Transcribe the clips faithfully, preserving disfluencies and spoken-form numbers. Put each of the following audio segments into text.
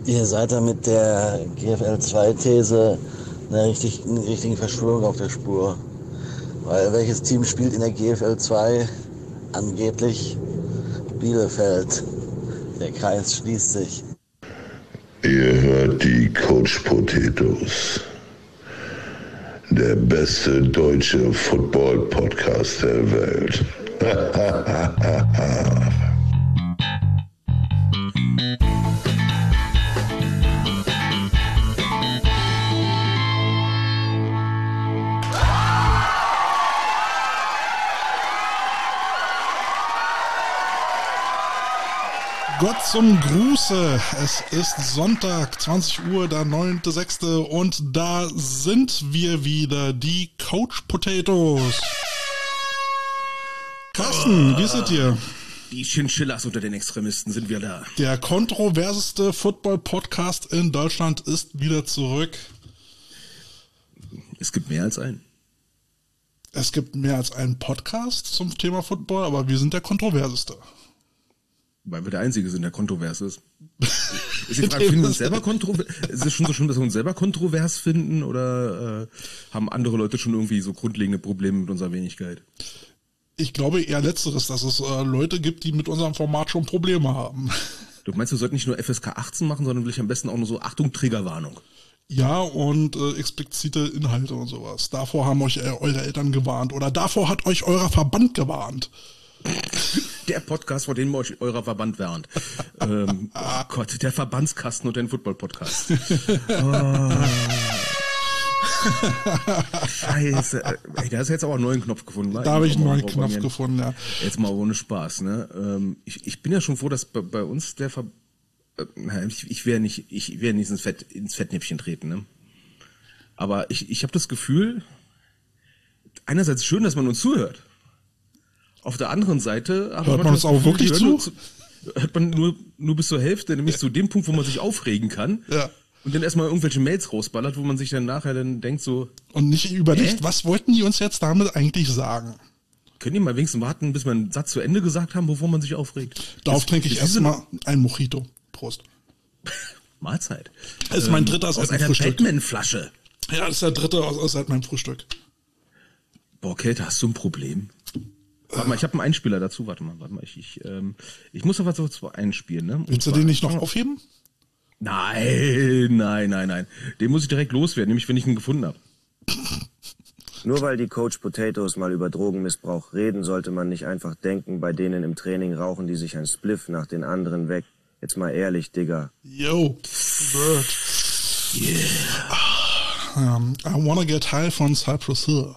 Ihr seid da mit der G F L zwei These einer richtig, einer richtigen Verschwörung auf der Spur. Weil welches Team spielt in der G F L zwei? Angeblich Bielefeld. Der Kreis schließt sich. Ihr hört die Coach Potatoes. Der beste deutsche Football-Podcast der Welt. Gott zum Gruße. Es ist Sonntag, zwanzig Uhr, der neunter sechste und da sind wir wieder, die Coach Potatoes. Carsten, oh, wie ist es dir? Die Chinchillas unter den Extremisten sind wir da. Der kontroverseste Football-Podcast in Deutschland ist wieder zurück. Es gibt mehr als einen. Es gibt mehr als einen Podcast zum Thema Football, aber wir sind der kontroverseste. Weil wir der Einzige sind, der kontrovers ist. Ist die Frage, finden wir uns selber kontrovers? Ist es schon so schlimm, dass wir uns selber kontrovers finden? Oder äh, haben andere Leute schon irgendwie so grundlegende Probleme mit unserer Wenigkeit? Ich glaube eher Letzteres, dass es äh, Leute gibt, die mit unserem Format schon Probleme haben. Du meinst, wir sollten nicht nur F S K achtzehn machen, sondern wirklich am besten auch nur so Achtung, Triggerwarnung. Ja, und äh, explizite Inhalte und sowas. Davor haben euch äh, eure Eltern gewarnt. Oder davor hat euch euer Verband gewarnt. Der Podcast, vor dem euch eurer Verband warnt. ähm, oh Gott, der Verbandskasten und ein Football-Podcast. Oh. Scheiße. Ey, da hast du jetzt aber einen neuen Knopf gefunden. Da habe ich einen neuen Knopf gefunden, ja. Jetzt mal ohne Spaß, ne? Ähm, ich, ich bin ja schon froh, dass bei, bei uns der Ver... Äh, ich, ich werde nicht, ich werde nicht ins, Fett, ins Fettnäpfchen treten, ne? Aber ich, ich habe das Gefühl, einerseits schön, dass man uns zuhört. Auf der anderen Seite hört man uns auch wirklich zu? zu? Hört man nur, nur bis zur Hälfte, nämlich zu dem Punkt, wo man sich aufregen kann. Ja. Und dann erstmal irgendwelche Mails rausballert, wo man sich dann nachher dann denkt so... Und nicht überlegt, äh? was wollten die uns jetzt damit eigentlich sagen? Können die mal wenigstens warten, bis wir einen Satz zu Ende gesagt haben, bevor man sich aufregt? Darauf trinke ich erstmal ein Mojito. Prost. Mahlzeit. Das ist mein dritter aus einer Batman-Flasche. Ja, das ist der dritte aus, aus seit meinem Frühstück. Boah, Kälte, hast du ein Problem? Warte mal, ich habe einen Einspieler dazu. Warte mal, warte mal. Ich, ich, ähm, ich muss aber so einspielen. Ne? Willst du den nicht noch aufheben? Nein, nein, nein, nein. Den muss ich direkt loswerden, nämlich wenn ich ihn gefunden habe. Nur weil die Coach Potatoes mal über Drogenmissbrauch reden, sollte man nicht einfach denken, bei denen im Training rauchen die sich ein Spliff nach den anderen weg. Jetzt mal ehrlich, Digga. Yo, Bird. Yeah. Um, I wanna get high von Cypress Hill.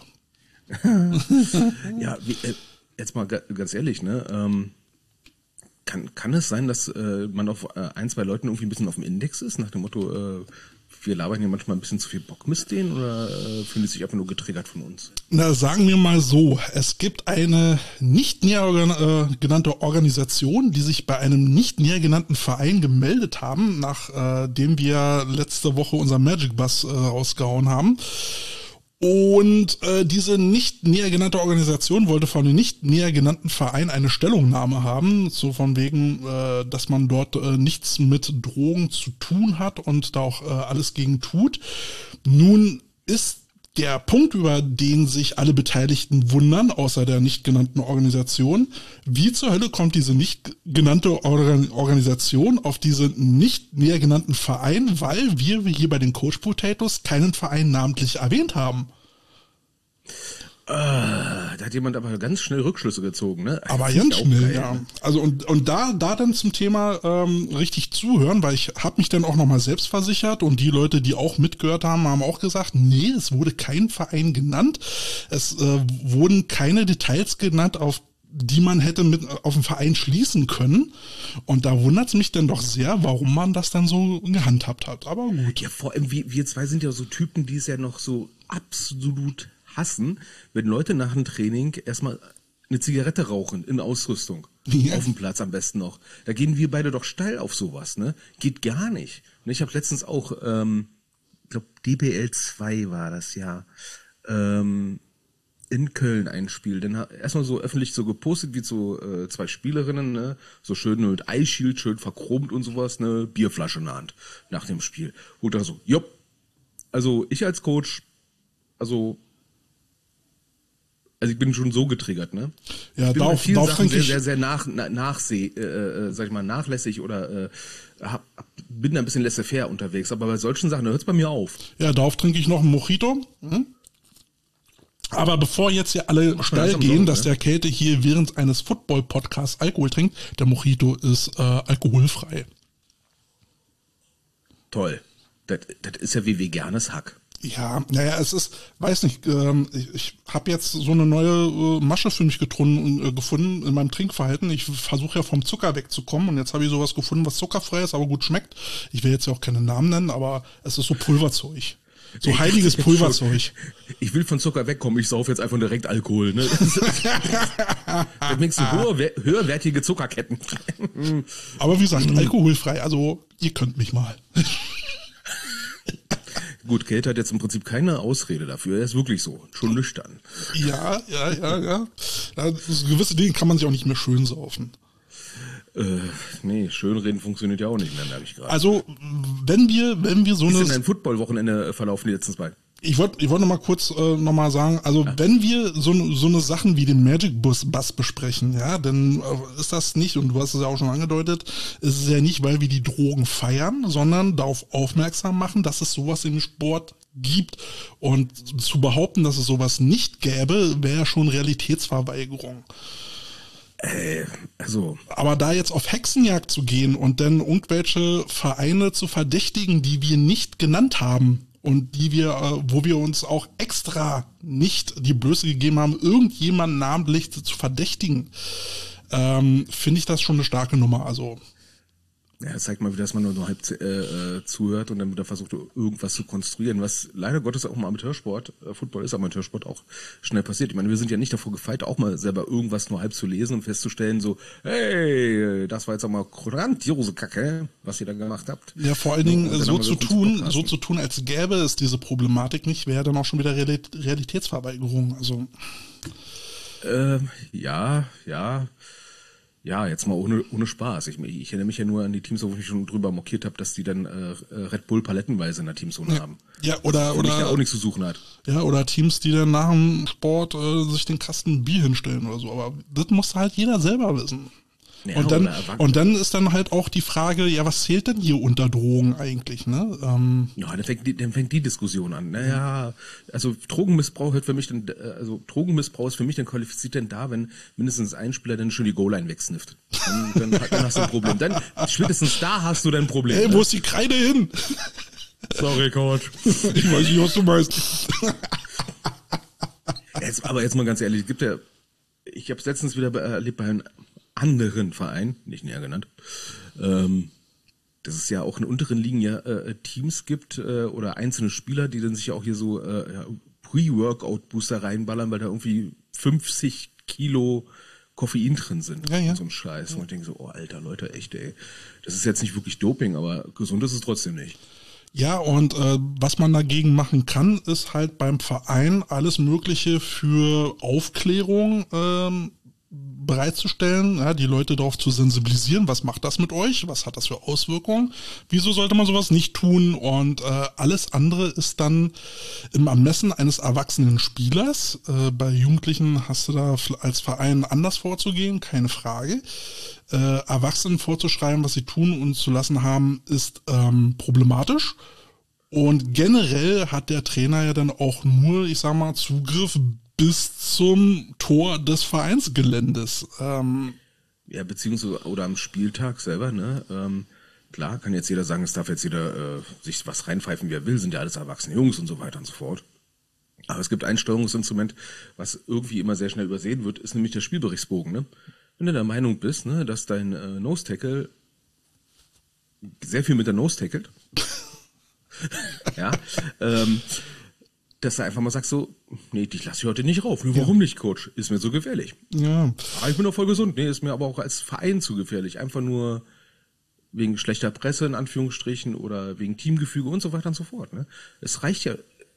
Ja, wie, äh, jetzt mal ganz ehrlich, ne? Ähm, kann, kann es sein, dass äh, man auf äh, ein, zwei Leuten irgendwie ein bisschen auf dem Index ist, nach dem Motto, äh, wir labern hier manchmal ein bisschen zu viel Bock mit denen, oder äh, fühlen die sich einfach nur getriggert von uns? Na, sagen wir mal so, es gibt eine nicht näher organ äh, genannte Organisation, die sich bei einem nicht näher genannten Verein gemeldet haben, nachdem äh, wir letzte Woche unser Magic Bus äh, rausgehauen haben. Und äh, diese nicht näher genannte Organisation wollte von dem nicht näher genannten Verein eine Stellungnahme haben, so von wegen, äh, dass man dort äh, nichts mit Drogen zu tun hat und da auch äh, alles gegen tut. Nun ist der Punkt, über den sich alle Beteiligten wundern, außer der nicht genannten Organisation, wie zur Hölle kommt diese nicht genannte Organ- Organisation auf diesen nicht näher genannten Verein, weil wir hier bei den Coach Potatoes keinen Verein namentlich erwähnt haben. Uh, da hat jemand aber ganz schnell Rückschlüsse gezogen, ne? Aber ganz schnell, ja. Also und und da da dann zum Thema ähm, richtig zuhören, weil ich habe mich dann auch nochmal selbst versichert und die Leute, die auch mitgehört haben, haben auch gesagt, nee, es wurde kein Verein genannt, es äh, wurden keine Details genannt, auf die man hätte mit auf den Verein schließen können. Und da wundert es mich dann doch sehr, warum man das dann so gehandhabt hat. Aber gut. Ja, vor allem wir, wir zwei sind ja so Typen, die es ja noch so absolut hassen, wenn Leute nach dem Training erstmal eine Zigarette rauchen in Ausrüstung. Ja. Auf dem Platz am besten noch. Da gehen wir beide doch steil auf sowas, ne? Geht gar nicht. Und ich habe letztens auch, ähm, ich glaube D B L zwei war das ja, ähm, in Köln ein Spiel, dann erstmal so öffentlich so gepostet, wie so äh, zwei Spielerinnen, ne, so schön mit Eischild, schön verchromt und sowas, ne, Bierflasche in der Hand nach dem Spiel. Und dann so, jopp, also ich als Coach, also Also ich bin schon so getriggert, ne? Ja, ich bin darauf, bei vielen darauf Sachen sehr, ich sehr, sehr nach, na, nachseh, äh, äh, sag ich mal, nachlässig oder äh, hab, bin da ein bisschen laissez-faire unterwegs. Aber bei solchen Sachen, da hört's bei mir auf. Ja, darauf trinke ich noch einen Mojito. Mhm. Aber bevor jetzt hier alle Macht man steil das am gehen, Sonntag, dass ne? der Kälte hier während eines Football-Podcasts Alkohol trinkt, der Mojito ist äh, alkoholfrei. Toll. Das, das ist ja wie veganes Hack. Ja, naja, es ist, weiß nicht, ähm, ich, ich habe jetzt so eine neue äh, Masche für mich getrun, äh, gefunden in meinem Trinkverhalten. Ich versuche ja vom Zucker wegzukommen und jetzt habe ich sowas gefunden, was zuckerfrei ist, aber gut schmeckt. Ich will jetzt ja auch keine Namen nennen, aber es ist so Pulverzeug. So heiliges Pulverzeug. Ich will von Zucker wegkommen, ich sauf jetzt einfach direkt Alkohol. Ne? Das merkst du hohe, höherwertige Zuckerketten. Aber wie gesagt, alkoholfrei, also ihr könnt mich mal. Gut, Kälte hat jetzt im Prinzip keine Ausrede dafür. Er ist wirklich so, schon nüchtern. Ja, ja, ja, ja. ja gewisse Dinge kann man sich auch nicht mehr schön saufen. Äh, nee, schönreden funktioniert ja auch nicht mehr, merke ich gerade. Also, wenn wir, wenn wir so Wie ist eine... denn ein Football-Wochenende verlaufen die letzten zwei? Ich wollte ich wollte noch mal kurz äh, noch mal sagen, also ja. wenn wir so so eine Sachen wie den Magic Bus Bus besprechen, ja, dann äh, ist das nicht, und du hast es ja auch schon angedeutet, ist es ja nicht, weil wir die Drogen feiern, sondern darauf aufmerksam machen, dass es sowas im Sport gibt. Und zu behaupten, dass es sowas nicht gäbe, wäre schon Realitätsverweigerung. Äh, also. Aber da jetzt auf Hexenjagd zu gehen und dann irgendwelche Vereine zu verdächtigen, die wir nicht genannt haben, und die wir, wo wir uns auch extra nicht die Blöße gegeben haben, irgendjemanden namentlich zu verdächtigen, ähm, finde ich das schon eine starke Nummer. Also ja, das zeigt mal wieder, dass man nur, nur halb äh, zuhört und dann wieder versucht, irgendwas zu konstruieren, was leider Gottes auch im Amateursport, äh, Football ist Amateursport, auch schnell passiert. Ich meine, wir sind ja nicht davor gefeit, auch mal selber irgendwas nur halb zu lesen und festzustellen, so, hey, das war jetzt auch mal grandiose Kacke, was ihr da gemacht habt. Ja, vor allen Dingen so, so zu tun, so zu tun, als gäbe es diese Problematik nicht, wäre dann auch schon wieder Realitätsverweigerung. Also ähm, ja, ja. Ja, jetzt mal ohne ohne Spaß. Ich, ich erinnere mich ja nur an die Teams, wo ich schon drüber mokiert habe, dass die dann äh, Red Bull palettenweise in der Teamzone ja. haben. Ja, oder und oder ja auch nichts zu suchen hat. Ja, oder Teams, die dann nach dem Sport äh, sich den Kasten Bier hinstellen oder so. Aber das muss halt jeder selber wissen. Ja, und dann und dann ist dann halt auch die Frage, ja, was zählt denn hier unter Drogen eigentlich, ne? Ähm, ja, dann fängt die, dann fängt die Diskussion an. Naja, also Drogenmissbrauch hört für mich dann, also Drogenmissbrauch ist für mich dann qualifiziert denn da, wenn mindestens ein Spieler dann schon die Goal-Line wegsnifft. Dann, dann, dann hast du ein Problem. Dann spätestens da hast du dein Problem. Ey, ne? wo ist die Kreide hin? Sorry, Coach. Ich weiß nicht, was du meinst. Jetzt, aber jetzt mal ganz ehrlich, es gibt ja, ich habe es letztens wieder erlebt bei einem anderen Verein, nicht näher genannt, ähm, dass es ja auch in unteren Ligen ja äh, Teams gibt äh, oder einzelne Spieler, die dann sich ja auch hier so äh, ja, Pre-Workout-Booster reinballern, weil da irgendwie fünfzig Kilo Koffein drin sind. Ja, ja. Und so ein Scheiß. Und ich denke so, oh Alter, Leute, echt ey. Das ist jetzt nicht wirklich Doping, aber gesund ist es trotzdem nicht. Ja, und äh, was man dagegen machen kann, ist halt beim Verein alles Mögliche für Aufklärung ähm, bereitzustellen, ja, die Leute darauf zu sensibilisieren, was macht das mit euch, was hat das für Auswirkungen, wieso sollte man sowas nicht tun, und äh, alles andere ist dann im Ermessen eines erwachsenen Spielers. Äh, bei Jugendlichen hast du da als Verein anders vorzugehen, keine Frage. Äh, Erwachsenen vorzuschreiben, was sie tun und zu lassen haben, ist ähm, problematisch. Und generell hat der Trainer ja dann auch nur, ich sag mal, Zugriff bis zum Tor des Vereinsgeländes. Ähm, ja, beziehungsweise oder am Spieltag selber, ne? Ähm, klar, kann jetzt jeder sagen, es darf jetzt jeder äh, sich was reinpfeifen, wie er will, sind ja alles erwachsene Jungs und so weiter und so fort. Aber es gibt ein Steuerungsinstrument, was irgendwie immer sehr schnell übersehen wird, ist nämlich der Spielberichtsbogen, ne? Wenn du der Meinung bist, ne, dass dein äh, Nose-Tackle sehr viel mit der Nose tackelt, ja, ähm, dass du einfach mal sagst so, nee, dich lasse ich heute nicht rauf. Nee, warum ja. nicht, Coach? Ist mir so gefährlich. Ja. Ah, ich bin doch voll gesund. Nee, ist mir aber auch als Verein zu gefährlich. Einfach nur wegen schlechter Presse, in Anführungsstrichen, oder wegen Teamgefüge und so weiter und so fort. Ne? Es reicht ja,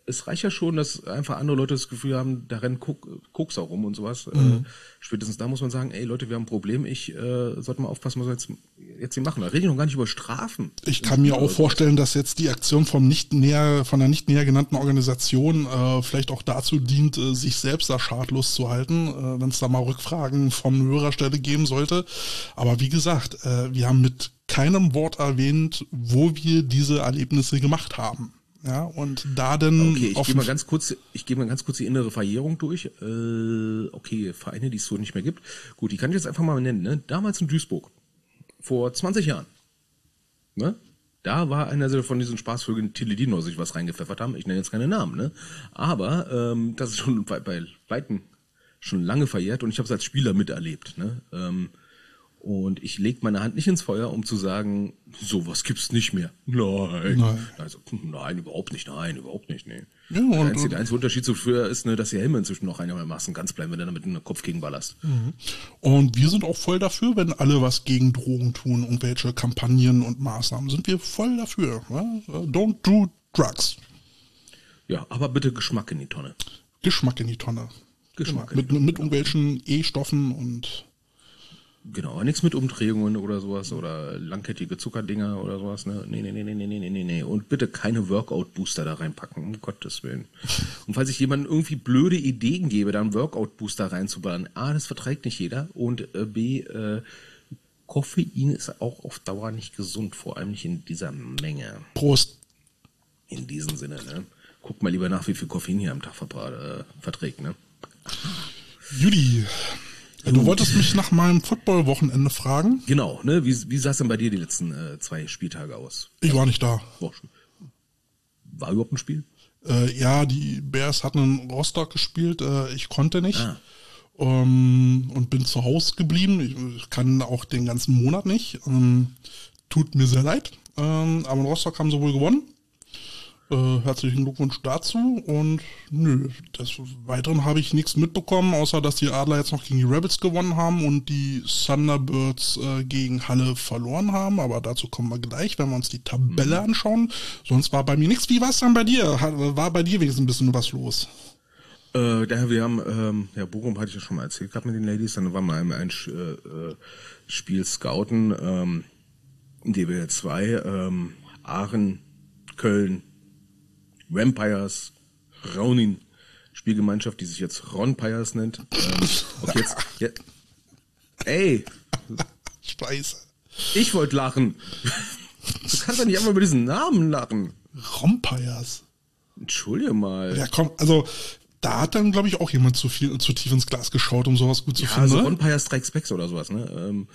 es reicht ja schon, dass einfach andere Leute das Gefühl haben, da rennt Kok Koks auch rum und sowas. Mhm. Äh, spätestens da muss man sagen, ey Leute, wir haben ein Problem, ich äh, sollte mal aufpassen, was wir jetzt, jetzt hier machen. Da rede ich noch gar nicht über Strafen. Ich kann mir auch vorstellen, dass jetzt die Aktion vom nicht näher, von der nicht näher genannten Organisation äh, vielleicht auch dazu dient, äh, sich selbst da schadlos zu halten, äh, wenn es da mal Rückfragen von Hörerstelle geben sollte. Aber wie gesagt, äh, wir haben mit keinem Wort erwähnt, wo wir diese Erlebnisse gemacht haben. Ja, und da denn okay, ich gehe mal ganz kurz, ich gehe mal ganz kurz die innere Verjährung durch. Äh, okay, Vereine, die es so nicht mehr gibt. Gut, die kann ich jetzt einfach mal nennen. Ne? Damals in Duisburg, vor zwanzig Jahren, ne? Da war einer von diesen Spaßvögeln Teledino sich was reingepfeffert haben. Ich nenne jetzt keine Namen, ne? Aber ähm, das ist schon bei, bei Weitem schon lange verjährt und ich habe es als Spieler miterlebt, ne? Ähm, Und ich lege meine Hand nicht ins Feuer, um zu sagen, sowas gibt's nicht mehr. Nein. Nein. Also, nein, überhaupt nicht, nein, überhaupt nicht, nee. Ja, und, der, einzige, der einzige Unterschied zu früher ist, ne, dass die Helme inzwischen noch einigermaßen ganz bleiben, wenn du damit einen Kopf gegen ballerst. Und wir sind auch voll dafür, wenn alle was gegen Drogen tun, irgendwelche Kampagnen und Maßnahmen, sind wir voll dafür. Ja? Don't do drugs. Ja, aber bitte Geschmack in die Tonne. Geschmack in die Tonne. Geschmack genau. in die Tonne. Mit, mit irgendwelchen E-Stoffen und... Genau, nichts mit Umdrehungen oder sowas oder langkettige Zuckerdinger oder sowas, ne? Nee, nee, nee, nee, nee, nee, nee, nee. Und bitte keine Workout-Booster da reinpacken, um Gottes Willen. Und falls ich jemandem irgendwie blöde Ideen gebe, da einen Workout-Booster reinzuballern, A, das verträgt nicht jeder und äh, B, äh, Koffein ist auch auf Dauer nicht gesund, vor allem nicht in dieser Menge. Prost. In diesem Sinne, ne? Guck mal lieber nach, wie viel Koffein hier am Tag äh, verträgt, ne? Judy. Du wolltest mich nach meinem Football-Wochenende fragen? Genau, ne? Wie, wie sah es denn bei dir die letzten äh, zwei Spieltage aus? Ich war nicht da. War überhaupt ein Spiel? Äh, ja, die Bears hatten in Rostock gespielt, äh, ich konnte nicht. Ah. Um, und bin zu Hause geblieben. Ich, ich kann auch den ganzen Monat nicht. Um, tut mir sehr leid. Um, aber in Rostock haben sie wohl gewonnen. Äh, herzlichen Glückwunsch dazu und nö, des Weiteren habe ich nichts mitbekommen, außer dass die Adler jetzt noch gegen die Rebels gewonnen haben und die Thunderbirds äh, gegen Halle verloren haben, aber dazu kommen wir gleich, wenn wir uns die Tabelle mhm. anschauen. Sonst war bei mir nichts. Wie war es dann bei dir? War bei dir wenigstens ein bisschen was los? Äh, daher wir haben, ähm, ja, Bochum hatte ich ja schon mal erzählt gehabt mit den Ladies, dann waren wir einmal ein äh, Spiel scouten, ähm, D W L zwei, ähm, Aachen, Köln, Vampires, Raunin, Spielgemeinschaft, die sich jetzt Ronpires nennt. Ähm, okay, jetzt, jetzt, ey! Scheiße. Ich wollte lachen. Du kannst doch nicht einfach über diesen Namen lachen. Ronpires. Entschuldige mal. Ja, komm, also, da hat dann, glaube ich, auch jemand zu viel, zu tief ins Glas geschaut, um sowas gut zu ja, finden. Also ne? Ronpire Strikes Back oder sowas, ne? Ähm,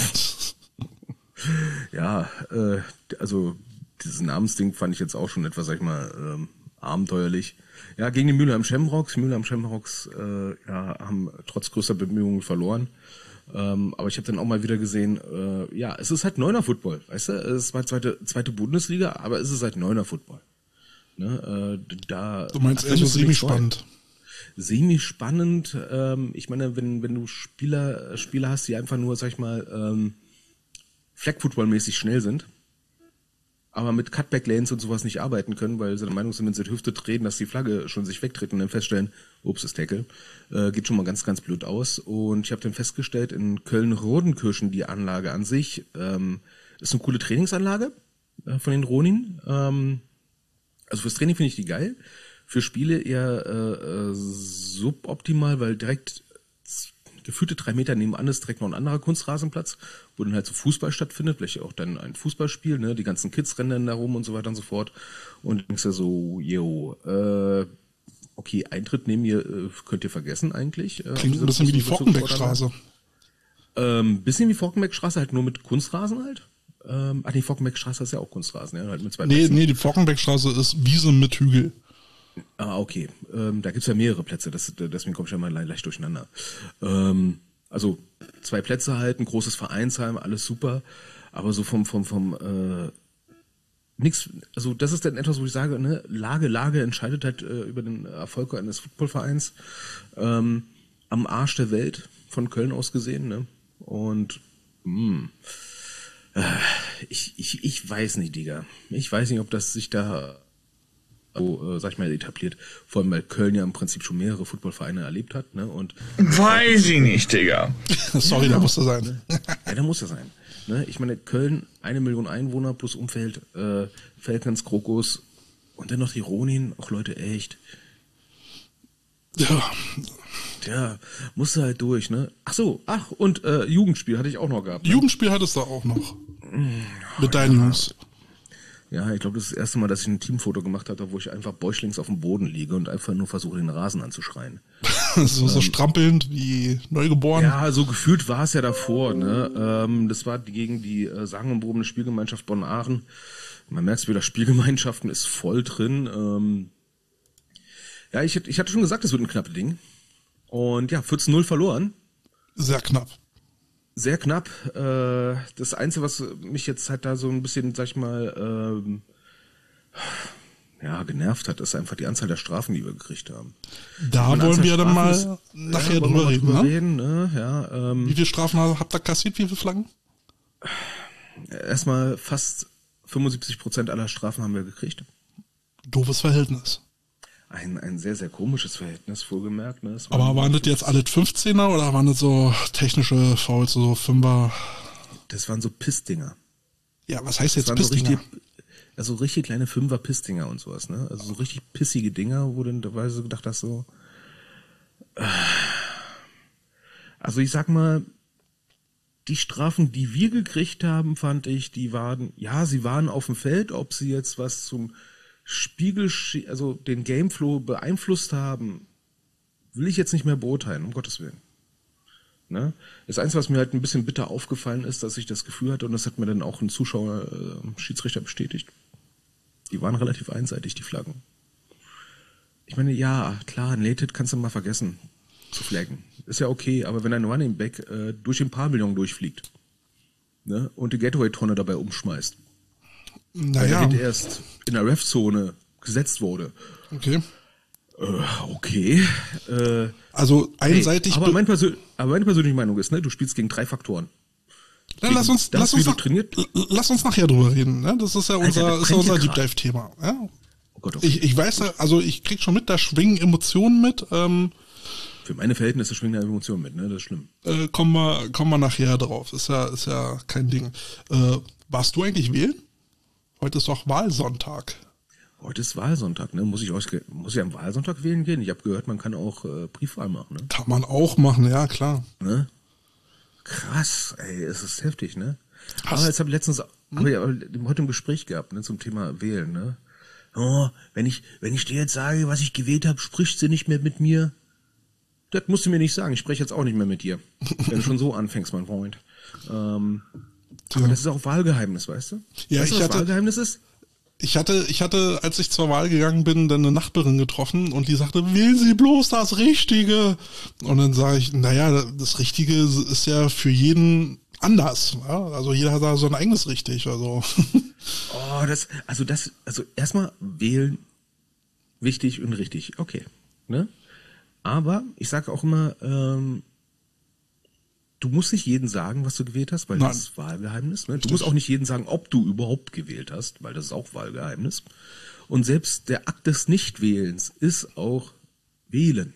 ja, äh, also dieses Namensding fand ich jetzt auch schon etwas, sag ich mal, ähm, abenteuerlich. Ja, gegen die Mülheim Shamrocks. Die Mülheim Shamrocks äh, ja, haben trotz größter Bemühungen verloren. Ähm, aber ich habe dann auch mal wieder gesehen, äh, ja, es ist halt Neuner Football, weißt du? Es war zweite, zweite Bundesliga, aber es ist halt Neuner Football. Ne? Äh, da du meinst eher so semi-spannend? Semi-spannend. Ähm, ich meine, wenn wenn du Spieler Spieler hast, die einfach nur, sag ich mal, ähm, Flag-Football-mäßig schnell sind, aber mit Cutback-Lanes und sowas nicht arbeiten können, weil sie der Meinung sind, wenn sie die Hüfte treten, dass die Flagge schon sich wegtritt und dann feststellen, ups, das Tackle, äh, geht schon mal ganz, ganz blöd aus. Und ich habe dann festgestellt, in Köln-Rodenkirchen, die Anlage an sich, ähm, ist eine coole Trainingsanlage äh, von den Ronin. Ähm, also fürs Training finde ich die geil. Für Spiele eher äh, äh, suboptimal, weil direkt gefühlte drei Meter nebenan ist direkt noch ein anderer Kunstrasenplatz, wo dann halt so Fußball stattfindet, vielleicht auch dann ein Fußballspiel, ne, die ganzen Kids rennen dann da rum und so weiter und so fort. Und du denkst ja so, yo, äh, okay, Eintritt neben ihr äh, könnt ihr vergessen eigentlich. Äh, Klingt ein bisschen wie die Forkenbeckstraße. Ähm, bisschen wie Forkenbeckstraße, halt nur mit Kunstrasen halt. Ähm, ach nee, Forkenbeckstraße ist ja auch Kunstrasen, ja, halt mit zwei Nee, Plätzen. nee, die Forkenbeckstraße ist Wiese mit Hügel. Ah, okay. Ähm, da gibt's ja mehrere Plätze, das, deswegen komme ich ja mal leicht durcheinander. Ähm, also zwei Plätze halt, ein großes Vereinsheim, alles super, aber so vom vom vom äh, nix. Also das ist dann etwas, wo ich sage, ne, Lage Lage entscheidet halt äh, über den Erfolg eines Footballvereins. Ähm, am Arsch der Welt von Köln aus gesehen, ne? Und mh, äh, ich ich ich weiß nicht, Digga. Ich weiß nicht, ob das sich da also, äh, sag ich mal, etabliert. Vor allem, weil Köln ja im Prinzip schon mehrere Footballvereine erlebt hat, ne? Und weiß ich nicht, Digga. Sorry, ja, da muss er sein. Ja, da muss er sein. Ne? Ich meine, Köln, eine Million Einwohner plus Umfeld, äh, Falcons, Krokus und dann noch die Ronin, auch Leute, echt. Ja. Ja, musste halt durch, ne? Ach so, ach, und äh, Jugendspiel hatte ich auch noch gehabt. Ne? Jugendspiel hattest du auch noch. Mit deinen Jungs. Ja, ich glaube, das ist das erste Mal, dass ich ein Teamfoto gemacht hatte, wo ich einfach bäuchlings auf dem Boden liege und einfach nur versuche, den Rasen anzuschreien. so, so strampelnd wie neugeboren. Ja, so gefühlt war es ja davor, ne? Ähm, das war gegen die äh, sagenumwobene Spielgemeinschaft Bonn-Aachen. Man merkt es wieder, Spielgemeinschaften ist voll drin. Ähm, ja, ich, ich hatte schon gesagt, es wird ein knappes Ding. Und ja, vierzehn null verloren. Sehr knapp. Sehr knapp. Äh, das Einzige, was mich jetzt halt da so ein bisschen, sag ich mal, ähm, ja, genervt hat, ist einfach die Anzahl der Strafen, die wir gekriegt haben. Da wollen Anzahl wir dann Strafen mal ist, nachher ja, drüber reden, drüber ne? reden, ne? Ja, ähm, Wie viele Strafen habt ihr kassiert? Wie viele Flaggen? Erstmal fast fünfundsiebzig Prozent aller Strafen haben wir gekriegt. Doofes Verhältnis. Ein, ein sehr, sehr komisches Verhältnis, wohlgemerkt. Ne? Es Aber waren, waren das jetzt alle fünfzehner oder waren das so technische Fouls, so Fünfer? Das waren so Pissdinger. Ja, was heißt Das jetzt waren so Pissdinger? richtig, also richtig kleine Fünfer-Pissdinger und sowas, ne? Also so richtig pissige Dinger, wo du dabei so gedacht hast, so. Also ich sag mal, die Strafen, die wir gekriegt haben, fand ich, die waren, ja, sie waren auf dem Feld, ob sie jetzt was zum Spiegel, also den Gameflow beeinflusst haben, will ich jetzt nicht mehr beurteilen, um Gottes Willen. Ne? Das Einzige, was mir halt ein bisschen bitter aufgefallen ist, dass ich das Gefühl hatte, und das hat mir dann auch ein Zuschauer, äh, Schiedsrichter bestätigt, die waren relativ einseitig, die Flaggen. Ich meine, ja, klar, ein Late-Hit kannst du mal vergessen zu flaggen. Ist ja okay, aber wenn ein Running Back äh, durch den Pavillon durchfliegt, ne, und die Gateway-Tonne dabei umschmeißt, Naja. weil der Hit erst in der Ref-Zone gesetzt wurde. Okay. Äh, okay. Äh, Also einseitig. hey, aber, mein Persön- aber meine persönliche Meinung ist, ne, du spielst gegen drei Faktoren. Dann lass uns, das, lass, wie uns du nach, trainiert- lass uns nachher drüber reden. Ne? Das ist ja unser, Alter, das ist ja brennt unser hier Deep Dive Thema. Ja? Oh Gott, okay. Ich, ich weiß, ja, also ich krieg schon mit, da schwingen Emotionen mit. Ähm, Für meine Verhältnisse schwingen da Emotionen mit, ne? Das ist schlimm. äh, kommen wir, kommen wir nachher drauf. Ist ja, ist ja kein Ding. Äh, warst du eigentlich wählen? Heute ist doch Wahlsonntag. Heute ist Wahlsonntag, ne? Muss ich, aus, muss ich am Wahlsonntag wählen gehen? Ich habe gehört, man kann auch äh, Briefwahl machen, ne? Kann man auch machen, ja klar. ne? Krass, ey, es ist heftig, ne? Hast- Aber jetzt habe ich letztens, hm? habe ich aber heute ein Gespräch gehabt, ne, zum Thema Wählen, ne? Oh, wenn ich, wenn ich dir jetzt sage, was ich gewählt habe, sprichst du nicht mehr mit mir? Das musst du mir nicht sagen, ich spreche jetzt auch nicht mehr mit dir. Wenn du schon so anfängst, mein Freund. Ähm, aber das ist auch Wahlgeheimnis, weißt du? Ja, weißt du, ich was hatte- Wahlgeheimnis ist? Ich hatte, ich hatte, als ich zur Wahl gegangen bin, dann eine Nachbarin getroffen und die sagte, wählen Sie bloß das Richtige. Und dann sage ich, naja, das Richtige ist ja für jeden anders. Ja? Also jeder hat da so ein eigenes Richtig. Also. Oh, das, also das, also erstmal wählen, wichtig und richtig, okay, ne? Aber ich sage auch immer, ähm, du musst nicht jedem sagen, was du gewählt hast, weil Nein. das ist Wahlgeheimnis. Ne? Du Richtig. musst auch nicht jedem sagen, ob du überhaupt gewählt hast, weil das ist auch Wahlgeheimnis. Und selbst der Akt des Nichtwählens ist auch Wählen.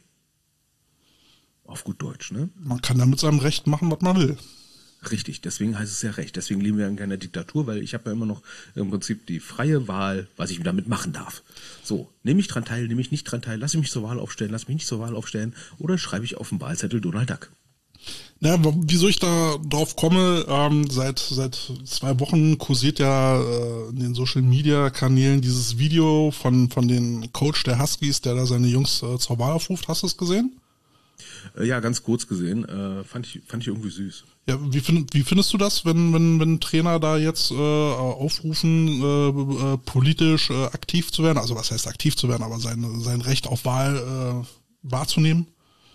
Auf gut Deutsch, ne? Man kann da mit seinem Recht machen, was man will. Richtig, deswegen heißt es ja Recht. Deswegen leben wir in keiner Diktatur, weil ich habe ja immer noch im Prinzip die freie Wahl, was ich damit machen darf. So, nehme ich dran teil, nehme ich nicht dran teil, lasse ich mich zur Wahl aufstellen, lasse mich nicht zur Wahl aufstellen oder schreibe ich auf den Wahlzettel Donald Duck. Ja, wieso ich da drauf komme, ähm, seit seit zwei Wochen kursiert ja äh, in den Social Media Kanälen dieses Video von von den Coach der Huskies, der da seine Jungs äh, zur Wahl aufruft. Hast du es gesehen? Äh, ja, ganz kurz gesehen, äh, fand ich fand ich irgendwie süß. Ja, wie, find, wie findest du das, wenn wenn wenn Trainer da jetzt äh, aufrufen, äh, äh, politisch äh, aktiv zu werden? Also was heißt aktiv zu werden, aber sein sein Recht auf Wahl äh, wahrzunehmen?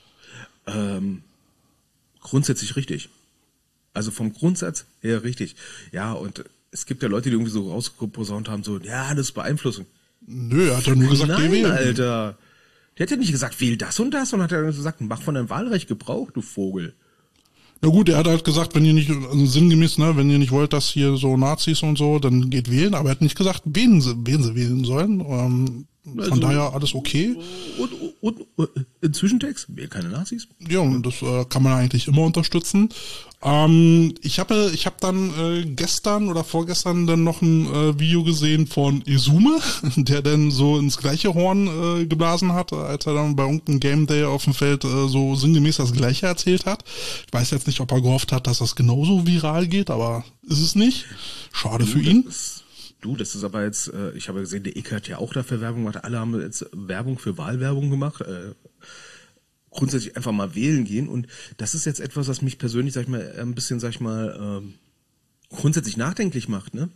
Ähm, grundsätzlich richtig. Also vom Grundsatz her richtig. Ja, und es gibt ja Leute, die irgendwie so rausgeposaunt haben, so, ja, das ist Beeinflussung. Nö, er hat ja nur gesagt, Nein, geh wählen. Alter. Der hat ja nicht gesagt, wähl das und das, sondern hat ja gesagt, mach von deinem Wahlrecht Gebrauch, du Vogel. Na gut, er hat halt gesagt, wenn ihr nicht, also sinngemäß, ne, wenn ihr nicht wollt, dass hier so Nazis und so, dann geht wählen, aber er hat nicht gesagt, wen sie, wen sie wählen sollen. Ähm, Von Also, daher alles okay. Und, und, und in Zwischentext, wir keine Nazis. Ja, und das äh, kann man eigentlich immer unterstützen. Ähm, ich habe ich hab dann äh, gestern oder vorgestern dann noch ein äh, Video gesehen von Izume, der dann so ins gleiche Horn äh, geblasen hat, als er dann bei irgendeinem Game Day auf dem Feld äh, so sinngemäß das Gleiche erzählt hat. Ich weiß jetzt nicht, ob er gehofft hat, dass das genauso viral geht, aber ist es nicht. Schade für ihn. Du, das ist aber jetzt, äh, ich habe gesehen, der Icke hat ja auch dafür Werbung gemacht. Alle haben jetzt Werbung für Wahlwerbung gemacht. Äh, grundsätzlich einfach mal wählen gehen. Und das ist jetzt etwas, was mich persönlich, sag ich mal, ein bisschen, sag ich mal, ähm, grundsätzlich nachdenklich macht, ne?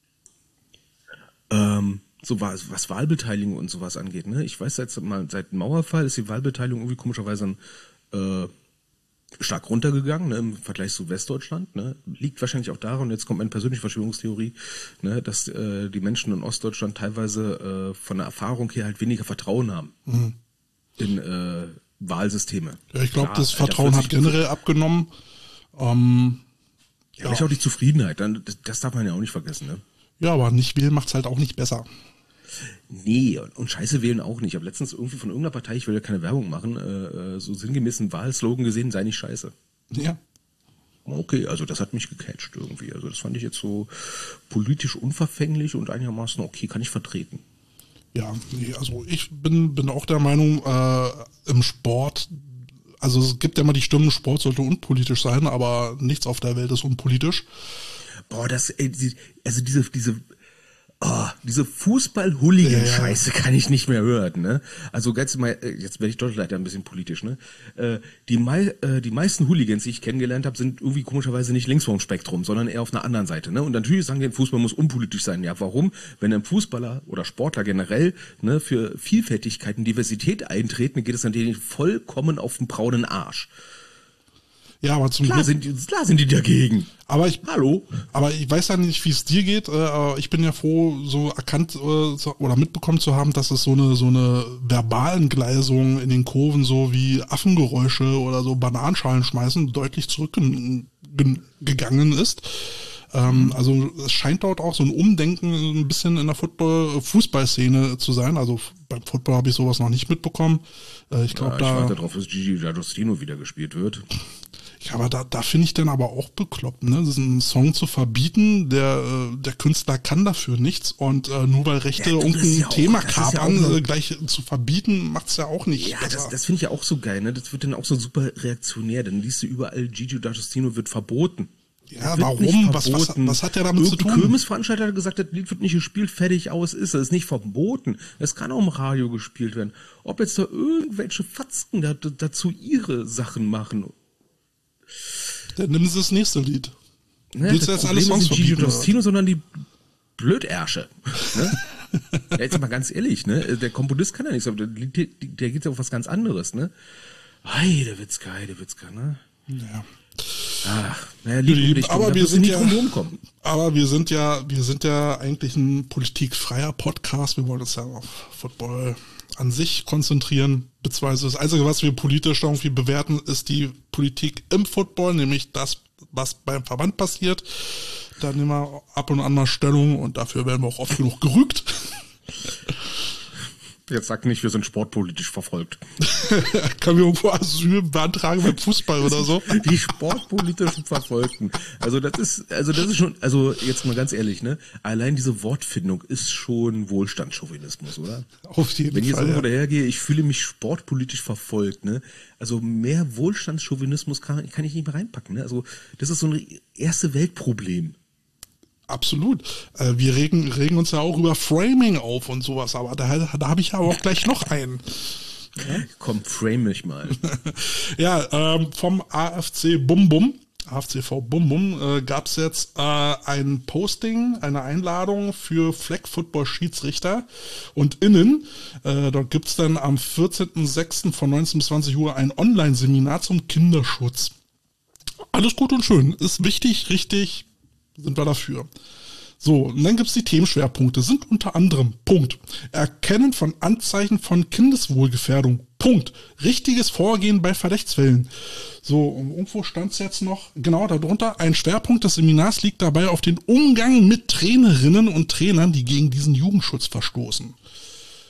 Ähm, so was, was Wahlbeteiligung und sowas angeht, ne? Ich weiß jetzt mal, seit dem Mauerfall ist die Wahlbeteiligung irgendwie komischerweise äh, stark runtergegangen, ne, im Vergleich zu Westdeutschland, ne, liegt wahrscheinlich auch daran, und jetzt kommt meine persönliche Verschwörungstheorie, ne, dass äh, die Menschen in Ostdeutschland teilweise äh, von der Erfahrung her halt weniger Vertrauen haben mhm. in äh, Wahlsysteme. Ja, ich glaube, das Vertrauen hat generell abgenommen. Ähm, ja, ja. Auch die Zufriedenheit, dann, das, das darf man ja auch nicht vergessen, ne? Ja, aber nicht wählen macht's halt auch nicht besser. Nee, und Scheiße wählen auch nicht. Ich habe letztens irgendwie von irgendeiner Partei, ich will ja keine Werbung machen, äh, so sinngemäßen Wahlslogan gesehen, sei nicht scheiße. Ja. Okay, also das hat mich gecatcht irgendwie. Also das fand ich jetzt so politisch unverfänglich und einigermaßen okay, kann ich vertreten. Ja, nee, also ich bin, bin auch der Meinung, äh, im Sport, also es gibt ja immer die Stimmen, Sport sollte unpolitisch sein, aber nichts auf der Welt ist unpolitisch. Boah, das, ey, also diese, diese, oh, diese Fußball-Hooligan-Scheiße kann ich nicht mehr hören, ne? Also ganz mal, jetzt werde ich doch leider ein bisschen politisch, ne? Äh, die, mei äh, die meisten Hooligans, die ich kennengelernt habe, sind irgendwie komischerweise nicht links vom Spektrum, sondern eher auf einer anderen Seite, ne? Und natürlich sagen die, Fußball muss unpolitisch sein. Ja, warum? Wenn ein Fußballer oder Sportler generell, ne, für Vielfältigkeit und Diversität eintreten, geht es natürlich vollkommen auf den braunen Arsch. Ja, aber zum klar Glück sind die, klar sind die dagegen. Aber ich, hallo. Aber ich weiß ja nicht, wie es dir geht. Äh, ich bin ja froh, so erkannt äh, oder mitbekommen zu haben, dass es so eine so eine Verbalengleisung in den Kurven, so wie Affengeräusche oder so Bananenschalen schmeißen, deutlich zurückgegangen ist. Ähm, also es scheint dort auch so ein Umdenken ein bisschen in der Football, Fußballszene zu sein. Also beim Football habe ich sowas noch nicht mitbekommen. Äh, ich glaube, ja, ich da. warte darauf, dass Gigi D'Agostino wieder gespielt wird. Ja, aber da, da finde ich dann aber auch bekloppt, ne? Das ist ein Song zu verbieten, der, der Künstler kann dafür nichts und äh, nur weil Rechte ja, irgendein ja Thema kapern, ja äh, gleich zu verbieten, macht's ja auch nicht. Ja, besser. das, das finde ich ja auch so geil, ne? Das wird dann auch so super reaktionär, dann liest du überall, Gigi D'Agostino wird verboten. Ja, warum? Was, was, was hat der damit Irgendein zu tun? Kirmesveranstalter hat gesagt, das Lied wird nicht gespielt, fertig, aus ist es. ist nicht verboten. Es kann auch im Radio gespielt werden. Ob jetzt da irgendwelche Fatzken da, dazu ihre Sachen machen. Dann nimm sie das nächste Lied. Ne, Willst du jetzt alles Songs verbieten? Nicht Gigi D'Agostino, sondern die Blödärsche. Ne? Ja, jetzt mal ganz ehrlich, ne? Der Komponist kann ja nichts, aber der, der, der geht ja auf was ganz anderes, ne? Heidewitzka, Heidewitzka, ne? Ja. Ach, naja, lieb, aber wir sind ja, aber wir sind ja, wir sind ja eigentlich ein politikfreier Podcast. Wir wollen uns ja auf Football an sich konzentrieren, beziehungsweise das Einzige, was wir politisch irgendwie bewerten, ist die Politik im Football, nämlich das, was beim Verband passiert. Da nehmen wir ab und an mal Stellung und dafür werden wir auch oft genug gerügt. Jetzt sag nicht, wir sind sportpolitisch verfolgt. Können wir irgendwo Asyl beantragen beim Fußball oder so? Die sportpolitischen Verfolgten. Also das ist, also das ist schon, also jetzt mal ganz ehrlich, ne? Allein diese Wortfindung ist schon Wohlstandschauvinismus, oder? Auf jeden Fall. Wenn ich jetzt Fall, irgendwo ja. dahergehe, ich fühle mich sportpolitisch verfolgt, ne? Also mehr Wohlstandschauvinismus kann, kann ich nicht mehr reinpacken, ne? Also das ist so ein erste Weltproblem. Absolut. Äh, wir regen, regen uns ja auch über Framing auf und sowas, aber da, da habe ich aber auch gleich noch einen. Ja? Komm, frame mich mal. Ja, ähm, vom A F C Bum Bum, A F C V Bum Bum, äh, gab es jetzt äh, ein Posting, eine Einladung für Flag Football Schiedsrichter und Innen. Äh, dort gibt's dann am vierzehnten sechsten von neunzehn bis zwanzig Uhr ein Online-Seminar zum Kinderschutz. Alles gut und schön, ist wichtig, richtig, sind wir dafür. So, und dann gibt's die Themenschwerpunkte, sind unter anderem, Punkt, Erkennen von Anzeichen von Kindeswohlgefährdung, Punkt, richtiges Vorgehen bei Verdachtsfällen. So, und irgendwo stand's jetzt noch, genau darunter, ein Schwerpunkt des Seminars liegt dabei auf den Umgang mit Trainerinnen und Trainern, die gegen diesen Jugendschutz verstoßen.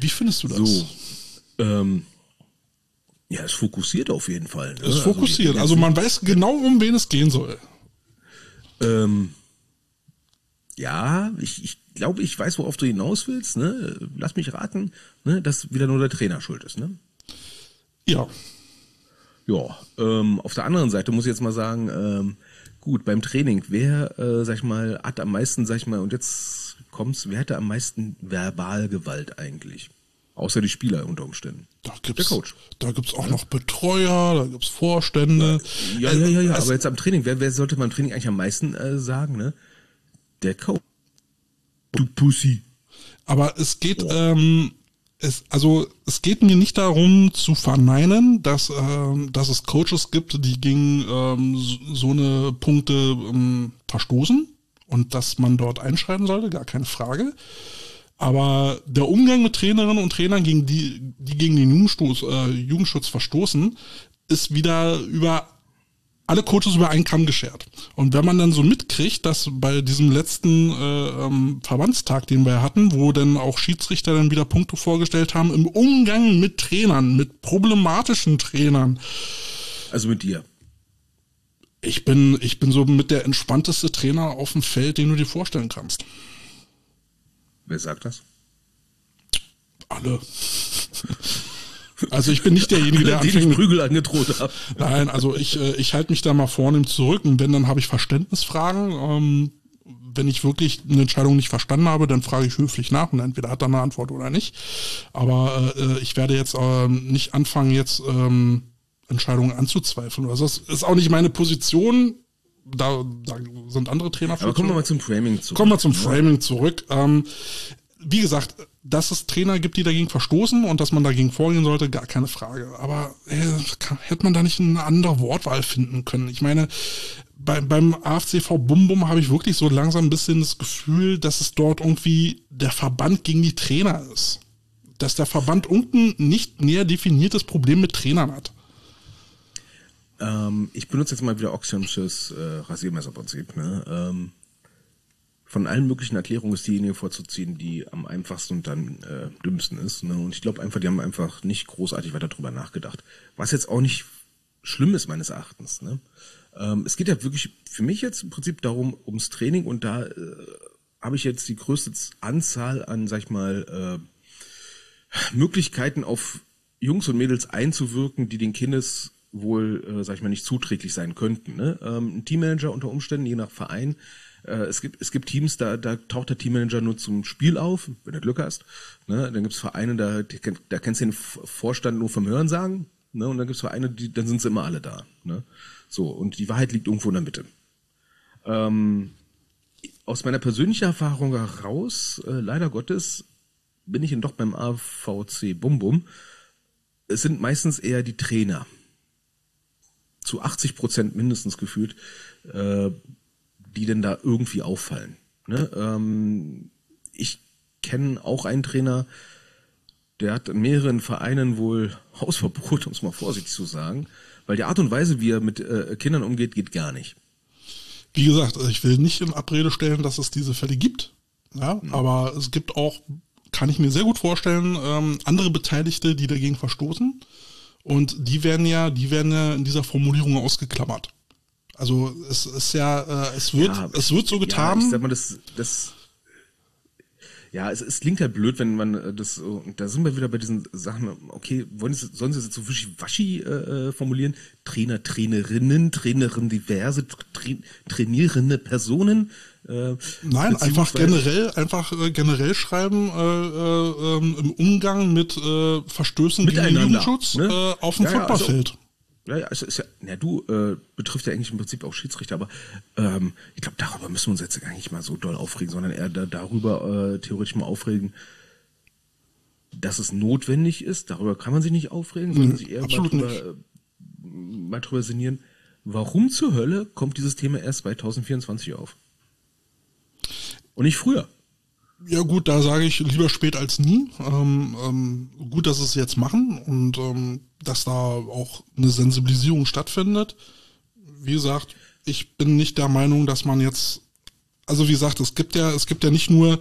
Wie findest du das? So, ähm, ja, es fokussiert auf jeden Fall. Ne? Es fokussiert, also, also man weiß genau, um wen es gehen soll. Ähm, ja, ich, ich glaube, ich weiß, worauf du hinaus willst. Ne? Lass mich raten, ne? Dass wieder nur der Trainer schuld ist. Ne? Ja. Ja, ähm, auf der anderen Seite muss ich jetzt mal sagen, ähm, gut, beim Training, wer, äh, sag ich mal, hat am meisten, sag ich mal, und jetzt kommt's, wer hatte am meisten Verbalgewalt eigentlich? Außer die Spieler unter Umständen. Da gibt's, der Coach. Da gibt's auch ja. noch Betreuer, da gibt's Vorstände. Ja, ja, ja, ja, also, aber jetzt am Training, wer, wer sollte beim Training eigentlich am meisten äh, sagen, ne? Der Coach. Du Pussy. Aber es geht, oh. ähm, es, also es geht mir nicht darum zu verneinen, dass, ähm, dass es Coaches gibt, die gegen ähm, so, so eine Punkte ähm, verstoßen und dass man dort einschreiten sollte, gar keine Frage. Aber der Umgang mit Trainerinnen und Trainern, gegen die, die gegen den Jugendstoß, äh, Jugendschutz verstoßen, ist wieder über alle Coaches über einen Kamm geschert. Und wenn man dann so mitkriegt, dass bei diesem letzten äh, ähm, Verbandstag, den wir hatten, wo dann auch Schiedsrichter dann wieder Punkte vorgestellt haben, im Umgang mit Trainern, mit problematischen Trainern. Also mit dir? Ich bin, ich bin so mit der entspannteste Trainer auf dem Feld, den du dir vorstellen kannst. Wer sagt das? Alle. Also ich bin nicht derjenige, der anfängt mit Prügel angedroht hat. Nein, also ich ich halte mich da mal vornehm zurück und wenn, dann habe ich Verständnisfragen. Ähm, wenn ich wirklich eine Entscheidung nicht verstanden habe, dann frage ich höflich nach und entweder hat er eine Antwort oder nicht. Aber äh, ich werde jetzt äh, nicht anfangen, jetzt ähm, Entscheidungen anzuzweifeln. Also das ist auch nicht meine Position. Da, da sind andere Trainer für. Aber kommen wir mal zum Framing zurück. Kommen wir zum Framing zurück. Ähm, wie gesagt, dass es Trainer gibt, die dagegen verstoßen und dass man dagegen vorgehen sollte, gar keine Frage. Aber äh, kann, hätte man da nicht eine andere Wortwahl finden können? Ich meine, bei, beim A F C V Bum Bum habe ich wirklich so langsam ein bisschen das Gefühl, dass es dort irgendwie der Verband gegen die Trainer ist. Dass der Verband unten nicht näher definiertes Problem mit Trainern hat. Ähm, ich benutze jetzt mal wieder Oxyamsches äh, Rasiermesserprinzip. Ne? Ähm, von allen möglichen Erklärungen ist diejenige vorzuziehen, die am einfachsten und dann äh, dümmsten ist. Ne? Und ich glaube einfach, die haben einfach nicht großartig weiter drüber nachgedacht. Was jetzt auch nicht schlimm ist, meines Erachtens. Ne? Ähm, es geht ja wirklich für mich jetzt im Prinzip darum, ums Training. Und da äh, habe ich jetzt die größte Anzahl an, sag ich mal, äh, Möglichkeiten auf Jungs und Mädels einzuwirken, die den Kindes wohl, äh, sag ich mal, nicht zuträglich sein könnten. Ne? Ähm, ein Teammanager unter Umständen, je nach Verein. Äh, es gibt es gibt Teams, da da taucht der Teammanager nur zum Spiel auf, wenn du Glück hast. Ne? Dann gibt es Vereine, da da kennst du den Vorstand nur vom Hörensagen. Ne? Und dann gibt es Vereine, die dann sind sie immer alle da. Ne? So, und die Wahrheit liegt irgendwo in der Mitte. Ähm, aus meiner persönlichen Erfahrung heraus, äh, leider Gottes, bin ich dann doch beim A V C Bum Bum. Es sind meistens eher die Trainer. Zu achtzig Prozent mindestens gefühlt, äh, die denn da irgendwie auffallen. Ne? Ähm, ich kenne auch einen Trainer, der hat in mehreren Vereinen wohl Hausverbot, um es mal vorsichtig zu sagen, weil die Art und Weise, wie er mit äh, Kindern umgeht, geht gar nicht. Wie gesagt, ich will nicht in Abrede stellen, dass es diese Fälle gibt, ja, mhm. aber es gibt auch, kann ich mir sehr gut vorstellen, ähm, andere Beteiligte, die dagegen verstoßen. Und die werden ja, die werden ja in dieser Formulierung ausgeklammert. Also es ist ja, äh, es wird, ja, es wird so getan. Ja, ich sag mal, das, das, ja, es, es klingt ja blöd, wenn man das, und da sind wir wieder bei diesen Sachen. Okay, wollen Sie, sollen Sie das so wischiwaschi äh, formulieren? Trainer, Trainerinnen, Trainerinnen, diverse tra trainierende Personen. Äh, Nein, einfach generell, einfach äh, generell schreiben äh, äh, ähm, im Umgang mit äh, Verstößen gegen den Jugendschutz ne? äh, auf dem ja, Footballfeld. Ja, also, ja, ja, es ist ja, na du, äh, betrifft ja eigentlich im Prinzip auch Schiedsrichter, aber ähm, ich glaube, darüber müssen wir uns jetzt gar nicht mal so doll aufregen, sondern eher da, darüber äh, theoretisch mal aufregen, dass es notwendig ist. Darüber kann man sich nicht aufregen, sondern mhm, sich eher mal drüber, äh, mal drüber sinnieren. Warum zur Hölle kommt dieses Thema erst zwanzig vierundzwanzig auf? Und nicht früher. Ja gut, da sage ich lieber spät als nie. Ähm, ähm, gut, dass sie es jetzt machen und ähm, dass da auch eine Sensibilisierung stattfindet. Wie gesagt, ich bin nicht der Meinung, dass man jetzt, also wie gesagt, es gibt ja, es gibt ja nicht nur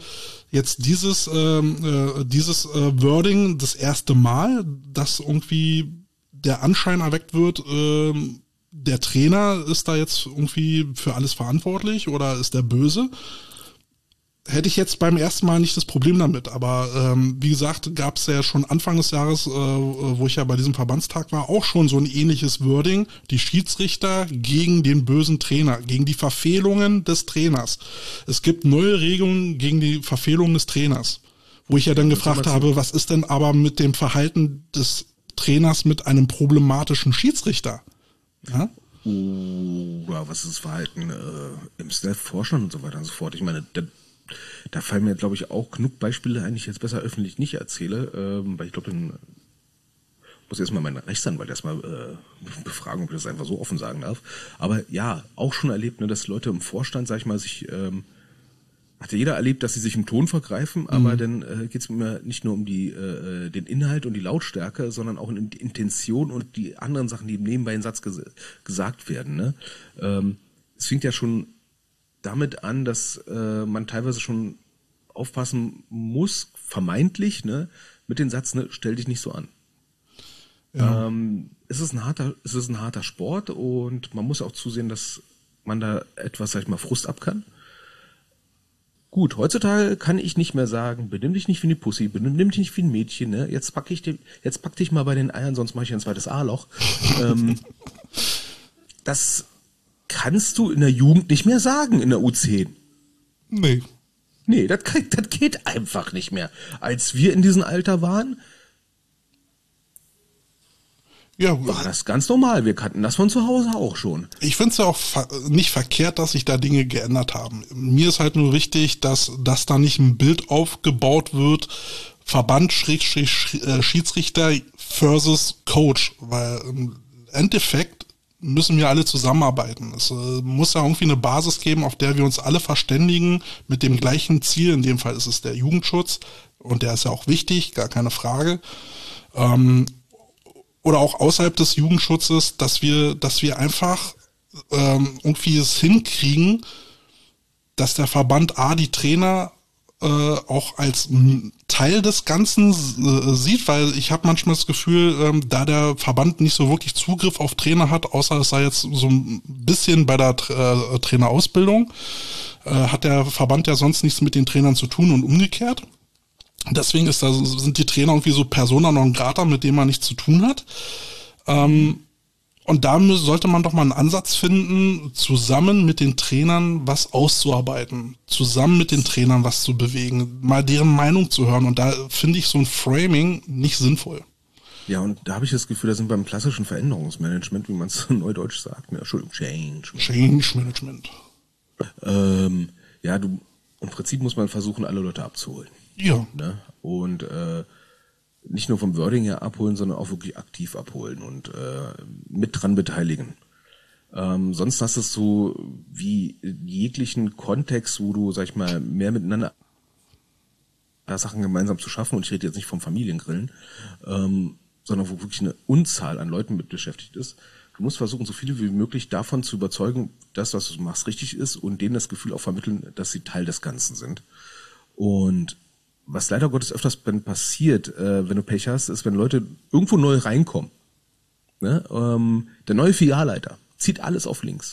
jetzt dieses, ähm, äh, dieses äh, Wording das erste Mal, dass irgendwie der Anschein erweckt wird, ähm, der Trainer ist da jetzt irgendwie für alles verantwortlich oder ist der böse? Hätte ich jetzt beim ersten Mal nicht das Problem damit, aber ähm, wie gesagt, gab es ja schon Anfang des Jahres, äh, wo ich ja bei diesem Verbandstag war, auch schon so ein ähnliches Wording, die Schiedsrichter gegen den bösen Trainer, gegen die Verfehlungen des Trainers. Es gibt neue Regeln gegen die Verfehlungen des Trainers, wo ich ja dann gefragt habe, was ist denn aber mit dem Verhalten des Trainers mit einem problematischen Schiedsrichter? Ja? Uh, ja, was ist das Verhalten äh, im Staff-Vorstand und so weiter und so fort? Ich meine, da, da fallen mir, glaube ich, auch genug Beispiele ein, die ich jetzt besser öffentlich nicht erzähle, ähm, weil ich glaube, dann muss erstmal meinen Rechtsanwalt erstmal äh, befragen, ob ich das einfach so offen sagen darf. Aber ja, auch schon erlebt, ne, dass Leute im Vorstand, sag ich mal, sich, ähm, hatte jeder erlebt, dass sie sich im Ton vergreifen, aber mhm. dann äh, geht es mir nicht nur um die äh, den Inhalt und die Lautstärke, sondern auch um die Intention und die anderen Sachen, die nebenbei im Satz ges- gesagt werden. Ne? Ähm, es fängt ja schon damit an, dass äh, man teilweise schon aufpassen muss, vermeintlich, ne, mit dem Satz, ne, stell dich nicht so an. Ja. Ähm, es ist ein harter, es ist ein harter Sport und man muss auch zusehen, dass man da etwas, sag ich mal, Frust ab kann. Gut, heutzutage kann ich nicht mehr sagen, benimm dich nicht wie eine Pussy, benimm dich nicht wie ein Mädchen, ne? Jetzt pack ich dich, jetzt pack dich mal bei den Eiern, sonst mache ich ein zweites A-Loch. ähm, das kannst du in der Jugend nicht mehr sagen, in der U zehn. Nee. Nee, das, das geht einfach nicht mehr. Als wir in diesem Alter waren, ja, war das ganz normal. Wir kannten das von zu Hause auch schon. Ich finde es ja auch ver- nicht verkehrt, dass sich da Dinge geändert haben. Mir ist halt nur wichtig, dass, dass da nicht ein Bild aufgebaut wird, Verband, Schrägstrich, Schiedsrichter versus Coach, weil im Endeffekt müssen wir alle zusammenarbeiten. Es äh, muss ja irgendwie eine Basis geben, auf der wir uns alle verständigen mit dem gleichen Ziel. In dem Fall ist es der Jugendschutz und der ist ja auch wichtig, gar keine Frage. Ähm, oder auch außerhalb des Jugendschutzes, dass wir, dass wir einfach ähm, irgendwie es hinkriegen, dass der Verband A die Trainer äh, auch als Teil des Ganzen äh, sieht, weil ich habe manchmal das Gefühl, ähm, da der Verband nicht so wirklich Zugriff auf Trainer hat, außer es sei jetzt so ein bisschen bei der äh, Trainerausbildung, äh, hat der Verband ja sonst nichts mit den Trainern zu tun und umgekehrt. Deswegen ist da, sind die Trainer irgendwie so Persona non grata, mit denen man nichts zu tun hat. Ähm, und da sollte man doch mal einen Ansatz finden, zusammen mit den Trainern was auszuarbeiten, zusammen mit den Trainern was zu bewegen, mal deren Meinung zu hören. Und da finde ich so ein Framing nicht sinnvoll. Ja, und da habe ich das Gefühl, da sind beim klassischen Veränderungsmanagement, wie man es neudeutsch sagt, ne, Entschuldigung, Change. Change Management. Ähm, ja, du, im Prinzip muss man versuchen, alle Leute abzuholen. Ja. Ne? Und äh, nicht nur vom Wording her abholen, sondern auch wirklich aktiv abholen und äh, mit dran beteiligen. Ähm, sonst hast du es so wie jeglichen Kontext, wo du, sag ich mal, mehr miteinander Sachen gemeinsam zu schaffen, und ich rede jetzt nicht vom Familiengrillen, ähm, sondern wo wirklich eine Unzahl an Leuten mit beschäftigt ist. Du musst versuchen, so viele wie möglich davon zu überzeugen, dass was du machst richtig ist, und denen das Gefühl auch vermitteln, dass sie Teil des Ganzen sind. Und was leider Gottes öfters passiert, äh, wenn du Pech hast, ist, wenn Leute irgendwo neu reinkommen. Ne? Ähm, der neue Filialleiter zieht alles auf links.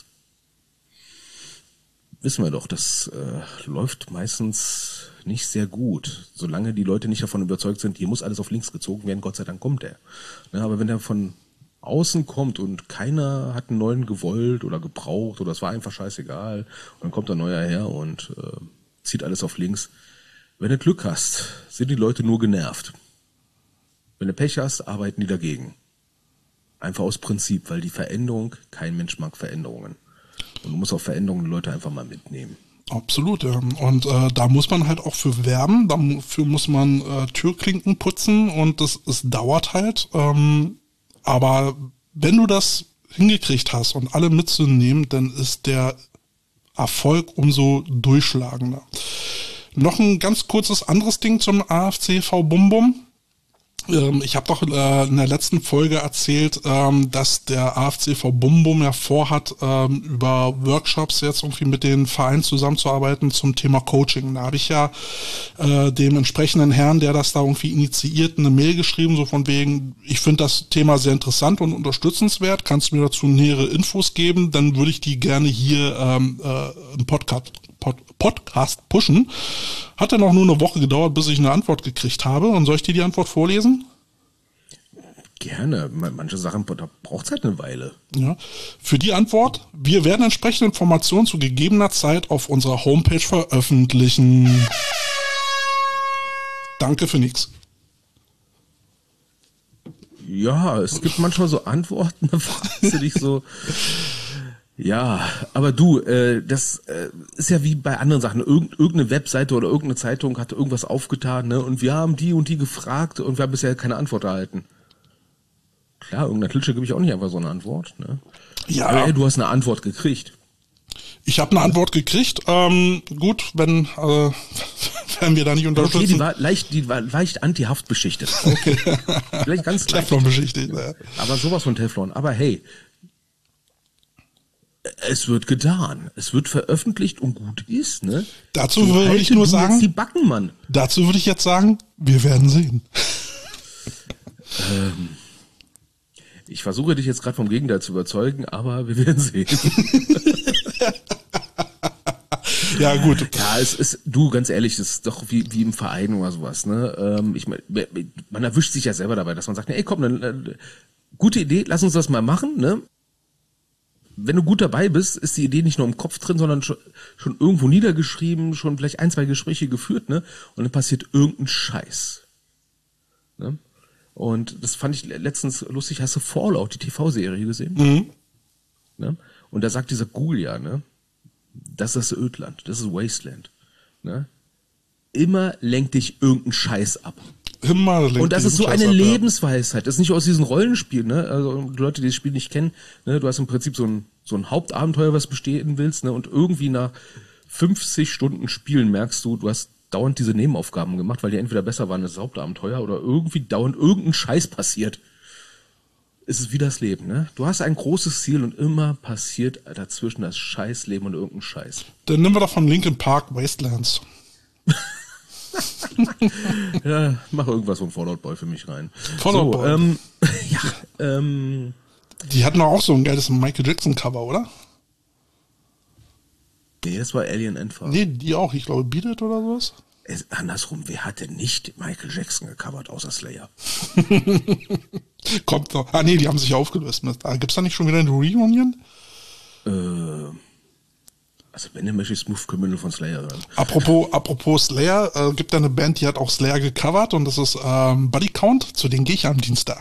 Wissen wir doch, das äh, läuft meistens nicht sehr gut, solange die Leute nicht davon überzeugt sind, hier muss alles auf links gezogen werden, Gott sei Dank kommt der. Ne? Aber wenn der von außen kommt und keiner hat einen neuen gewollt oder gebraucht oder es war einfach scheißegal, und dann kommt ein neuer her und äh, zieht alles auf links. Wenn du Glück hast, sind die Leute nur genervt. Wenn du Pech hast, arbeiten die dagegen. Einfach aus Prinzip, weil die Veränderung, kein Mensch mag Veränderungen. Und du musst auch Veränderungen die Leute einfach mal mitnehmen. Absolut, ja. Und äh, da muss man halt auch für werben, dafür muss man äh, Türklinken putzen, und das, es dauert halt. Ähm, aber wenn du das hingekriegt hast und alle mitzunehmen, dann ist der Erfolg umso durchschlagender. Noch ein ganz kurzes anderes Ding zum A F C V Bum Bum. Ich habe doch äh, in der letzten Folge erzählt, ähm, dass der A F C V Bum Bum ja vorhat, ähm, über Workshops jetzt irgendwie mit den Vereinen zusammenzuarbeiten zum Thema Coaching. Da habe ich ja äh, dem entsprechenden Herrn, der das da irgendwie initiiert, eine Mail geschrieben, so von wegen, ich finde das Thema sehr interessant und unterstützenswert, kannst du mir dazu nähere Infos geben, dann würde ich die gerne hier ähm, äh, im Podcast Pod- Podcast pushen. Hat dann auch nur eine Woche gedauert, bis ich eine Antwort gekriegt habe. Und soll ich dir die Antwort vorlesen? Gerne. Manche Sachen, da braucht es halt eine Weile. Ja. Für die Antwort, wir werden entsprechende Informationen zu gegebener Zeit auf unserer Homepage veröffentlichen. Danke für nix. Ja, es gibt manchmal so Antworten, da fragst du dich so... Ja, aber du, äh, das äh, ist ja wie bei anderen Sachen. Irgend, irgendeine Webseite oder irgendeine Zeitung hat irgendwas aufgetan, ne? Und wir haben die und die gefragt und wir haben bisher keine Antwort erhalten. Klar, irgendeiner Klitsche gebe ich auch nicht einfach so eine Antwort, ne? Ja. Aber ey, du hast eine Antwort gekriegt. Ich habe eine Antwort gekriegt. Ähm, gut, wenn, äh, wenn wir da nicht unterstützen. Okay, die war leicht, die war leicht anti-Haft beschichtet. Okay. Vielleicht ganz leicht. Teflon beschichtet, ja. Aber sowas von Teflon. Aber hey, es wird getan. Es wird veröffentlicht und gut ist, ne? Dazu so würde ich nur sagen, jetzt die Backen, Mann. Dazu würde ich jetzt sagen, wir werden sehen. Ähm, ich versuche dich jetzt gerade vom Gegenteil zu überzeugen, aber wir werden sehen. Ja, gut. Ja, es ist, du, ganz ehrlich, es ist doch wie, wie im Verein oder sowas, ne? Ähm, ich mein, man erwischt sich ja selber dabei, dass man sagt, ey, komm, dann, äh, gute Idee, lass uns das mal machen, ne? Wenn du gut dabei bist, ist die Idee nicht nur im Kopf drin, sondern schon, schon irgendwo niedergeschrieben, schon vielleicht ein, zwei Gespräche geführt, ne? Und dann passiert irgendein Scheiß. Ne? Und das fand ich letztens lustig. Hast du Fallout, die T V-Serie gesehen? Mhm. Ne? Und da sagt dieser Ghoul ja, ne? Das ist Ödland, das ist Wasteland. Ne? Immer lenkt dich irgendein Scheiß ab. Immer und das ist so eine ab, Lebensweisheit. Das ist nicht aus diesen Rollenspielen, ne? Also die Leute, die das Spiel nicht kennen, ne? Du hast im Prinzip so ein, so ein Hauptabenteuer, was bestehen willst, ne? Und irgendwie nach fünfzig Stunden Spielen merkst du, du hast dauernd diese Nebenaufgaben gemacht, weil die entweder besser waren als das Hauptabenteuer oder irgendwie dauernd irgendein Scheiß passiert. Es ist wie das Leben, ne? Du hast ein großes Ziel und immer passiert dazwischen das Scheißleben und irgendein Scheiß. Dann nehmen wir doch von Linkin Park Wastelands. Ja, mach irgendwas von Fallout Boy für mich rein. Fallout so, Boy. Ähm, ja, ähm, die hatten auch so ein geiles Michael Jackson Cover, oder? Nee, das war Alien Endphase. Nee, die auch. Ich glaube, Beat It oder sowas. Es, andersrum, wer hatte nicht Michael Jackson gecovert, außer Slayer? Kommt noch. Ah, nee, die haben sich aufgelöst. Gibt's da nicht schon wieder eine Reunion? Äh, also wenn, dann möchte ich Smooth Criminal von Slayer hören. Apropos, apropos Slayer, äh, gibt da eine Band, die hat auch Slayer gecovert und das ist ähm, Body Count, zu denen gehe ich am Dienstag.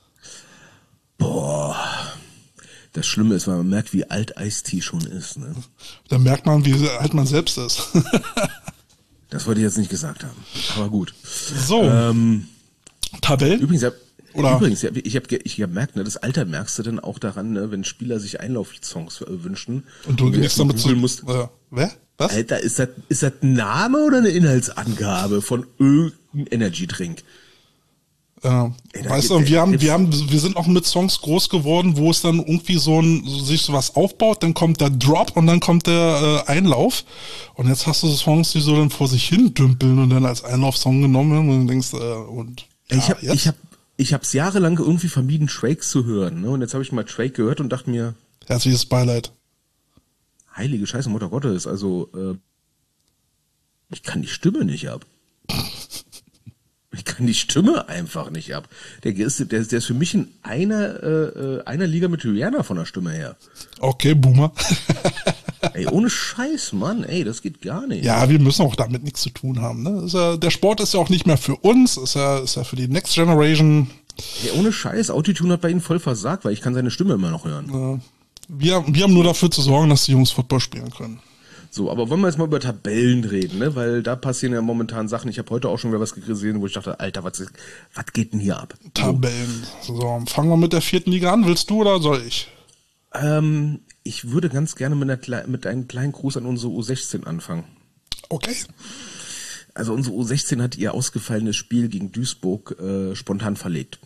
Boah. Das Schlimme ist, weil man merkt, wie alt Ice-T schon ist. Ne? Da merkt man, wie alt man selbst ist. Das wollte ich jetzt nicht gesagt haben. Aber gut. So. Ähm, Tabellen? Übrigens, ja, Oder? übrigens ja, ich habe ich hab gemerkt, ne, das Alter merkst du dann auch daran, ne, wenn Spieler sich Einlaufsongs äh, wünschen. Und du nichts damit zu musst. Äh, wer? Was? Alter, ist das, ist das ein Name oder eine Inhaltsangabe von irgendeinem Energy-Drink? Äh, Ey, weißt geht, du, wir ey, haben, wir haben, wir sind auch mit Songs groß geworden, wo es dann irgendwie so ein, so sich sowas aufbaut, dann kommt der Drop und dann kommt der äh, Einlauf. Und jetzt hast du so Songs, die so dann vor sich hin dümpeln und dann als Einlaufsong genommen werden und dann denkst, äh, und ja, ich hab, jetzt? ich hab, ich hab's jahrelang irgendwie vermieden, Drake zu hören, ne? Und jetzt habe ich mal Drake gehört und dachte mir, herzliches Beileid. Heilige Scheiße, Mutter Gottes, also äh, ich kann die Stimme nicht ab. Ich kann die Stimme einfach nicht ab. Der ist, der, der ist für mich in einer, äh, einer Liga mit Rihanna von der Stimme her. Okay, Boomer. Ey, ohne Scheiß, Mann, ey, das geht gar nicht. Ja, wir müssen auch damit nichts zu tun haben. Ne? Ist ja, der Sport ist ja auch nicht mehr für uns, ist ja, ist ja für die Next Generation. Ey, ohne Scheiß, Autotune hat bei ihnen voll versagt, weil ich kann seine Stimme immer noch hören. Äh, wir, wir haben nur dafür zu sorgen, dass die Jungs Football spielen können. So, aber wollen wir jetzt mal über Tabellen reden, ne? Weil da passieren ja momentan Sachen. Ich habe heute auch schon wieder was gesehen, wo ich dachte, Alter, was, was geht denn hier ab? Tabellen. So, fangen wir mit der vierten Liga an. Willst du oder soll ich? Ähm, ich würde ganz gerne mit, einer, mit einem kleinen Gruß an unsere U sechzehn anfangen. Okay. also unsere U sechzehn hat ihr ausgefallenes Spiel gegen Duisburg äh, spontan verlegt.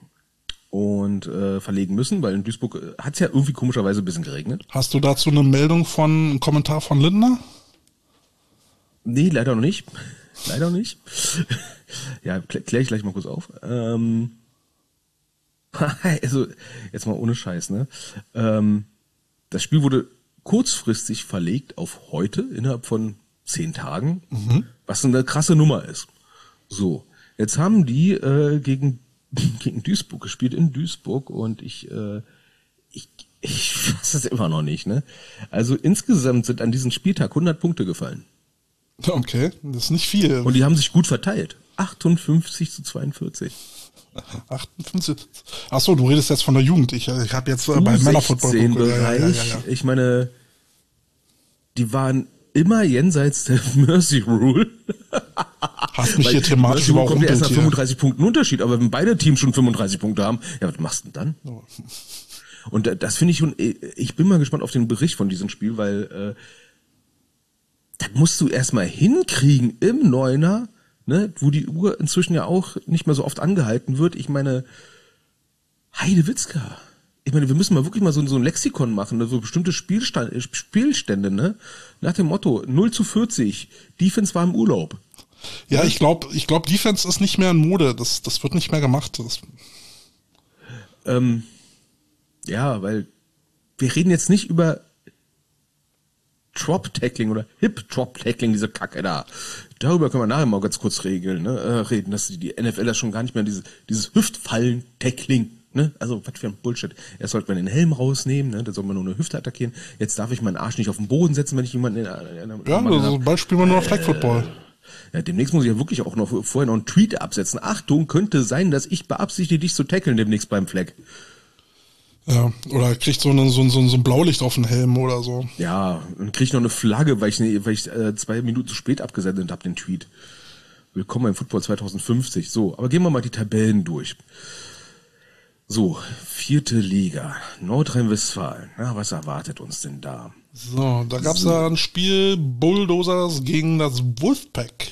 Und äh, verlegen müssen, weil in Duisburg äh, hat es ja irgendwie komischerweise ein bisschen geregnet. Hast du dazu eine Meldung von, einen Kommentar von Lindner? Nee, leider noch nicht. Leider noch nicht. Ja, klär, klär ich gleich mal kurz auf. Ähm, also, jetzt mal ohne Scheiß, ne? Ähm, das Spiel wurde kurzfristig verlegt auf heute, innerhalb von zehn Tagen, mhm. was eine krasse Nummer ist. So, jetzt haben die äh, gegen gegen Duisburg gespielt in Duisburg und ich äh, ich ich weiß das immer noch nicht, ne? Also insgesamt sind an diesem Spieltag hundert Punkte gefallen. Okay, das ist nicht viel. Und die haben sich gut verteilt. achtundfünfzig zu zweiundvierzig. achtundfünfzig. Ach so, du redest jetzt von der Jugend. Ich, ich habe jetzt äh, bei Männerfootball Bereich. Ja, ja, ja, ja. Ich meine, die waren immer jenseits der Mercy Rule. Hast mich hier thematisch überhaupt kommt ja erst nach hier. fünfunddreißig Punkten Unterschied, aber wenn beide Teams schon fünfunddreißig Punkte haben, ja, was machst du denn dann? Oh. Und das finde ich schon, ich bin mal gespannt auf den Bericht von diesem Spiel, weil äh, das musst du erstmal hinkriegen im Neuner, ne, wo die Uhr inzwischen ja auch nicht mehr so oft angehalten wird. Ich meine, Heidewitzka. Ich meine, wir müssen mal wirklich mal so, so ein Lexikon machen, ne, so bestimmte Spielstand, Spielstände, ne? Nach dem Motto null zu vierzig, Defense war im Urlaub. Ja, ich glaube, ich glaube, Defense ist nicht mehr in Mode. Das, das wird nicht mehr gemacht. Das ähm, ja, weil wir reden jetzt nicht über Drop-Tackling oder Hip-Drop-Tackling, diese Kacke da. Darüber können wir nachher mal ganz kurz regeln, ne? Äh, reden, dass die N F L das schon gar nicht mehr dieses, dieses Hüftfallen-Tackling, ne? Also, was für ein Bullshit. Erst sollte man den Helm rausnehmen, ne? Da soll man nur eine Hüfte attackieren. Jetzt darf ich meinen Arsch nicht auf den Boden setzen, wenn ich jemanden in, in, in Ja, also bald spielen wir nur noch Flag Football. Ja, demnächst muss ich ja wirklich auch noch vorher noch einen Tweet absetzen. Achtung, könnte sein, dass ich beabsichtige, dich zu tackeln demnächst beim Flag. Ja, oder kriegt so, eine, so, so, so ein Blaulicht auf den Helm oder so. Ja, und kriegt noch eine Flagge, weil ich, weil ich äh, zwei Minuten zu spät abgesendet habe, den Tweet. Willkommen im Football zwanzig fünfzig. So, aber gehen wir mal die Tabellen durch. So, vierte Liga, Nordrhein-Westfalen. Na, was erwartet uns denn da? So, da gab es so. ja ein Spiel Bulldozers gegen das Wolfpack.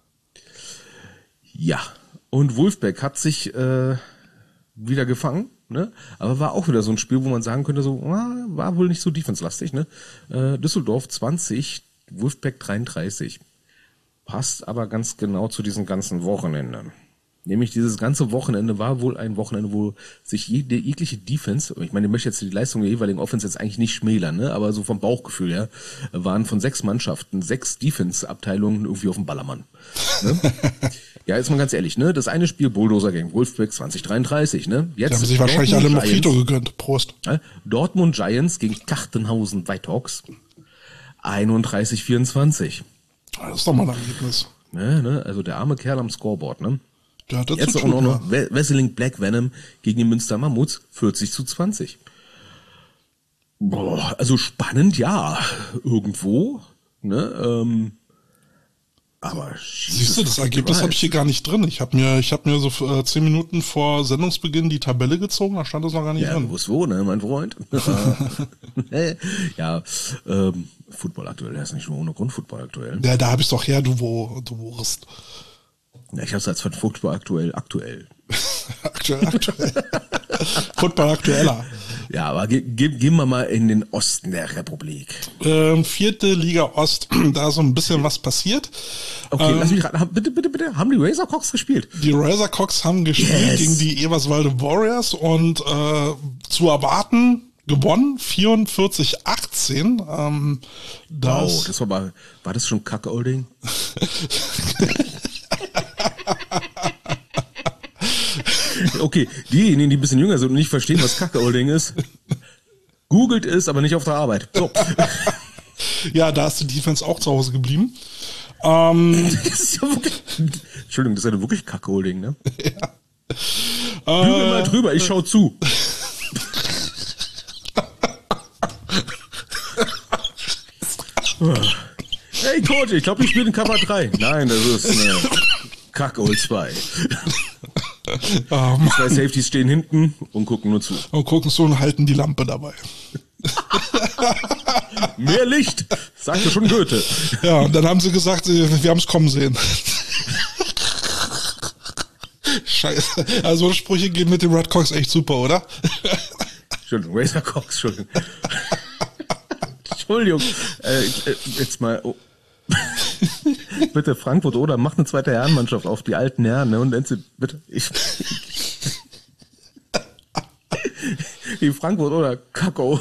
Ja, und Wolfpack hat sich äh, wieder gefangen, ne? Aber war auch wieder so ein Spiel, wo man sagen könnte, so ah, war wohl nicht so defense-lastig, ne? Äh, Düsseldorf zwanzig, Wolfpack dreiunddreißig. Passt aber ganz genau zu diesem ganzen Wochenende. Nämlich dieses ganze Wochenende war wohl ein Wochenende, wo sich jede, jegliche Defense, ich meine, ich möchte jetzt die Leistung der jeweiligen Offense jetzt eigentlich nicht schmälern, ne? Aber so vom Bauchgefühl her, waren von sechs Mannschaften, sechs Defense-Abteilungen irgendwie auf dem Ballermann. Ne? Ja, jetzt mal ganz ehrlich, ne? Das eine Spiel Bulldozer gegen Wolfpack zwanzig dreiunddreißig, ne? Jetzt die haben sich wahrscheinlich alle Mojito gegönnt. Prost. Ne? Dortmund Giants gegen Kartenhausen Whitehawks einunddreißig vierundzwanzig. Das ist doch mal ein Ergebnis. Ne, ne? Also der arme Kerl am Scoreboard, ne? Ja, das jetzt auch noch, noch Wesseling Black Venom gegen die Münster Mammuts vierzig zu zwanzig. Boah, also spannend, ja, irgendwo, ne, ähm, aber siehst du, das Ergebnis habe ich hier gar nicht drin. Ich habe mir, ich habe mir so äh, zehn Minuten vor Sendungsbeginn die Tabelle gezogen, da stand das noch gar nicht ja, drin. Ja, wo, ne, mein Freund? Ja, ähm, Football aktuell, der ist nicht nur ohne Grund Football aktuell. Ja, da habe ich doch her, du wo, du wurst. Ja, ich habe es als von Football aktuell, aktuell. aktuell, aktuell. Football aktueller. Ja, aber ge ge gehen wir mal in den Osten der Republik. Ähm, vierte Liga Ost, da ist so ein bisschen was passiert. Okay, ähm, lass mich raten, bitte, bitte, bitte, haben die Razorcocks gespielt? Die Razorcocks haben gespielt yes. gegen die Eberswalde Warriors und äh, zu erwarten gewonnen, vierundvierzig achtzehn. Ähm, das wow, das war mal, war das schon Kacke-Olding? Okay, diejenigen, die ein bisschen jünger sind und nicht verstehen, was Kacke-Olding ist, googelt es, aber nicht auf der Arbeit. So. Ja, da ist die Defense auch zu Hause geblieben. Ähm, das ist ja wirklich, Entschuldigung, das ist ja wirklich Kacke-Holding, ne? Ja. Bügel äh, mal drüber, ich schau zu. Hey Coach, ich glaube, ich spiele in Cover drei. Nein, das ist eine Kack-Old zwei. Um, die zwei Safeties stehen hinten und gucken nur zu. Und gucken so und halten die Lampe dabei. Mehr Licht, sagte schon Goethe. Ja, und dann haben sie gesagt, wir haben es kommen sehen. Scheiße. Also Sprüche gehen mit dem Red Cox echt super, oder? Entschuldigung, Razor Cox, Entschuldigung. Entschuldigung. Äh, jetzt mal... Oh. Bitte, Frankfurt oder macht eine zweite Herrenmannschaft auf, die alten Herren, ne? Und dann sie, bitte, ich... Die Frankfurt oder Kakao.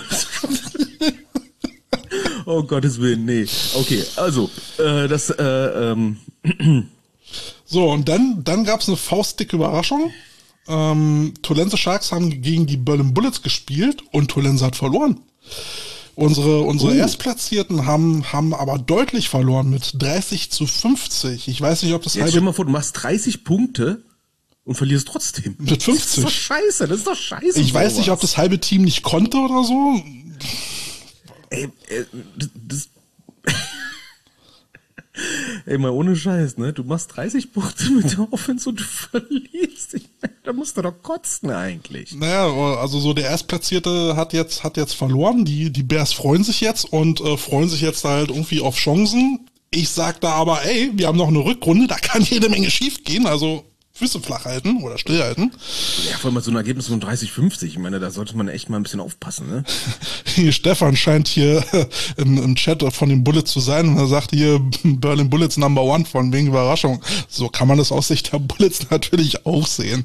Oh Gottes Willen, nee. Okay, also, äh, das, äh, ähm... So, und dann, dann gab's eine faustdicke Überraschung. Ähm, Tolense Sharks haben gegen die Berlin Bullets gespielt und Tolense hat verloren. Unsere, unsere Oh. Erstplatzierten haben, haben aber deutlich verloren mit dreißig zu fünfzig. Ich weiß nicht, ob das Jetzt stell halbe... dir mal vor, du machst dreißig Punkte und verlierst trotzdem. Mit fünfzig. Das ist doch scheiße, das ist doch scheiße. Ich weiß nicht, ob das halbe Team nicht konnte oder so. Ey, äh, das... das Ey, mal ohne Scheiß, ne? Du machst dreißig Punkte mit der Offense und du verlierst. Ich meine, da musst du doch kotzen eigentlich. Naja, also so der Erstplatzierte hat jetzt, hat jetzt verloren. Die, die Bears freuen sich jetzt und äh, freuen sich jetzt halt irgendwie auf Chancen. Ich sag da aber, ey, wir haben noch eine Rückrunde, da kann jede Menge schief gehen, also Füße flach halten oder stillhalten. Ja, vor allem so ein Ergebnis von dreißig fünfzig. Ich meine, da sollte man echt mal ein bisschen aufpassen, ne? Stefan scheint hier im, im Chat von den Bullets zu sein und er sagt hier Berlin Bullets Number One von wegen Überraschung. So kann man das aus Sicht der Bullets natürlich auch sehen.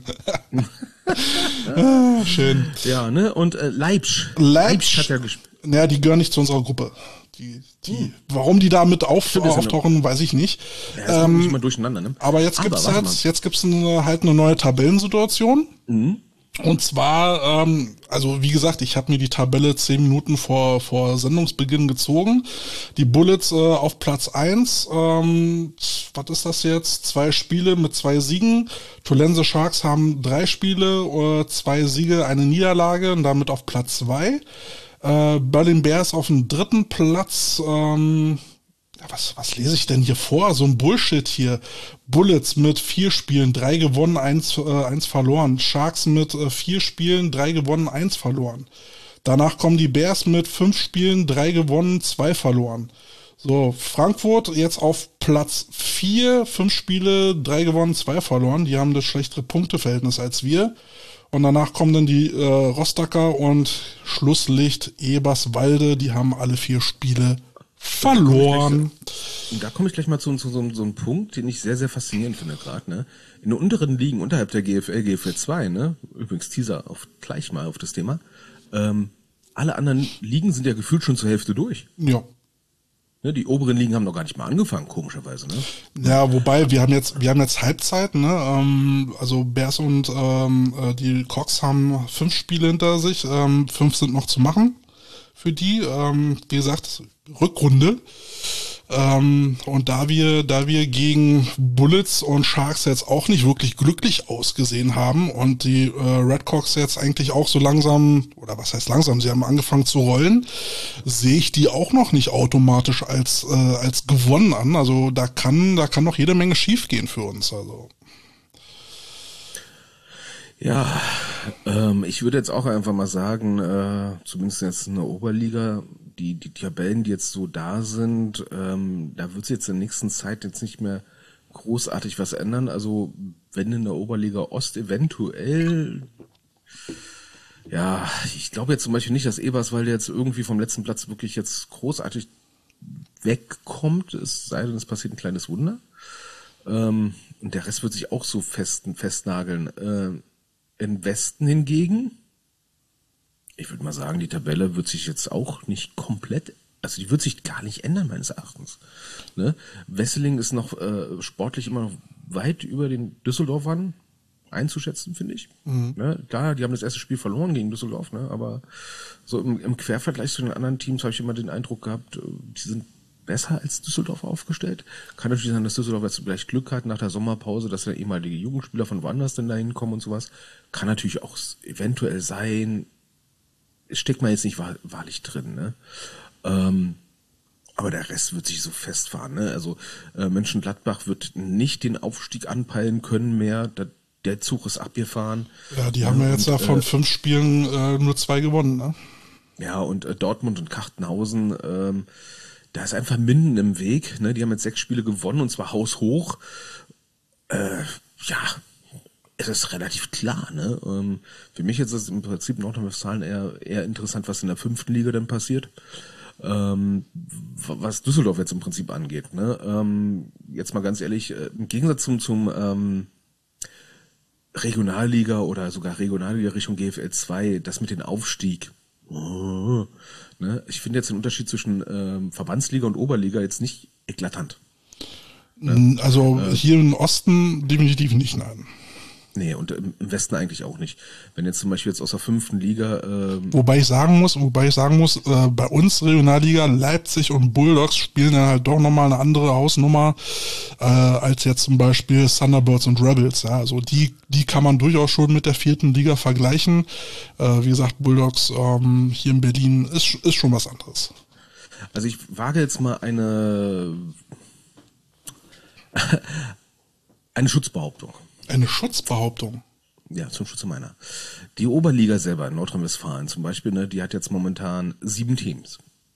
ah, schön. Ja, ne? Und äh, Leipzig. Leipzig hat ja gespielt. Naja, die gehören nicht zu unserer Gruppe. Die, die, hm. Warum die da mit auf, Stimmt, auftauchen, weiß ich nicht. Ja, das ähm, nicht mal durcheinander, ne? Aber jetzt gibt's aber, halt, jetzt gibt's eine, halt eine neue Tabellensituation. Mhm. Und zwar, ähm, also wie gesagt, ich habe mir die Tabelle zehn Minuten vor vor Sendungsbeginn gezogen. Die Bullets äh, auf Platz eins. Ähm, was ist das jetzt? Zwei Spiele mit zwei Siegen. Tolense Sharks haben drei Spiele, äh, zwei Siege, eine Niederlage und damit auf Platz zwei. Äh, Berlin Bears auf dem dritten Platz. Ähm, ja, was, was lese ich denn hier vor? So ein Bullshit hier. Bullets mit vier Spielen, drei gewonnen, eins, äh, eins verloren. Sharks mit äh, vier Spielen, drei gewonnen, eins verloren. Danach kommen die Bears mit fünf Spielen, drei gewonnen, zwei verloren. So, Frankfurt jetzt auf Platz vier, fünf Spiele, drei gewonnen, zwei verloren. Die haben das schlechtere Punkteverhältnis als wir. Und danach kommen dann die äh, Rostocker und Schlusslicht Eberswalde, die haben alle vier Spiele verloren. Und da komme ich gleich mal zu, zu, zu so, so einem Punkt, den ich sehr, sehr faszinierend finde gerade, ne? In den unteren Ligen unterhalb der G F L, G F L zwei, ne? Übrigens Teaser auf gleich mal auf das Thema. Ähm, alle anderen Ligen sind ja gefühlt schon zur Hälfte durch. Ja. Ne, die oberen Ligen haben noch gar nicht mal angefangen, komischerweise, ne? Ja, wobei, wir haben jetzt, wir haben jetzt Halbzeit, ne? Ähm, also Bears und ähm, die Cox haben fünf Spiele hinter sich, ähm, fünf sind noch zu machen für die. Ähm, wie gesagt, Rückrunde. Ähm, und da wir, da wir gegen Bullets und Sharks jetzt auch nicht wirklich glücklich ausgesehen haben und die äh, Redcox jetzt eigentlich auch so langsam, oder was heißt langsam, sie haben angefangen zu rollen, sehe ich die auch noch nicht automatisch als äh, als gewonnen an. Also da kann, da kann noch jede Menge schief gehen für uns. Also. Ja, ähm, ich würde jetzt auch einfach mal sagen, äh, zumindest jetzt in der Oberliga, die die Tabellen, die jetzt so da sind, ähm, da wird sich jetzt in der nächsten Zeit jetzt nicht mehr großartig was ändern. Also wenn in der Oberliga Ost eventuell, ja, ich glaube jetzt zum Beispiel nicht, dass Eberswalde jetzt irgendwie vom letzten Platz wirklich jetzt großartig wegkommt, es sei denn, es passiert ein kleines Wunder. Ähm, und der Rest wird sich auch so fest, festnageln. Äh, Im Westen hingegen, ich würde mal sagen, die Tabelle wird sich jetzt auch nicht komplett, also die wird sich gar nicht ändern, meines Erachtens. Ne? Wesseling ist noch äh, sportlich immer noch weit über den Düsseldorfern einzuschätzen, finde ich. Mhm. Ne? Klar, die haben das erste Spiel verloren gegen Düsseldorf, ne? Aber so im, im Quervergleich zu den anderen Teams habe ich immer den Eindruck gehabt, die sind besser als Düsseldorf aufgestellt. Kann natürlich sein, dass Düsseldorf jetzt vielleicht Glück hat nach der Sommerpause, dass dann ehemalige Jugendspieler von woanders denn da hinkommen und sowas. Kann natürlich auch eventuell sein. Steckt man jetzt nicht wahr, wahrlich drin, ne? Ähm, aber der Rest wird sich so festfahren, ne? Also äh, Mönchengladbach wird nicht den Aufstieg anpeilen können mehr. Da, der Zug ist abgefahren. Ja, die haben ja jetzt ja von äh, fünf Spielen äh, nur zwei gewonnen, ne? Ja, und äh, Dortmund und Kartenhausen, ähm, da ist einfach Minden im Weg, ne? Die haben jetzt sechs Spiele gewonnen und zwar haushoch. Äh, ja, es ist relativ klar, ne? Ähm, für mich ist es im Prinzip Nordrhein-Westfalen eher, eher interessant, was in der fünften Liga dann passiert. Ähm, was Düsseldorf jetzt im Prinzip angeht, ne? Ähm, jetzt mal ganz ehrlich, äh, im Gegensatz zum, zum ähm, Regionalliga oder sogar Regionalliga Richtung G F L zwei, das mit dem Aufstieg. Oh, ne? Ich finde jetzt den Unterschied zwischen ähm, Verbandsliga und Oberliga jetzt nicht eklatant. Ne? Also äh, hier im Osten definitiv nicht, nein. Nee, und im Westen eigentlich auch nicht. Wenn jetzt zum Beispiel jetzt aus der fünften Liga... Ähm wobei ich sagen muss, wobei ich sagen muss, äh, bei uns Regionalliga, Leipzig und Bulldogs spielen dann halt doch nochmal eine andere Hausnummer äh, als jetzt zum Beispiel Thunderbirds und Rebels. Ja, also die die kann man durchaus schon mit der vierten Liga vergleichen. Äh, wie gesagt, Bulldogs ähm, hier in Berlin ist, ist schon was anderes. Also ich wage jetzt mal eine eine Schutzbehauptung. Eine Schutzbehauptung? Ja, zum Schutze meiner. Die Oberliga selber in Nordrhein-Westfalen zum Beispiel, ne, die hat jetzt momentan sieben Teams.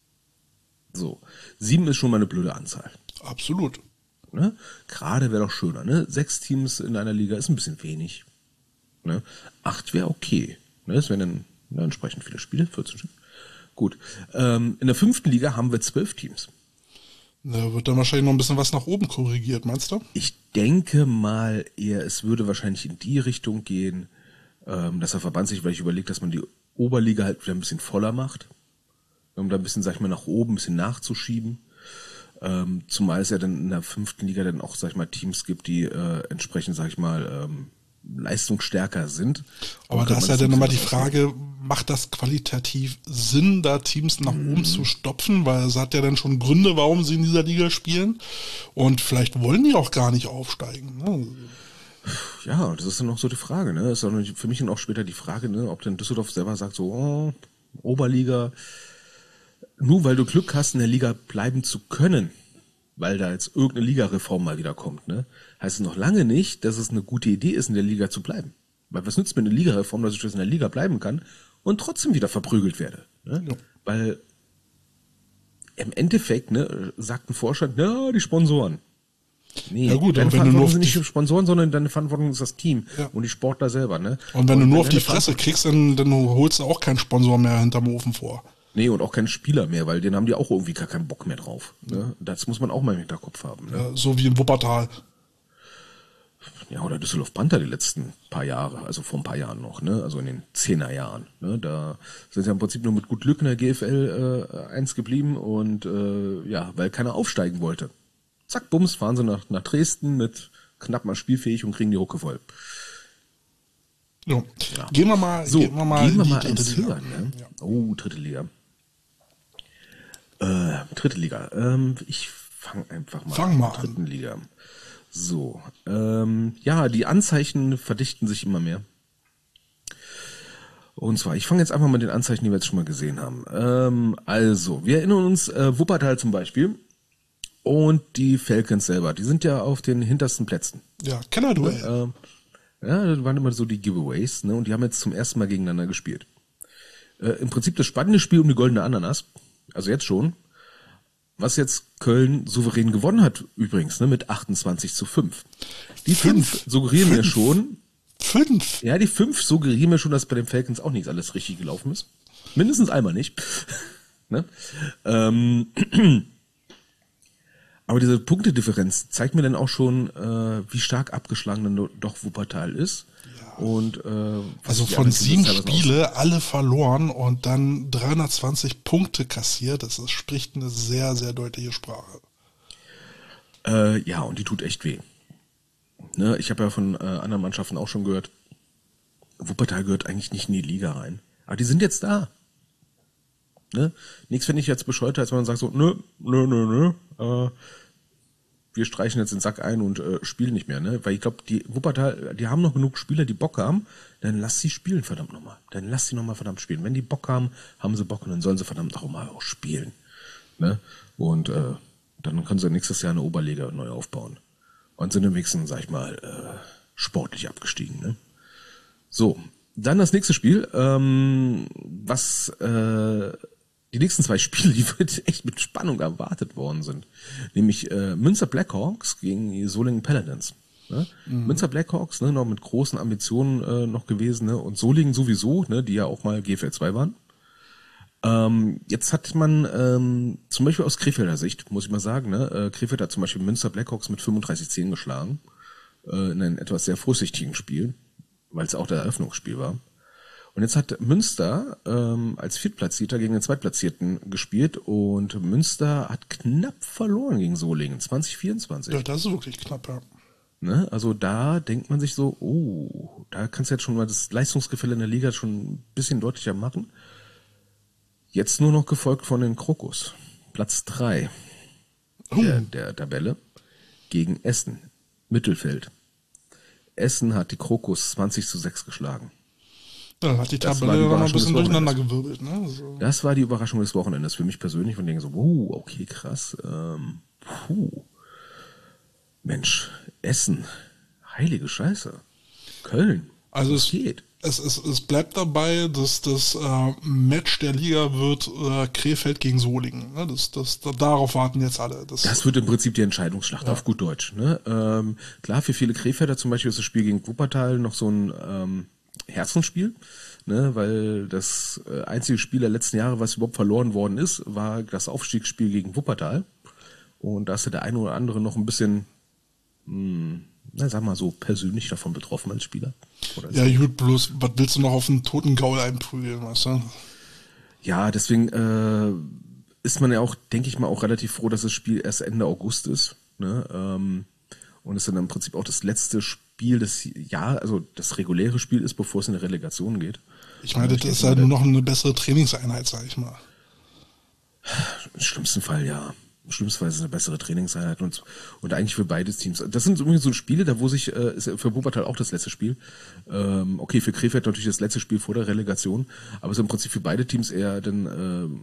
So, sieben ist schon mal eine blöde Anzahl. Absolut. Ne? Gerade wäre doch schöner, ne? Sechs Teams in einer Liga ist ein bisschen wenig. Ne? Acht wäre okay. Ne? Es wären dann ne, entsprechend viele Spiele, vierzehn Stück. Gut. Ähm, in der fünften Liga haben wir zwölf Teams. Da wird dann wahrscheinlich noch ein bisschen was nach oben korrigiert, meinst du? Ich denke mal eher, es würde wahrscheinlich in die Richtung gehen, ähm, dass der Verband sich vielleicht überlegt, dass man die Oberliga halt wieder ein bisschen voller macht, um da ein bisschen, sag ich mal, nach oben ein bisschen nachzuschieben. Ähm, zumal es ja dann in der fünften Liga dann auch, sag ich mal, Teams gibt, die äh, entsprechend, sag ich mal, ähm, leistungsstärker sind. Aber da ist ja dann nochmal die Frage, macht das qualitativ Sinn, da Teams nach oben mhm. zu stopfen? Weil es hat ja dann schon Gründe, warum sie in dieser Liga spielen. Und vielleicht wollen die auch gar nicht aufsteigen. Ne? Ja, das ist dann auch so die Frage. Ne? Das ist dann für mich dann auch später die Frage, ne, ob denn Düsseldorf selber sagt, so oh, Oberliga, nur weil du Glück hast, in der Liga bleiben zu können, weil da jetzt irgendeine Ligareform mal wieder kommt, ne, heißt es noch lange nicht, dass es eine gute Idee ist, in der Liga zu bleiben. Weil was nützt mir eine Ligareform, dass ich jetzt in der Liga bleiben kann und trotzdem wieder verprügelt werde? Ne? Ja. Weil im Endeffekt, ne, sagt ein Vorstand, ja, die Sponsoren. Nee, ja gut, deine wenn Verantwortung du nur sind nicht die Sponsoren, sondern deine Verantwortung ist das Team ja. und die Sportler selber. Ne? Und wenn und du nur auf die Fresse kriegst, dann, dann holst du auch keinen Sponsor mehr hinterm Ofen vor. Nee, und auch keinen Spieler mehr, weil den haben die auch irgendwie gar keinen Bock mehr drauf. Ne? Das muss man auch mal im Hinterkopf haben. Ne? Ja, so wie in Wuppertal. Ja, oder Düsseldorf Panther die letzten paar Jahre, also vor ein paar Jahren noch, ne? Also in den zehner Jahren. Ne? Da sind sie im Prinzip nur mit gut Glück in der G F L äh, eins geblieben und äh, ja, weil keiner aufsteigen wollte. Zack, bums, fahren sie nach, nach Dresden mit knapp mal spielfähig und kriegen die Hucke voll. Ja. Ja. Gehen wir mal, so, gehen wir mal, gehen wir in mal die ins Liga. Hören. Ne? Ja. Oh, dritte Liga. Äh, dritte Liga. Ähm, ich fange einfach mal Fang an mal mit der dritten Liga. So, ähm, ja, die Anzeichen verdichten sich immer mehr. Und zwar, ich fange jetzt einfach mal mit den Anzeichen, die wir jetzt schon mal gesehen haben. Ähm, also, wir erinnern uns, äh, Wuppertal zum Beispiel und die Falcons selber, die sind ja auf den hintersten Plätzen. Ja, Kellerduell. Ähm, ja, das waren immer so die Giveaways, ne, und die haben jetzt zum ersten Mal gegeneinander gespielt. Äh, im Prinzip das spannende Spiel um die goldene Ananas, also jetzt schon, was jetzt Köln souverän gewonnen hat, übrigens, ne, mit achtundzwanzig zu fünf. Die fünf, fünf suggerieren fünf. mir schon. Fünf? Ja, die fünf suggerieren mir schon, dass bei den Falcons auch nicht alles richtig gelaufen ist. Mindestens einmal nicht. ne? ähm, aber diese Punktedifferenz zeigt mir dann auch schon, äh, wie stark abgeschlagen dann doch Wuppertal ist. Und, äh, also von sieben Spiele alle verloren und dann dreihundertzwanzig Punkte kassiert, das ist, spricht eine sehr, sehr deutliche Sprache. Äh, ja, und die tut echt weh. Ne, ich habe ja von äh, anderen Mannschaften auch schon gehört, Wuppertal gehört eigentlich nicht in die Liga rein. Aber die sind jetzt da. Ne? Nichts finde ich jetzt bescheuerter, als wenn man sagt so, nö, nö, nö, nö, äh, wir streichen jetzt den Sack ein und äh, spielen nicht mehr, ne? Weil ich glaube, die Wuppertal, die haben noch genug Spieler, die Bock haben, dann lass sie spielen, verdammt nochmal. Dann lass sie nochmal verdammt spielen. Wenn die Bock haben, haben sie Bock und dann sollen sie verdammt auch mal auch spielen. Ne? Und äh, dann können sie nächstes Jahr eine Oberliga neu aufbauen. Und sind im nächsten, sag ich mal, äh, sportlich abgestiegen, ne? So, dann das nächste Spiel, ähm, was äh, die nächsten zwei Spiele, die echt mit Spannung erwartet worden sind. Nämlich äh, Münster Blackhawks gegen die Solingen Paladins. Ne? Mhm. Münster Blackhawks, ne, noch mit großen Ambitionen äh, noch gewesen, ne? Und Solingen sowieso, ne, die ja auch mal G F L zwei waren. Ähm, jetzt hat man ähm, zum Beispiel aus Krefelder Sicht, muss ich mal sagen, ne, äh, Krefeld hat zum Beispiel Münster Blackhawks mit fünfunddreißig zehn geschlagen, äh, in einem etwas sehr vorsichtigen Spiel, weil es auch das Eröffnungsspiel war. Und jetzt hat Münster ähm, als Viertplatzierter gegen den Zweitplatzierten gespielt und Münster hat knapp verloren gegen Solingen, zwanzig vierundzwanzig. Ja, das ist wirklich knapp, ja. Ne? Also da denkt man sich so, oh, da kannst du jetzt schon mal das Leistungsgefälle in der Liga schon ein bisschen deutlicher machen. Jetzt nur noch gefolgt von den Krokus. Platz drei oh. der, der Tabelle gegen Essen, Mittelfeld. Essen hat die Krokus zwanzig zu sechs geschlagen. Ja, hat die Das Tabelle war die noch ein bisschen Überraschung des durcheinander gewirbelt. Ne? Also. Das war die Überraschung des Wochenendes für mich persönlich und denke so, wow, okay, krass. Ähm, puh. Mensch, Essen, heilige Scheiße. Köln, also es es geht. Es, es, es bleibt dabei, dass das äh, Match der Liga wird äh, Krefeld gegen Solingen. Ne? Das, das, da, darauf warten jetzt alle. Das, das wird im Prinzip die Entscheidungsschlacht, ja. Auf gut Deutsch. Ne? Ähm, klar, für viele Krefelder zum Beispiel ist das Spiel gegen Wuppertal noch so ein ähm, Herzensspiel, ne? Weil das äh, einzige Spiel der letzten Jahre, was überhaupt verloren worden ist, war das Aufstiegsspiel gegen Wuppertal. Und da ist ja der eine oder andere noch ein bisschen, mh, na, sag mal so, persönlich davon betroffen als Spieler. Oder ja, so. gut, bloß, was willst du noch auf einen toten Gaul einprügeln, weißt du? Ja, deswegen äh, ist man ja auch, denke ich mal, auch relativ froh, dass das Spiel erst Ende August ist. Ne? Ähm, und es dann im Prinzip auch das letzte Spiel des Jahres, also das reguläre Spiel ist, bevor es in die Relegation geht. Ich meine, das ist ja nur noch eine bessere Trainingseinheit, sag ich mal. Im schlimmsten Fall, ja. Im schlimmsten Fall ist es eine bessere Trainingseinheit und, und eigentlich für beide Teams. Das sind übrigens so Spiele, da wo sich, äh, ist für Wuppertal auch das letzte Spiel. Ähm, okay, für Krefeld natürlich das letzte Spiel vor der Relegation, aber es ist im Prinzip für beide Teams eher dann, ähm,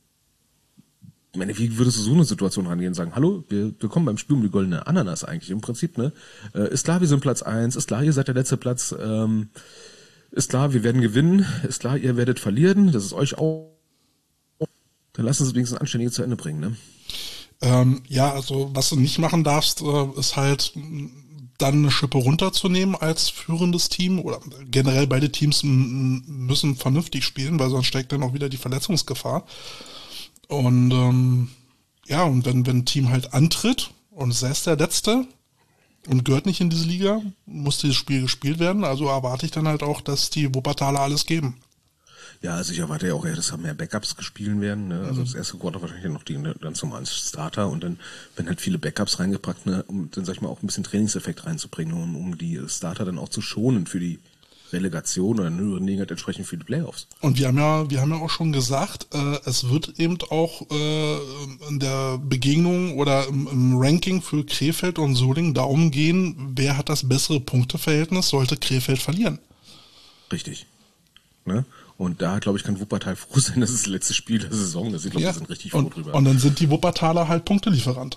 ich meine, wie würdest du so eine Situation rangehen und sagen, hallo, wir, wir kommen beim Spiel um die goldene Ananas eigentlich im Prinzip, ne? Äh, ist klar, wir sind Platz eins, ist klar, ihr seid der letzte Platz, ähm, ist klar, wir werden gewinnen, ist klar, ihr werdet verlieren, das ist euch auch. Dann lass uns wenigstens ein anständiges zu Ende bringen, ne? Ähm, ja, also was du nicht machen darfst, äh, ist halt dann eine Schippe runterzunehmen als führendes Team oder generell beide Teams m- müssen vernünftig spielen, weil sonst steigt dann auch wieder die Verletzungsgefahr. Und ähm, ja, und wenn, wenn ein Team halt antritt und sei es der Letzte und gehört nicht in diese Liga, muss dieses Spiel gespielt werden. Also erwarte ich dann halt auch, dass die Wuppertaler alles geben. Ja, also ich erwarte ja auch, ja, dass mehr Backups gespielt werden. Ne? Also mhm. das erste Quarter wahrscheinlich noch die ganz normalen Starter und dann werden halt viele Backups reingepackt, ne? Um dann, sag ich mal, auch ein bisschen Trainingseffekt reinzubringen, um, um die Starter dann auch zu schonen für die Relegation oder nur halt entsprechend für die Playoffs. Und wir haben ja, wir haben ja auch schon gesagt, äh, es wird eben auch äh, in der Begegnung oder im, im Ranking für Krefeld und Solingen darum gehen, wer hat das bessere Punkteverhältnis, sollte Krefeld verlieren. Richtig. Ne? Und da, glaube ich, kann Wuppertal froh sein, das ist das letzte Spiel der Saison. Das ich glaube, ja. wir sind richtig froh und, drüber. Und dann sind die Wuppertaler halt Punktelieferant.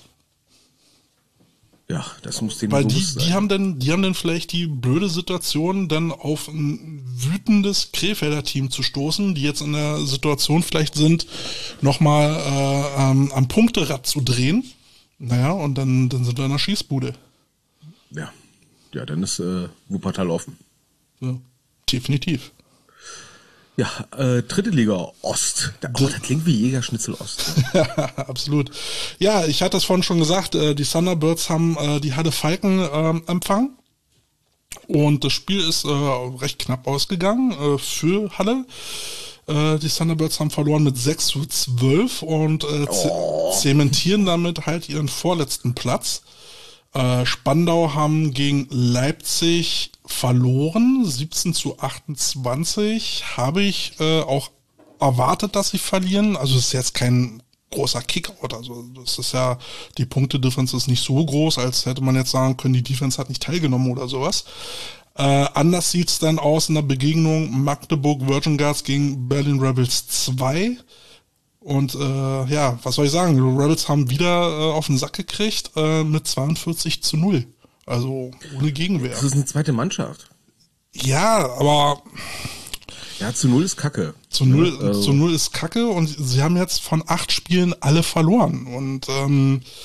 Ja, das muss denen Weil die, bewusst sein. die haben dann, die haben dann vielleicht die blöde Situation, dann auf ein wütendes Krefelder Team zu stoßen, die jetzt in der Situation vielleicht sind, nochmal äh, ähm, am Punkterad zu drehen. Naja, und dann, dann sind wir in der Schießbude. Ja, ja, dann ist äh, Wuppertal offen. Ja, definitiv. Ja, äh, dritte Liga Ost. Da, oh, das klingt wie Jägerschnitzel Ost. Ja, absolut. Ja, ich hatte es vorhin schon gesagt, äh, die Thunderbirds haben äh, die Halle Falken äh, empfangen. Und das Spiel ist äh, recht knapp ausgegangen äh, für Halle. Äh, die Thunderbirds haben verloren mit sechs zu zwölf und äh, ze- Oh. zementieren damit halt ihren vorletzten Platz. Äh, Spandau haben gegen Leipzig verloren, siebzehn zu achtundzwanzig. Habe ich äh, auch erwartet, dass sie verlieren. Also es ist jetzt kein großer Kickout. Also das ist ja, die Punktedifferenz ist nicht so groß, als hätte man jetzt sagen können, die Defense hat nicht teilgenommen oder sowas. Äh, anders sieht's dann aus in der Begegnung Magdeburg Virgin Guards gegen Berlin Rebels zwei. Und äh, ja, was soll ich sagen? Die Rebels haben wieder äh, auf den Sack gekriegt äh, mit zweiundvierzig zu null. Also ohne Gegenwehr. Das ist eine zweite Mannschaft. Ja, aber Ja, zu null ist Kacke. zu null, Ja, also. zu null ist Kacke und sie haben jetzt von acht Spielen alle verloren. Und ähm,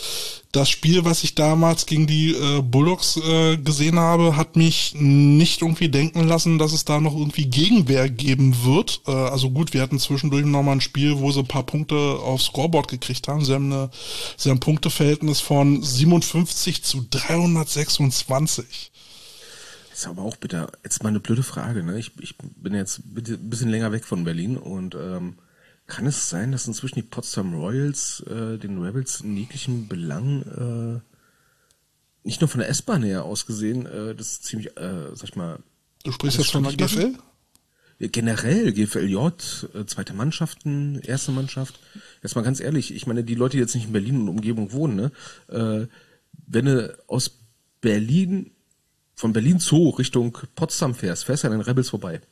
das Spiel, was ich damals gegen die äh, Bulldogs äh, gesehen habe, hat mich nicht irgendwie denken lassen, dass es da noch irgendwie Gegenwehr geben wird. Äh, also gut, wir hatten zwischendurch nochmal ein Spiel, wo sie ein paar Punkte aufs Scoreboard gekriegt haben. Sie haben, eine, sie haben ein Punkteverhältnis von siebenundfünfzig zu dreihundertsechsundzwanzig. Ist aber auch bitter. Jetzt mal eine blöde Frage, ne? Ich, ich bin jetzt ein bisschen länger weg von Berlin und ähm, kann es sein, dass inzwischen die Potsdam Royals äh, den Rebels in jeglichen Belang äh, nicht nur von der S-Bahn her aus gesehen, äh, das ist ziemlich, äh, sag ich mal... Du sprichst jetzt von der G F L? Ja, generell, G F L J, äh, zweite Mannschaften, erste Mannschaft. Jetzt mal ganz ehrlich, ich meine, die Leute, die jetzt nicht in Berlin und Umgebung wohnen, ne? Äh, wenn du aus Berlin, von Berlin Zoo Richtung Potsdam fährst, fährst du an den Rebels vorbei.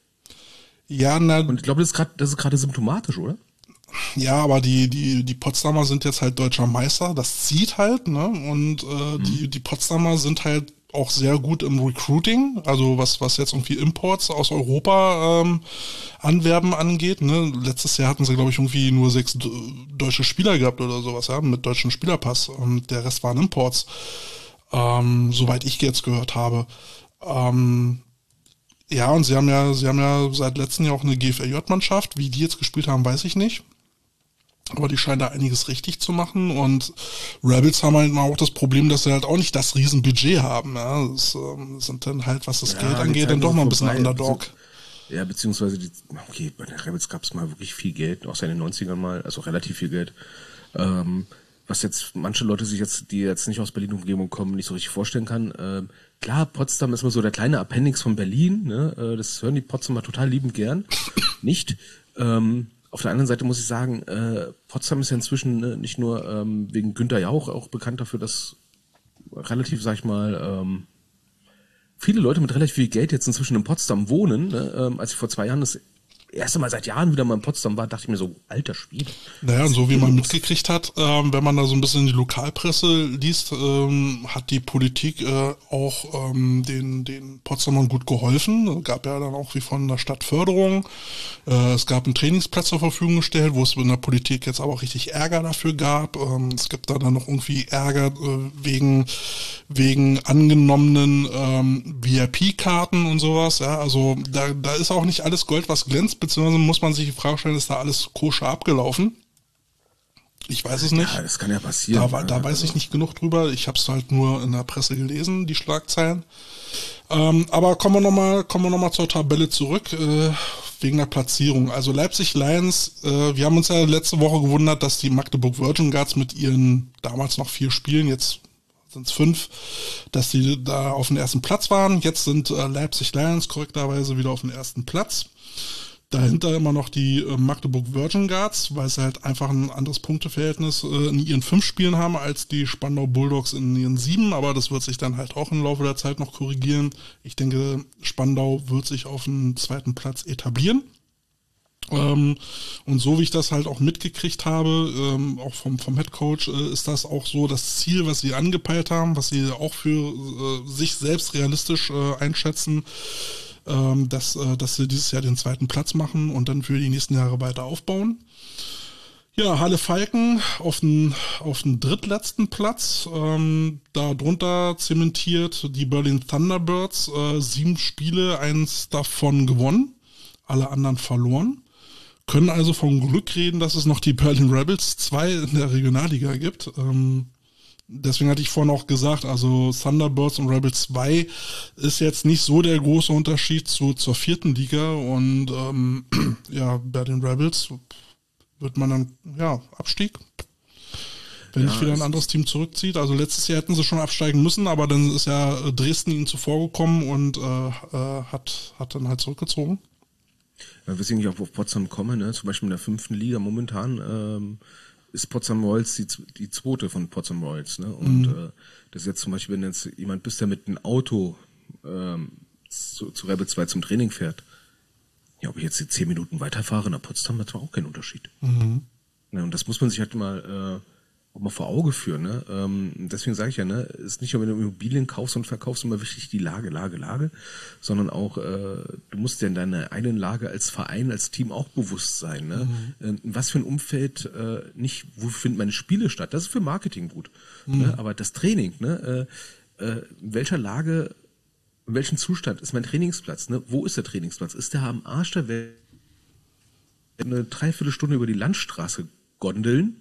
Ja, na... Und ich glaube, das ist gerade, das ist gerade symptomatisch, oder? Ja, aber die, die, die Potsdamer sind jetzt halt deutscher Meister, das zieht halt, ne? Und äh, mhm. die, die Potsdamer sind halt auch sehr gut im Recruiting, also was, was jetzt irgendwie Imports aus Europa ähm, anwerben angeht, ne? Letztes Jahr hatten sie, glaube ich, irgendwie nur sechs deutsche Spieler gehabt oder sowas, ja, mit deutschem Spielerpass. Und der Rest waren Imports, ähm, soweit ich jetzt gehört habe. Ähm, ja, und sie haben ja, sie haben ja seit letztem Jahr auch eine G F L J-Mannschaft. Wie die jetzt gespielt haben, weiß ich nicht. Aber die scheinen da einiges richtig zu machen und Rebels haben halt auch das Problem, dass sie halt auch nicht das Riesenbudget haben. Ja, das ähm, sind dann halt, was das ja, Geld angeht, dann doch noch ein bisschen Underdog. Ja, beziehungsweise, die, okay, bei den Rebels gab es mal wirklich viel Geld, auch in den neunzigern mal, also relativ viel Geld. Ähm, was jetzt manche Leute sich jetzt, die jetzt nicht aus Berlin-Umgebung kommen, nicht so richtig vorstellen kann. Ähm, klar, Potsdam ist immer so der kleine Appendix von Berlin, ne? Äh, das hören die Potsdamer total liebend gern. Nicht. Ähm, Auf der anderen Seite muss ich sagen, äh, Potsdam ist ja inzwischen äh, nicht nur ähm, wegen Günter Jauch auch bekannt dafür, dass relativ, sag ich mal, ähm, viele Leute mit relativ viel Geld jetzt inzwischen in Potsdam wohnen. Ne? Ähm, als ich vor zwei Jahren das erste Mal seit Jahren wieder mal in Potsdam war, dachte ich mir so, alter Schwede. Naja, und so wie man mitgekriegt hat, ähm, wenn man da so ein bisschen die Lokalpresse liest, ähm, hat die Politik äh, auch ähm, den, den Potsdamern gut geholfen. Es gab ja dann auch wie von der Stadt Förderung. Äh, es gab einen Trainingsplatz zur Verfügung gestellt, wo es in der Politik jetzt aber auch richtig Ärger dafür gab. Ähm, es gibt da dann noch irgendwie Ärger äh, wegen, wegen angenommenen ähm, V I P-Karten und sowas. Ja, also da, da ist auch nicht alles Gold, was glänzt. Beziehungsweise muss man sich die Frage stellen, ist da alles koscher abgelaufen? Ich weiß es nicht. Ja, das kann ja passieren. Da, da weiß ich nicht genug drüber. Ich habe es halt nur in der Presse gelesen, die Schlagzeilen. Ähm, aber kommen wir nochmal kommen wir noch mal zur Tabelle zurück, äh, wegen der Platzierung. Also Leipzig Lions, äh, wir haben uns ja letzte Woche gewundert, dass die Magdeburg Virgin Guards mit ihren damals noch vier Spielen, jetzt sind es fünf, dass die da auf dem ersten Platz waren. Jetzt sind äh, Leipzig Lions korrekterweise wieder auf dem ersten Platz. Dahinter immer noch die äh, Magdeburg Virgin Guards, weil sie halt einfach ein anderes Punkteverhältnis äh, in ihren fünf Spielen haben als die Spandau Bulldogs in ihren sieben, aber das wird sich dann halt auch im Laufe der Zeit noch korrigieren. Ich denke, Spandau wird sich auf den zweiten Platz etablieren. Ähm, und so wie ich das halt auch mitgekriegt habe, ähm, auch vom, vom Headcoach, äh, ist das auch so das Ziel, was sie angepeilt haben, was sie auch für äh, sich selbst realistisch äh, einschätzen, dass, dass sie dieses Jahr den zweiten Platz machen und dann für die nächsten Jahre weiter aufbauen. Ja, Halle Falken auf den, auf den drittletzten Platz. Ähm, darunter zementiert die Berlin Thunderbirds. Äh, sieben Spiele, eins davon gewonnen, alle anderen verloren. Können also vom Glück reden, dass es noch die Berlin Rebels zwei in der Regionalliga gibt. Ähm, Deswegen hatte ich vorhin auch gesagt, also Thunderbirds und Rebels zwei ist jetzt nicht so der große Unterschied zu, zur vierten Liga und ähm, ja, bei den Rebels wird man dann, ja, Abstieg, wenn ja, nicht wieder ein anderes Team zurückzieht. Also letztes Jahr hätten sie schon absteigen müssen, aber dann ist ja Dresden ihnen zuvorgekommen und äh, äh, hat, hat dann halt zurückgezogen. Ja, weswegen ich auch auf Potsdam komme, ne? Zum Beispiel in der fünften Liga momentan, ähm, ist Potsdam Royals die, die zweite von Potsdam Royals, ne? Und mhm. äh, das ist jetzt zum Beispiel, wenn jetzt jemand bist, der mit einem Auto ähm, zu, zu Rebel zwei zum Training fährt, ja, ob ich jetzt die zehn Minuten weiterfahre nach Potsdam, das war auch kein Unterschied. Mhm. Ja, und das muss man sich halt mal auch mal vor Auge führen. Ne? Ähm, deswegen sage ich ja, ne, ist nicht nur, wenn du Immobilien kaufst und verkaufst, immer wichtig die Lage, Lage, Lage, sondern auch, äh, du musst dir in deiner eigenen Lage als Verein, als Team auch bewusst sein. Ne? Mhm. In was für ein Umfeld, äh, nicht, wo finden meine Spiele statt, das ist für Marketing gut. Mhm. Ne? Aber das Training, ne, äh, äh, in welcher Lage, in welchem Zustand ist mein Trainingsplatz? Ne? Wo ist der Trainingsplatz? Ist der am Arsch der Welt? Eine Dreiviertelstunde über die Landstraße gondeln?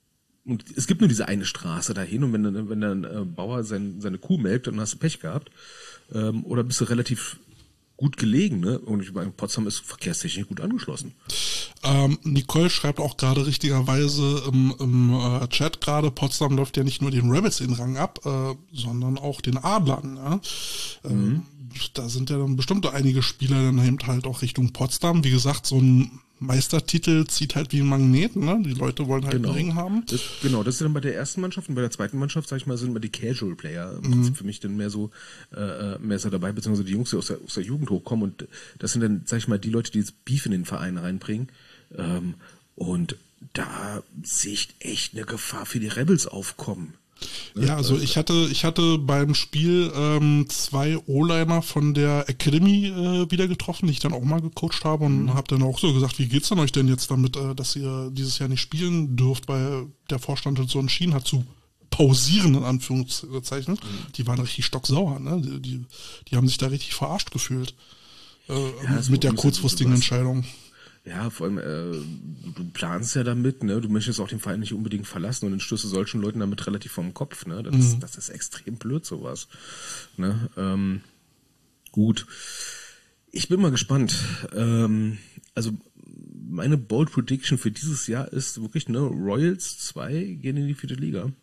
Und es gibt nur diese eine Straße dahin und wenn dann, wenn dann äh, Bauer sein, seine Kuh melkt, dann hast du Pech gehabt. Ähm, oder bist du relativ gut gelegen, ne? Und ich meine, Potsdam ist verkehrstechnisch gut angeschlossen. Ähm, Nicole schreibt auch gerade richtigerweise im, im äh, Chat gerade, Potsdam läuft ja nicht nur den Rebels den Rang ab, äh, sondern auch den Adlern. Ja? Ähm, mhm. Da sind ja dann bestimmt einige Spieler dann eben halt auch Richtung Potsdam. Wie gesagt, so ein Meistertitel zieht halt wie ein Magnet, ne? Die Leute wollen halt genau. einen Ring haben. Das, genau, das ist dann bei der ersten Mannschaft und bei der zweiten Mannschaft, sag ich mal, sind immer die Casual Player im Prinzip mhm. für mich dann mehr so äh, mehr so dabei, beziehungsweise die Jungs, die aus der, aus der Jugend hochkommen und das sind dann, sag ich mal, die Leute, die jetzt Beef in den Verein reinbringen ähm, und da sehe ich echt eine Gefahr für die Rebels aufkommen. Ja, also ich hatte ich hatte beim Spiel ähm, zwei O-Liner von der Academy äh, wieder getroffen, die ich dann auch mal gecoacht habe und mhm. habe dann auch so gesagt, wie geht's denn euch denn jetzt damit, äh, dass ihr dieses Jahr nicht spielen dürft, weil der Vorstand halt so entschieden hat zu pausieren, in Anführungszeichen. Mhm. Die waren richtig stocksauer, ne? Die, die, die haben sich da richtig verarscht gefühlt äh, ja, mit der kurzfristigen Entscheidung. Ja, vor allem, äh, du planst ja damit, ne? Du möchtest auch den Verein nicht unbedingt verlassen und dann stößt du solchen Leuten damit relativ vom Kopf, ne? Das, mhm. das ist extrem blöd, sowas. Ne? Ähm, gut. Ich bin mal gespannt. Ähm, also, meine Bold Prediction für dieses Jahr ist wirklich, ne, Royals zwei gehen in die vierte Liga.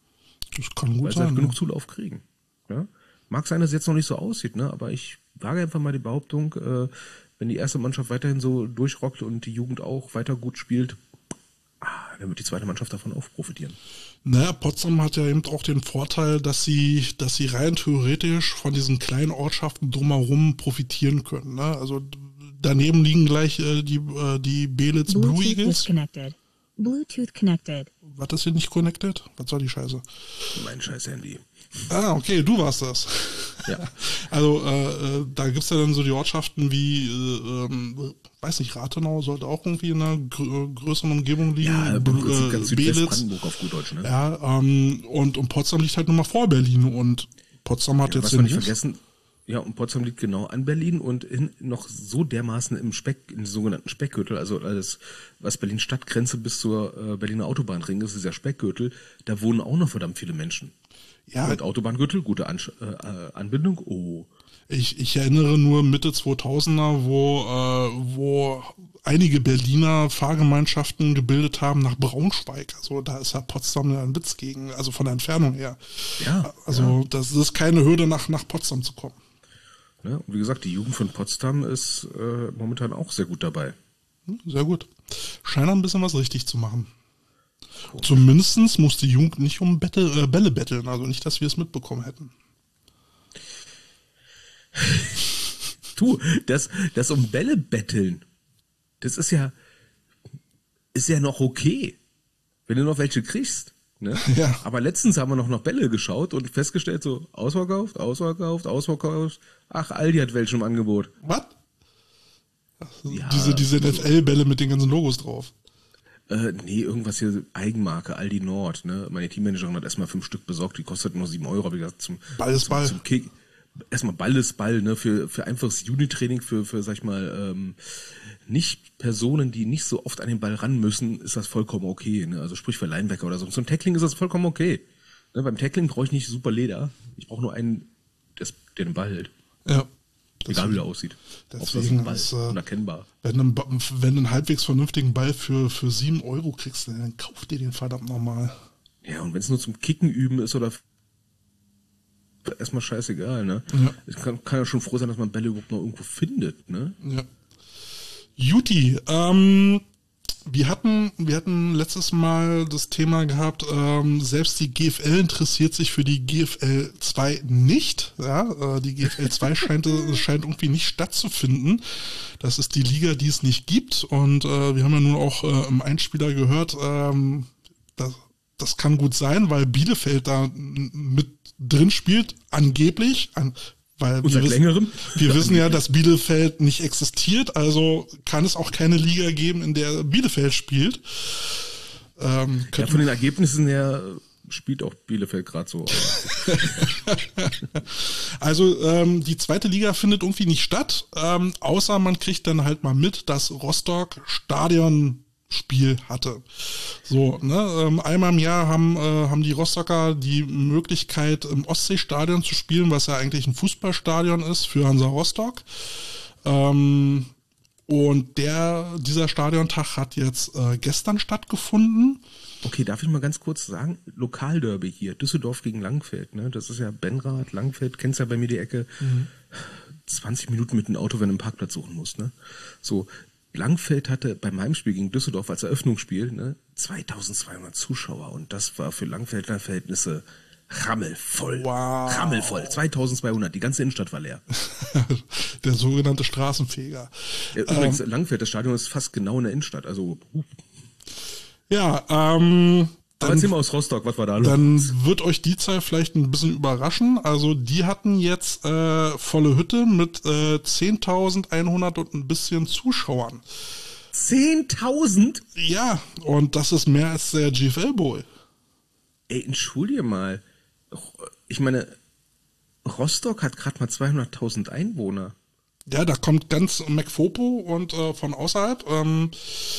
Das kann gut weil sein. sie halt ja. genug Zulauf kriegen. Ja? Mag sein, dass es jetzt noch nicht so aussieht, ne? Aber ich wage einfach mal die Behauptung, äh, wenn die erste Mannschaft weiterhin so durchrockt und die Jugend auch weiter gut spielt, ah, dann wird die zweite Mannschaft davon auch profitieren. Naja, Potsdam hat ja eben auch den Vorteil, dass sie, dass sie rein theoretisch von diesen kleinen Ortschaften drumherum profitieren können. Ne? Also daneben liegen gleich äh, die, äh, die Belitz Blue Eagles. Disconnected. Bluetooth connected. Was ist hier nicht connected? Was war die Scheiße? Mein scheiß Handy. Ah, okay, du warst das. Ja. Also äh, da gibt's ja dann so die Ortschaften wie, äh, ähm, weiß nicht, Rathenau sollte auch irgendwie in einer gr- größeren Umgebung liegen. Ja, im Prinzip äh, ganz Südwestbrandenburg auf gut Deutsch, ne? Ja, ähm, und, und Potsdam liegt halt nur mal vor Berlin und Potsdam hat ja, jetzt was den wir nicht Bus. vergessen, ja, und Potsdam liegt genau an Berlin und in, noch so dermaßen im Speck, im sogenannten Speckgürtel, also alles, was Berlin Stadtgrenze bis zur äh, Berliner Autobahnring ist, ist ja Speckgürtel, da wohnen auch noch verdammt viele Menschen. Ja, und Autobahngürtel, gute An- äh, Anbindung, oh. Ich, ich erinnere nur Mitte zweitausender, wo, äh, wo einige Berliner Fahrgemeinschaften gebildet haben nach Braunschweig. Also da ist ja Potsdam ja ein Witz gegen, also von der Entfernung her. Ja. Also ja. das ist keine Hürde, nach, nach Potsdam zu kommen. Ja, und wie gesagt, die Jugend von Potsdam ist äh, momentan auch sehr gut dabei. Sehr gut. Scheint ein bisschen was richtig zu machen. Cool. Zumindest muss die Jugend nicht um Bette, äh, Bälle betteln, also nicht, dass wir es mitbekommen hätten. Du, das, das um Bälle betteln, das ist ja, ist ja noch okay, wenn du noch welche kriegst. Ne? Ja. Aber letztens haben wir noch nach Bälle geschaut und festgestellt, so ausverkauft, ausverkauft, ausverkauft. Ach, Aldi hat welche im Angebot. Was? Ja, diese diese N F L-Bälle mit den ganzen Logos drauf. Äh, nee, irgendwas hier, Eigenmarke, Aldi Nord. Ne? Meine Teammanagerin hat erstmal fünf Stück besorgt, die kosteten nur sieben Euro. Hab ich gesagt, zum, Ball ist zum, Ball. Zum Kick. Erstmal Ball ist Ball, ne, für, für einfaches Unit-Training, für, für, sag ich mal, ähm, nicht Personen, die nicht so oft an den Ball ran müssen, ist das vollkommen okay, ne, also sprich für Linebacker oder so. Zum Tackling ist das vollkommen okay. Ne, beim Tackling brauche ich nicht super Leder, ich brauche nur einen, das, der den Ball hält. Ja. Egal wie der aussieht. Deswegen Ball, ist, äh, unerkennbar. Wenn du, einen, wenn du einen halbwegs vernünftigen Ball für, für sieben Euro kriegst, dann kauf dir den verdammt nochmal. Ja, und wenn es nur zum Kicken üben ist oder erstmal scheißegal, ne? Ja. Ich kann, kann ja schon froh sein, dass man Bälle überhaupt noch irgendwo findet, ne? Ja. Juti, ähm, wir hatten, wir hatten letztes Mal das Thema gehabt, ähm, selbst die G F L interessiert sich für die G F L zwei nicht, ja, äh, die G F L zwei scheint, scheint irgendwie nicht stattzufinden. Das ist die Liga, die es nicht gibt und äh, wir haben ja nun auch äh, im Einspieler gehört, ähm, dass das kann gut sein, weil Bielefeld da mit drin spielt, angeblich. An, weil Und wir seit wissen, längerem? wir wissen ja, dass Bielefeld nicht existiert, also kann es auch keine Liga geben, in der Bielefeld spielt. Ähm, Ja, von den Ergebnissen her spielt auch Bielefeld gerade so. Also ähm, die zweite Liga findet irgendwie nicht statt, ähm, außer man kriegt dann halt mal mit, dass Rostock Stadionspiel hatte. So, ne, ähm, einmal im Jahr haben äh, haben die Rostocker die Möglichkeit, im Ostseestadion zu spielen, was ja eigentlich ein Fußballstadion ist für Hansa Rostock. Ähm, und der dieser Stadiontag hat jetzt äh, gestern stattgefunden. Okay, darf ich mal ganz kurz sagen, Lokalderby hier, Düsseldorf gegen Langfeld, ne? Das ist ja Benrath, Langfeld, kennst ja bei mir die Ecke. Mhm. zwanzig Minuten mit dem Auto, wenn du einen Parkplatz suchen musst, ne? So, Langfeld hatte bei meinem Spiel gegen Düsseldorf als Eröffnungsspiel, ne, zweitausendzweihundert Zuschauer und das war für Langfelder Verhältnisse rammelvoll. Wow. Rammelvoll, zweitausendzweihundert, die ganze Innenstadt war leer. Der sogenannte Straßenfeger. Ja, übrigens, ähm, Langfeld, das Stadion ist fast genau in der Innenstadt, also uh. Ja, ähm, aber erzähl mal aus Rostock, was war da los? Dann wird euch die Zahl vielleicht ein bisschen überraschen. Also die hatten jetzt äh, volle Hütte mit äh, zehntausendeinhundert und ein bisschen Zuschauern. zehntausend? Ja, und das ist mehr als der G F L Bowl. Ey, entschuldige mal. Ich meine, Rostock hat gerade mal zweihunderttausend Einwohner. Ja, da kommt ganz McFopo und äh, von außerhalb. Ähm,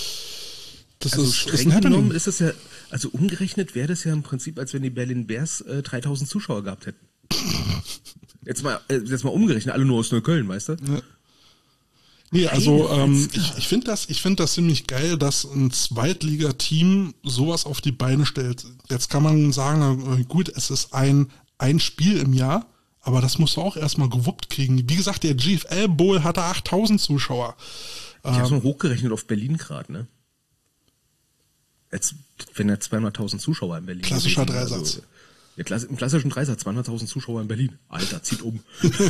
das also ist, streng ist ein genommen ist es ja, also umgerechnet wäre das ja im Prinzip, als wenn die Berlin Bears äh, dreitausend Zuschauer gehabt hätten. Jetzt mal, äh, jetzt mal umgerechnet, alle nur aus Neukölln, weißt du? Ja. Nee, also ähm, ich, ich finde das, ich finde das ziemlich geil, dass ein Zweitligateam sowas auf die Beine stellt. Jetzt kann man sagen, äh, gut, es ist ein, ein Spiel im Jahr, aber das musst du auch erstmal gewuppt kriegen. Wie gesagt, der G F L Bowl hatte achttausend Zuschauer. Ich ähm, hab's mal hochgerechnet auf Berlin gerade, ne? Jetzt, wenn ja zweihunderttausend Zuschauer in Berlin. Klassischer Dreisatz. Also, ja, klass, im klassischen Dreisatz, zweihunderttausend Zuschauer in Berlin. Alter, zieht um.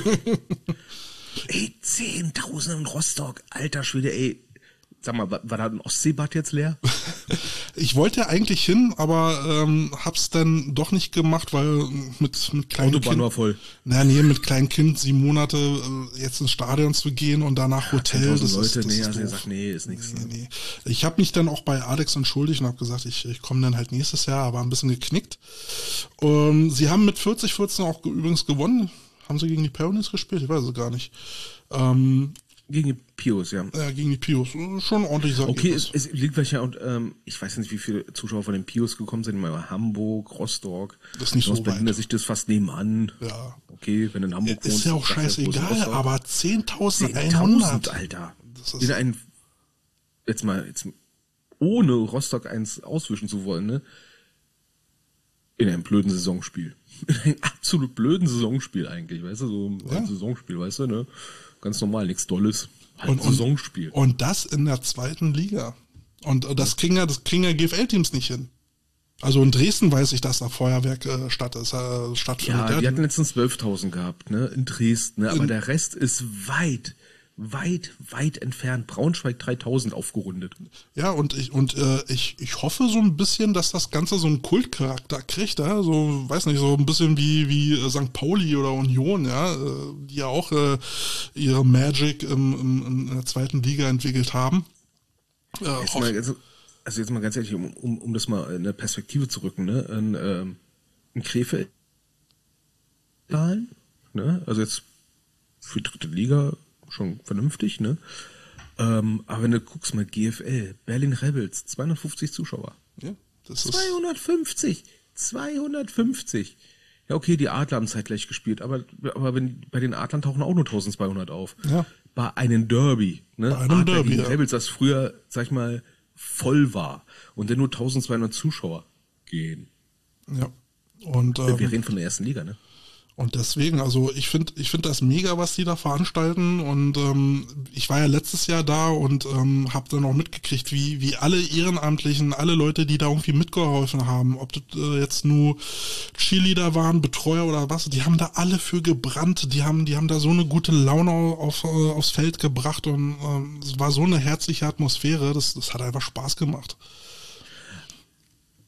Ey, zehntausend in Rostock. Alter Schwede, ey. Sag mal, war, war da ein Ostseebad jetzt leer? Ich wollte ja eigentlich hin, aber ähm, hab's dann doch nicht gemacht, weil mit, mit kleinem Autobahn Kind... war voll. Na nee, mit kleinem Kind sieben Monate äh, jetzt ins Stadion zu gehen und danach Hotel, ja, das Leute, ist, das nee, ist also doof. gesagt, nee, ist nichts. Nee, nee. Ich habe mich dann auch bei Alex entschuldigt und habe gesagt, ich, ich komme dann halt nächstes Jahr, aber ein bisschen geknickt. Ähm, sie haben mit vierzig vierzehn auch übrigens gewonnen. Haben sie gegen die Pioneers gespielt? Ich weiß es gar nicht. Ähm, Gegen die Pios, ja. Ja, gegen die Pios. Schon ordentlich sagen. Okay, es, es liegt vielleicht ja, und ähm, ich weiß nicht, wie viele Zuschauer von den Pios gekommen sind, mal Hamburg, Rostock. Das ist nicht so aus Berliner Sicht ist fast nebenan. Ja. Okay, wenn du in Hamburg ist wohnst. ja auch scheißegal, aber zehntausendeinhundert. zehntausend, Alter. Das ist in ein, jetzt mal, jetzt, ohne Rostock eins auswischen zu wollen, ne? In einem blöden Saisonspiel. In einem absolut blöden Saisonspiel eigentlich, weißt du, so ja. ein Saisonspiel, weißt du, ne? Ganz normal, nichts Dolles. Halt und, ein Saisonspiel. Und, und das in der zweiten Liga. Und das kriegen ja, das kriegen ja G F L-Teams nicht hin. Also in Dresden weiß ich, dass da Feuerwerk äh, statt ist, äh, stattfindet. Ja, die hatten letztens zwölftausend gehabt, ne? In Dresden, ne? Aber in, der Rest ist weit, weit, weit entfernt. Braunschweig dreitausend aufgerundet. Ja, und ich und äh, ich ich hoffe so ein bisschen, dass das Ganze so einen Kultcharakter kriegt, ja, so weiß nicht, so ein bisschen wie wie äh, Sankt Pauli oder Union, ja, äh, die ja auch äh, ihre Magic im, im, in der zweiten Liga entwickelt haben. Äh, jetzt mal, also, also jetzt mal ganz ehrlich, um, um, um das mal in eine Perspektive zu rücken, ne, in, ähm, in Krefeld, ne, also jetzt für die dritte Liga schon vernünftig, ne? Ähm, aber wenn du guckst mal, G F L, Berlin Rebels, zweihundertfünfzig Zuschauer. Ja, das ist zweihundertfünfzig! zweihundertfünfzig! Ja, okay, die Adler haben zeitgleich gespielt, aber, aber wenn, bei den Adlern tauchen auch nur eintausendzweihundert auf. Ja. Bei einem Derby, ne? Bei einem Adler Derby, gegen ja. Rebels, das früher, sag ich mal, voll war und dann nur eintausendzweihundert Zuschauer gehen. Ja. Und ähm, Wir reden von der ersten Liga, ne? Und deswegen, also ich finde ich finde das mega, was die da veranstalten, und ähm, ich war ja letztes Jahr da und ähm, habe dann auch mitgekriegt, wie wie alle Ehrenamtlichen, alle Leute, die da irgendwie mitgeholfen haben, ob das äh, jetzt nur Cheerleader waren, Betreuer oder was, die haben da alle für gebrannt, die haben die haben da so eine gute Laune auf, äh, aufs Feld gebracht, und ähm, es war so eine herzliche Atmosphäre, das, das hat einfach Spaß gemacht.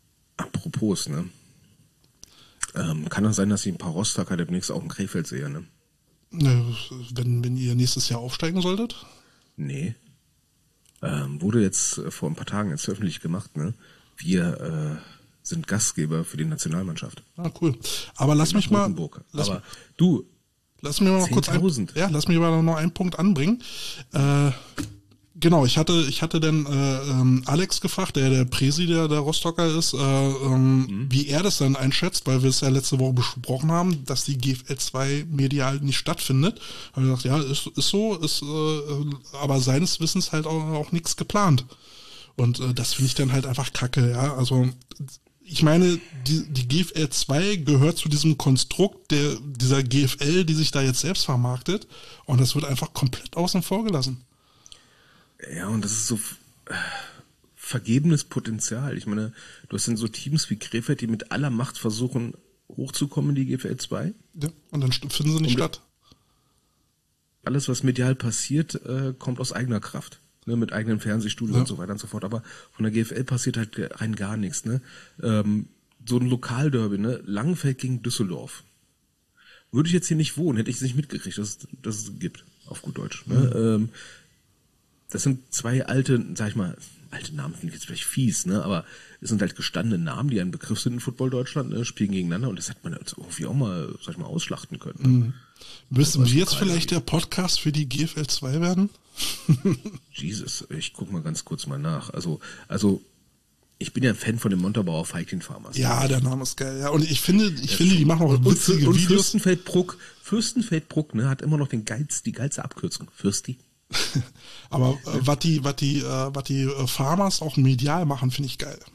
Apropos, ne? Ähm, kann das sein, dass ich ein paar Rostocker demnächst auch in Krefeld sehe, ne? Ne, wenn, wenn ihr nächstes Jahr aufsteigen solltet? Nee. Ähm, wurde jetzt äh, vor ein paar Tagen jetzt öffentlich gemacht, ne? Wir äh, sind Gastgeber für die Nationalmannschaft. Ah, cool. Aber lass mich mal... Lass, Aber du... Lass mich mal noch kurz ein, ja, lass mich aber noch einen Punkt anbringen. Äh, genau, ich hatte, ich hatte dann äh, ähm, Alex gefragt, der der Präsi der, der Rostocker ist, äh, ähm, mhm. wie er das dann einschätzt, weil wir es ja letzte Woche besprochen haben, dass die G F L zwei medial nicht stattfindet. Habe ich gesagt, ja, ist, ist so, ist äh, aber seines Wissens halt auch, auch nichts geplant. Und äh, das finde ich dann halt einfach kacke, ja. Also ich meine, die, die G F L zwei gehört zu diesem Konstrukt der, dieser G F L, die sich da jetzt selbst vermarktet, und das wird einfach komplett außen vor gelassen. Ja, und das ist so äh, vergebenes Potenzial. Ich meine, du hast dann so Teams wie Krefeld, die mit aller Macht versuchen, hochzukommen in die G F L zwei. Ja, und dann finden sie nicht und statt. Alles, was medial passiert, äh, kommt aus eigener Kraft. Ne, mit eigenen Fernsehstudios ja. und so weiter und so fort. Aber von der G F L passiert halt rein gar nichts. Ne? Ähm, so ein Lokalderby, ne? Langenfeld gegen Düsseldorf. Würde ich jetzt hier nicht wohnen, hätte ich es nicht mitgekriegt, dass, dass es gibt, auf gut Deutsch. Ne? Mhm. Ähm, das sind zwei alte, sag ich mal, alte Namen finde ich jetzt vielleicht fies, ne? Aber es sind halt gestandene Namen, die ein Begriff sind in Football Deutschland, ne? Spielen gegeneinander, und das hätte man jetzt irgendwie auch mal, sag ich mal, ausschlachten können. Ne? Mhm. Müssen wir jetzt vielleicht der Podcast für die G F L zwei werden? Jesus, ich guck mal ganz kurz mal nach. Also, also ich bin ja ein Fan von den Montabaur Feigling Farmers. Ja, der Name ist geil. Ja, und ich finde, ich ja, finde, die machen auch witzige und, und Videos. Fürstenfeldbruck, Fürstenfeldbruck, ne, hat immer noch den geilst, die geilste Abkürzung. Fürsti. Aber äh, was die, was die, äh, was die äh, Farmers auch medial machen, finde ich geil.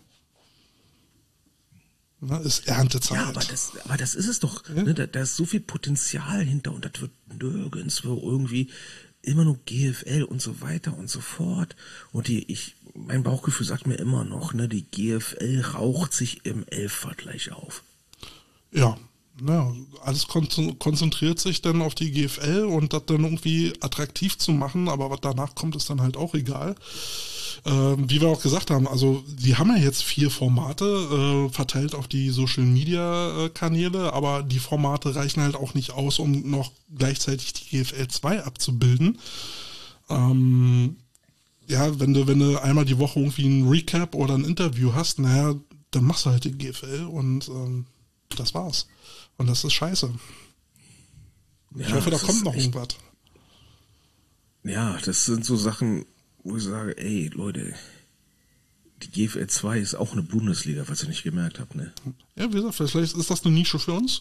Ne, ist Erntezeit. Ja, aber das, aber das ist es doch. Ja? Ne, da, da ist so viel Potenzial hinter, und das wird nirgendwo irgendwie immer nur G F L und so weiter und so fort. Und die, ich, mein Bauchgefühl sagt mir immer noch, ne, die G F L raucht sich im Elfvergleich auf. Ja, ne, alles konzentriert sich dann auf die G F L und das dann irgendwie attraktiv zu machen, aber was danach kommt, ist dann halt auch egal. Ähm, wie wir auch gesagt haben, also die haben ja jetzt vier Formate äh, verteilt auf die Social-Media-Kanäle, aber die Formate reichen halt auch nicht aus, um noch gleichzeitig die G F L zwei abzubilden. Ähm, ja, wenn du, wenn du einmal die Woche irgendwie ein Recap oder ein Interview hast, naja, dann machst du halt die G F L, und ähm, das war's. Und das ist scheiße. Ich ja, hoffe, da kommt noch echt irgendwas. Ja, das sind so Sachen, wo ich sage, ey, Leute, die G F L zwei ist auch eine Bundesliga, falls ihr nicht gemerkt habt, ne? Ja, wie gesagt, vielleicht ist das eine Nische für uns.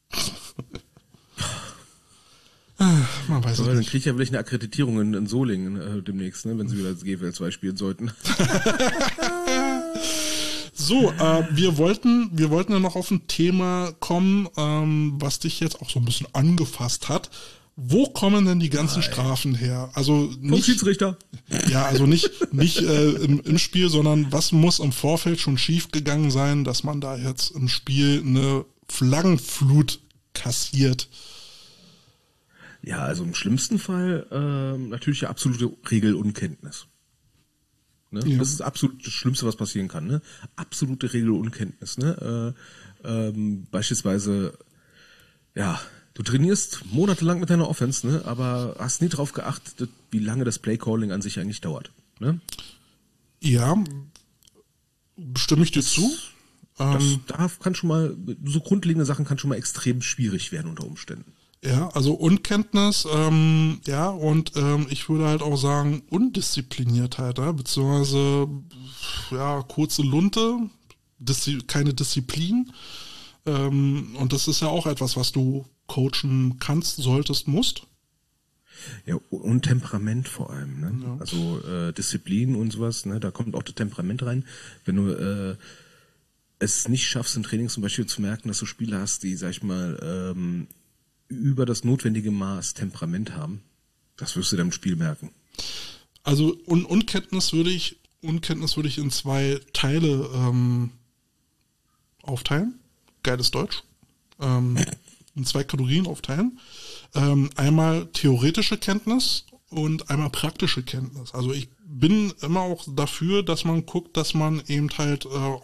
Man weiß so, es dann nicht. kriege ich ja vielleicht eine Akkreditierung in, in Solingen äh, demnächst, ne, wenn sie wieder das G F L zwei spielen sollten. So, äh, wir wollten, wir wollten ja noch auf ein Thema kommen, ähm, was dich jetzt auch so ein bisschen angefasst hat. Wo kommen denn die ganzen Nein. Strafen her? Also nicht, vom Schiedsrichter. Ja, also nicht, nicht äh, im, im Spiel, sondern was muss im Vorfeld schon schief gegangen sein, dass man da jetzt im Spiel eine Flaggenflut kassiert? Ja, also im schlimmsten Fall äh, natürlich ja absolute Regelunkenntnis. Ne? Ja. Das ist absolut das Schlimmste, was passieren kann. Ne? Absolute Regelunkenntnis. Ne? Äh, ähm, beispielsweise, ja, du trainierst monatelang mit deiner Offense, ne? Aber hast nie drauf geachtet, wie lange das Playcalling an sich eigentlich dauert. Ne? Ja, stimme ich dir das, zu. Das ähm, darf, kann schon mal, so grundlegende Sachen kann schon mal extrem schwierig werden unter Umständen. Ja, also Unkenntnis, ähm, ja, und ähm, ich würde halt auch sagen Undiszipliniertheit, ja, beziehungsweise ja, kurze Lunte, Diszi- keine Disziplin, ähm, und das ist ja auch etwas, was du coachen kannst, solltest, musst. Ja, und Temperament vor allem, ne? Ja. Also äh, Disziplin und sowas, ne? Da kommt auch das Temperament rein. Wenn du äh, es nicht schaffst, im Training zum Beispiel zu merken, dass du Spieler hast, die, sag ich mal, ähm, über das notwendige Maß Temperament haben, das wirst du dann im Spiel merken. Also Un- Unkenntnis würde ich, Unkenntnis würde ich in zwei Teile ähm, aufteilen. Geiles Deutsch. Ähm, in zwei Kategorien aufteilen. Ähm, einmal theoretische Kenntnis und einmal praktische Kenntnis. Also ich bin immer auch dafür, dass man guckt, dass man eben halt äh, auch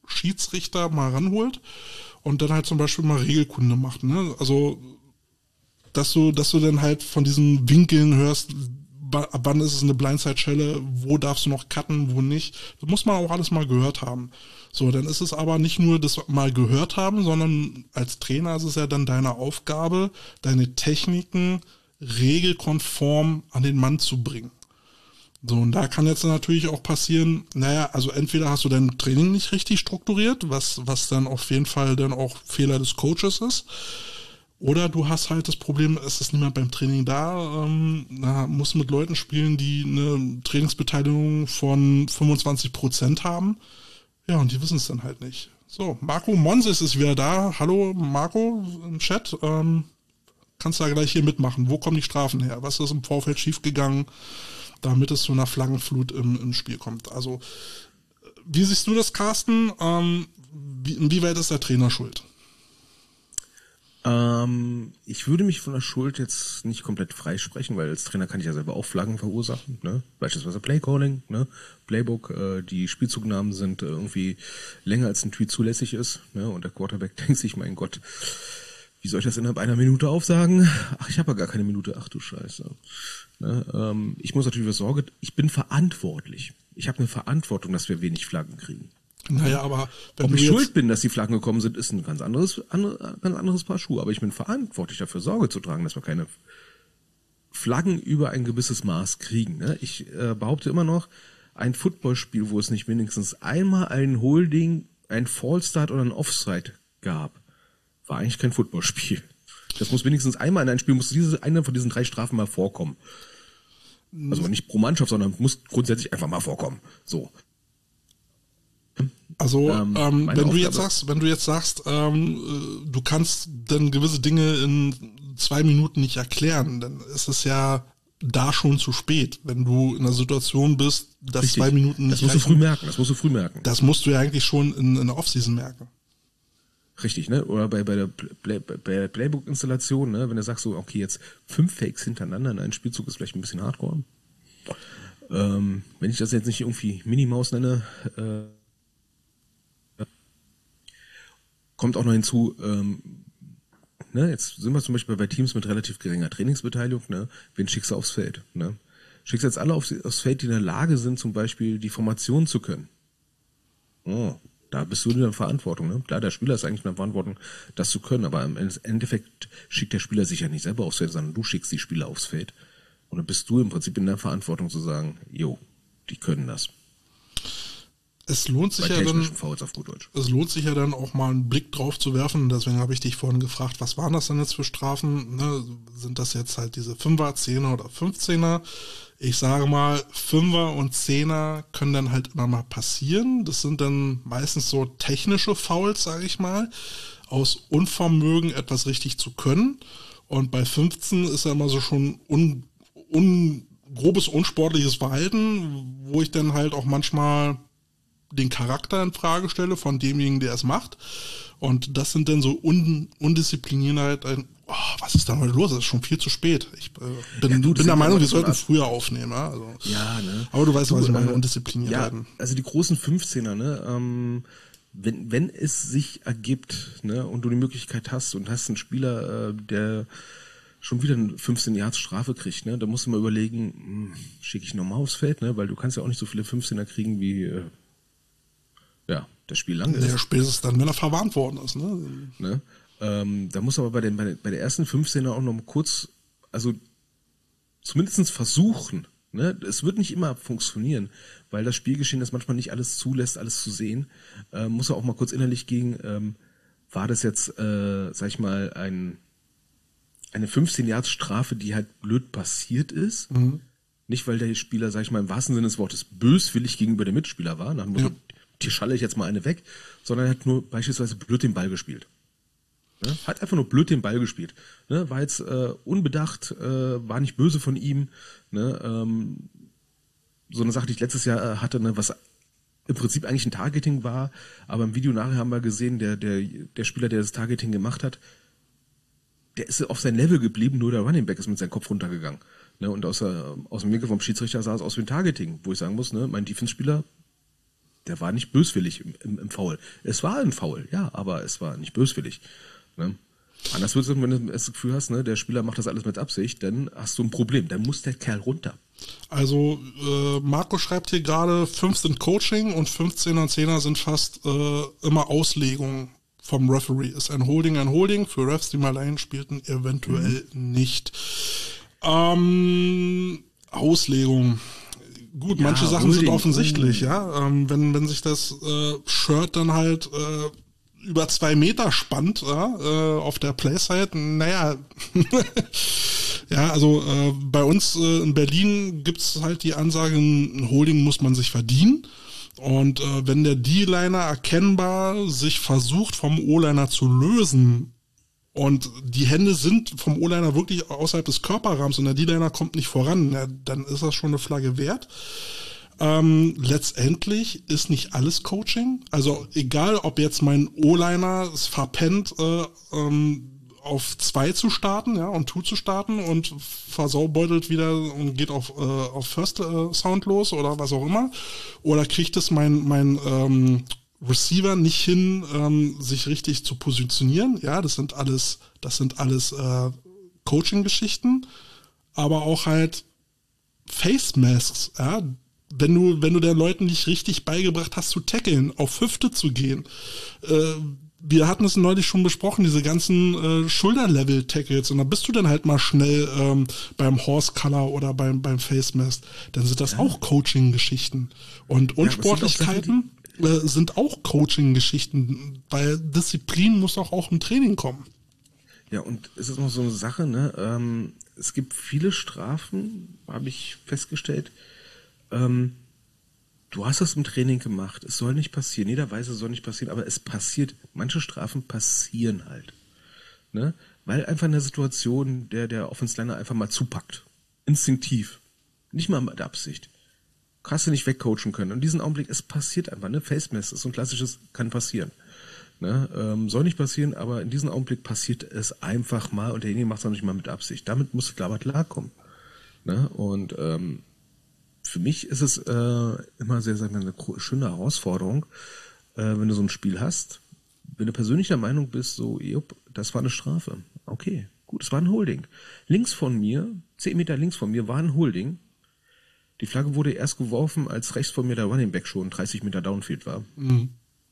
Schiedsrichter mal ranholt und dann halt zum Beispiel mal Regelkunde macht, ne? Also, dass du, dass du dann halt von diesen Winkeln hörst, ab wann ist es eine Blindside-Schelle, wo darfst du noch cutten, wo nicht. Das muss man auch alles mal gehört haben. So, dann ist es aber nicht nur das mal gehört haben, sondern als Trainer ist es ja dann deine Aufgabe, deine Techniken regelkonform an den Mann zu bringen. So, und da kann jetzt natürlich auch passieren, naja, also entweder hast du dein Training nicht richtig strukturiert, was, was dann auf jeden Fall dann auch Fehler des Coaches ist. Oder du hast halt das Problem, es ist niemand beim Training da, ähm, da musst du mit Leuten spielen, die eine Trainingsbeteiligung von fünfundzwanzig Prozent haben. Ja, und die wissen es dann halt nicht. So, Marco Monses ist wieder da. Hallo Marco im Chat. Ähm, kannst du da gleich hier mitmachen. Wo kommen die Strafen her? Was ist im Vorfeld schiefgegangen, damit es zu einer Flaggenflut im, im Spiel kommt? Also, wie siehst du das, Carsten? Ähm, wie, inwieweit ist der Trainer schuld? Ähm, ich würde mich von der Schuld jetzt nicht komplett freisprechen, weil als Trainer kann ich ja selber auch Flaggen verursachen, ne? Beispielsweise Playcalling, ne? Playbook, äh, die Spielzugnahmen sind äh, irgendwie länger als ein Tweet zulässig ist, ne? Und der Quarterback denkt sich, mein Gott, wie soll ich das innerhalb einer Minute aufsagen? Ach, ich habe ja gar keine Minute, ach du Scheiße. Ne? Ähm, ich muss natürlich für Sorge, ich bin verantwortlich. Ich habe eine Verantwortung, dass wir wenig Flaggen kriegen. Naja, aber wenn Ob du ich jetzt schuld bin, dass die Flaggen gekommen sind, ist ein ganz anderes, andere, ganz anderes Paar Schuhe. Aber ich bin verantwortlich dafür, Sorge zu tragen, dass wir keine Flaggen über ein gewisses Maß kriegen. Ne? Ich äh, behaupte immer noch, ein Footballspiel, wo es nicht wenigstens einmal ein Holding, ein Fallstart oder ein Offside gab, war eigentlich kein Footballspiel. Das muss wenigstens einmal in einem Spiel, muss diese, eine von diesen drei Strafen mal vorkommen. Also nicht pro Mannschaft, sondern muss grundsätzlich einfach mal vorkommen. So. Also, Ähm, ähm, meine wenn du jetzt Aufgabe- sagst, wenn du jetzt sagst, ähm, äh, du kannst dann gewisse Dinge in zwei Minuten nicht erklären, dann ist es ja da schon zu spät, wenn du in einer Situation bist, dass Richtig. zwei Minuten nicht Das musst du reichen. früh merken, das musst du früh merken. Das musst du ja eigentlich schon in, in der Offseason merken. Richtig, ne? Oder bei, bei der Play, bei der Playbook-Installation, ne? Wenn du sagst so, okay, jetzt fünf Fakes hintereinander in einem Spielzug ist vielleicht ein bisschen hardcore. Ähm, wenn ich das jetzt nicht irgendwie Minimaus nenne, äh, kommt auch noch hinzu, ähm, ne, jetzt sind wir zum Beispiel bei Teams mit relativ geringer Trainingsbeteiligung, ne, wen schickst du aufs Feld, ne? Schickst jetzt alle aufs, aufs Feld, die in der Lage sind, zum Beispiel die Formation zu können. Oh, da bist du in der Verantwortung, ne? Klar, der Spieler ist eigentlich in der Verantwortung, das zu können, aber im Endeffekt schickt der Spieler sich ja nicht selber aufs Feld, sondern du schickst die Spieler aufs Feld. Und dann bist du im Prinzip in der Verantwortung zu sagen, jo, die können das. Es lohnt sich Bei ja dann, technischen Fouls auf gut Deutsch. es lohnt sich ja dann auch mal einen Blick drauf zu werfen. Deswegen habe ich dich vorhin gefragt, was waren das denn jetzt für Strafen? Ne? Sind das jetzt halt diese Fünfer, Zehner oder Fünfzehner? Ich sage mal, Fünfer und Zehner können dann halt immer mal passieren. Das sind dann meistens so technische Fouls, sage ich mal, aus Unvermögen etwas richtig zu können. Und bei fünfzehn ist ja immer so schon un, un, grobes, unsportliches Verhalten, wo ich dann halt auch manchmal den Charakter in Frage stelle von demjenigen, der es macht. Und das sind dann so un, Undiszipliniertheit. Ein, oh, was ist da heute los? Es ist schon viel zu spät. Ich äh, bin, Ja, du, das bin der ist Meinung, ja wir so eine sollten Art- früher aufnehmen. Ja? Also, Ja, ne? aber du weißt, Du, was ich meine, äh, Undiszipliniertheiten. Ja, also die großen fünfzehner, ne, ähm, wenn, wenn es sich ergibt, ne, und du die Möglichkeit hast und hast einen Spieler, äh, der schon wieder eine fünfzehn Yards Strafe kriegt, ne, da musst du mal überlegen, schicke ich nochmal aufs Feld, ne, weil du kannst ja auch nicht so viele fünfzehner kriegen, wie, äh, ja, das Spiel lang ist. Ja, spätestens dann, wenn er verwarnt worden ist. Ne? Ne? Ähm, da muss aber bei, den, bei, der, bei der ersten fünfzehner auch noch mal kurz, also zumindest versuchen. Ne? Es wird nicht immer funktionieren, weil das Spielgeschehen das manchmal nicht alles zulässt, alles zu sehen. Ähm, muss er auch mal kurz innerlich gehen, ähm, war das jetzt, äh, sag ich mal, ein, eine fünfzehn Yards Strafe, die halt blöd passiert ist. Mhm. Nicht, weil der Spieler, sag ich mal, im wahrsten Sinne des Wortes böswillig gegenüber dem Mitspieler war, nach dem Motto, Ja. hier schalle ich jetzt mal eine weg, sondern er hat nur beispielsweise blöd den Ball gespielt. Ne? Hat einfach nur blöd den Ball gespielt. Ne? War jetzt äh, unbedacht, äh, war nicht böse von ihm. Ne? Ähm, so eine Sache, die ich letztes Jahr äh, hatte, ne, was im Prinzip eigentlich ein Targeting war, aber im Video nachher haben wir gesehen, der, der, der Spieler, der das Targeting gemacht hat, der ist auf sein Level geblieben, nur der Running Back ist mit seinem Kopf runtergegangen. Ne? Und aus, der, aus dem Winkel vom Schiedsrichter sah es aus wie ein Targeting, wo ich sagen muss, ne, mein Defense-Spieler der war nicht böswillig im, im, im Foul. Es war ein Foul, ja, aber es war nicht böswillig. Ne? Anders wird es, wenn du das Gefühl hast, ne, der Spieler macht das alles mit Absicht, dann hast du ein Problem. Dann muss der Kerl runter. Also äh, Marco schreibt hier gerade, fünf sind Coaching und fünfzehner und zehner sind fast äh, immer Auslegungen vom Referee. Ist ein Holding ein Holding? Für Refs, die mal allein spielten, eventuell mhm. nicht. Ähm, Auslegung. Gut, ja, manche Sachen Holding. sind offensichtlich, ja. Ähm, wenn, wenn sich das äh, Shirt dann halt äh, über zwei Meter spannt, ja, äh, auf der Playside, naja, ja, also äh, bei uns äh, in Berlin gibt's halt die Ansage, ein Holding muss man sich verdienen. Und äh, wenn der D-Liner erkennbar sich versucht, vom O-Liner zu lösen und die Hände sind vom O-Liner wirklich außerhalb des Körperrahmens und der D-Liner kommt nicht voran, ja, dann ist das schon eine Flagge wert. Ähm, letztendlich ist nicht alles Coaching. Also egal, ob jetzt mein O-Liner es verpennt, äh, ähm, auf zwei zu starten, ja, und two zu starten und versaubeutelt wieder und geht auf, äh, auf First äh, Sound los oder was auch immer. Oder kriegt es mein, mein ähm, Receiver nicht hin, ähm, sich richtig zu positionieren. Ja, das sind alles, das sind alles äh, Coaching-Geschichten, aber auch halt Face Masks, ja. Wenn du, wenn du den Leuten nicht richtig beigebracht hast zu tackeln, auf Hüfte zu gehen, äh, wir hatten es neulich schon besprochen, diese ganzen äh, Schulterlevel-Tackles, und da bist du dann halt mal schnell ähm, beim Horse Color oder beim, beim Face Mask, dann sind das ja auch Coaching-Geschichten. Und Unsportlichkeiten ja, sind, auch äh, sind auch Coaching-Geschichten, weil Disziplin muss auch, auch im Training kommen. Ja, und es ist noch so eine Sache, ne? Ähm, es gibt viele Strafen, habe ich festgestellt. Ähm, du hast das im Training gemacht, es soll nicht passieren, jeder weiß, es soll nicht passieren, aber es passiert, manche Strafen passieren halt, ne? Weil einfach in der Situation der, der Offense-Liner einfach mal zupackt, instinktiv, nicht mal mit Absicht, hast du nicht wegcoachen können, und in diesem Augenblick, es passiert einfach, ne? Face Mask ist so ein klassisches, kann passieren, ne? Ähm, soll nicht passieren, aber in diesem Augenblick passiert es einfach mal, und derjenige macht es auch nicht mal mit Absicht, damit musst du klar klarkommen, ne? Und ähm, für mich ist es äh, immer sehr, sehr eine schöne Herausforderung, äh, wenn du so ein Spiel hast, wenn du persönlich der Meinung bist, so, jupp, das war eine Strafe. Okay, gut, es war ein Holding. Links von mir, zehn Meter links von mir, war ein Holding. Die Flagge wurde erst geworfen, als rechts von mir der Running Back schon dreißig Meter Downfield war. Mhm.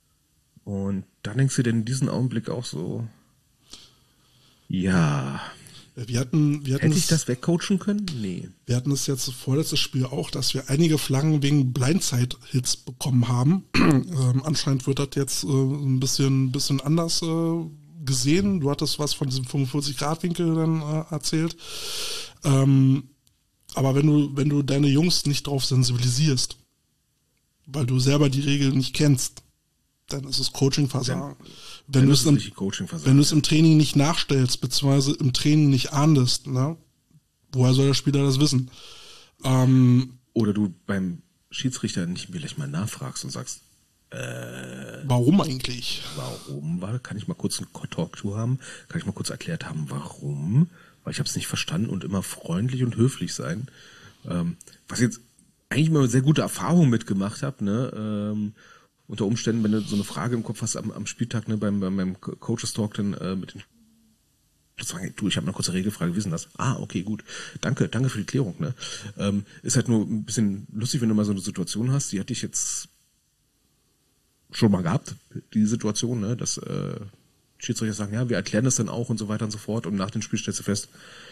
Und dann denkst du dir in diesem Augenblick auch so, ja... Wir hatten, wir hatten Hätte ich das wegcoachen können? Nee. Wir hatten es jetzt vorletztes Spiel auch, dass wir einige Flaggen wegen Blindside-Hits bekommen haben. ähm, anscheinend wird das jetzt äh, ein bisschen, bisschen anders äh, gesehen. Du hattest was von diesem fünfundvierzig Grad Winkel dann äh, erzählt. Ähm, aber wenn du, wenn du deine Jungs nicht drauf sensibilisierst, weil du selber die Regeln nicht kennst, dann ist es Coaching-Versagen. Ja. Wenn, wenn du es im, wenn du es im Training nicht nachstellst, beziehungsweise im Training nicht ahndest, ne? Woher soll der Spieler das wissen? Ähm, Oder du beim Schiedsrichter nicht vielleicht mal nachfragst und sagst, äh, warum eigentlich? Warum? War, kann ich mal kurz einen Talk-to haben? Kann ich mal kurz erklärt haben, warum? Weil ich habe es nicht verstanden, und immer freundlich und höflich sein. Ähm, was jetzt eigentlich mal eine sehr gute Erfahrung mitgemacht habe, ne? Ähm, unter Umständen, wenn du so eine Frage im Kopf hast am, am Spieltag, ne, beim, beim, beim Coaches Talk, dann äh, mit den sagen, du, ich habe eine kurze Regelfrage, wissen das? Ah, okay, gut. Danke, danke für die Klärung, ne? Ähm, ist halt nur ein bisschen lustig, wenn du mal so eine Situation hast, die hatte ich jetzt schon mal gehabt, die Situation, ne, dass äh, Schiedsrichter sagen, ja, wir erklären das dann auch und so weiter und so fort, und nach dem Spiel stellst du fest,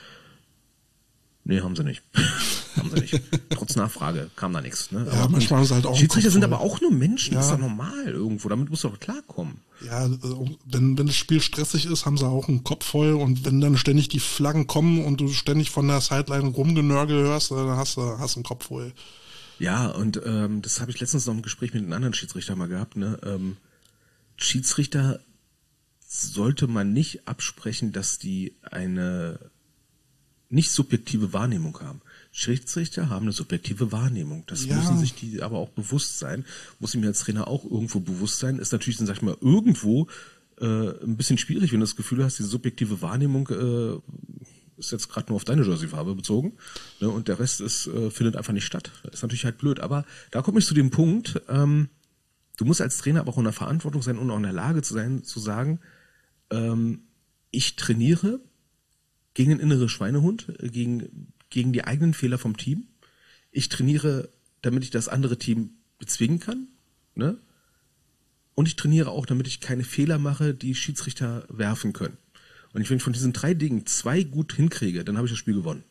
nee, haben sie nicht. haben sie nicht. Trotz Nachfrage kam da nichts. Ne? Ja, aber manchmal haben sie halt auch Schiedsrichter sind aber auch nur Menschen, ja. Das ist doch normal irgendwo, damit musst du auch klarkommen. Ja, wenn, wenn das Spiel stressig ist, haben sie auch einen Kopf voll, und wenn dann ständig die Flaggen kommen und du ständig von der Sideline rumgenörgel hörst, dann hast du hast einen Kopf voll. Ja, und ähm, das habe ich letztens noch im Gespräch mit einem anderen Schiedsrichter mal gehabt. Ne? Ähm, Schiedsrichter sollte man nicht absprechen, dass die eine nicht subjektive Wahrnehmung haben. Schiedsrichter haben eine subjektive Wahrnehmung. Das ja. müssen sich die aber auch bewusst sein. Muss ich mir als Trainer auch irgendwo bewusst sein. Ist natürlich, dann sag ich mal, irgendwo äh, ein bisschen schwierig, wenn du das Gefühl hast, diese subjektive Wahrnehmung äh, ist jetzt gerade nur auf deine Jerseyfarbe bezogen, ne, und der Rest ist, äh, findet einfach nicht statt. Das ist natürlich halt blöd. Aber da komme ich zu dem Punkt, ähm, du musst als Trainer aber auch in der Verantwortung sein und auch in der Lage zu sein, zu sagen, ähm, ich trainiere gegen den inneren Schweinehund, gegen, gegen die eigenen Fehler vom Team. Ich trainiere, damit ich das andere Team bezwingen kann, ne? Und ich trainiere auch, damit ich keine Fehler mache, die Schiedsrichter werfen können. Und ich, wenn ich von diesen drei Dingen zwei gut hinkriege, dann habe ich das Spiel gewonnen.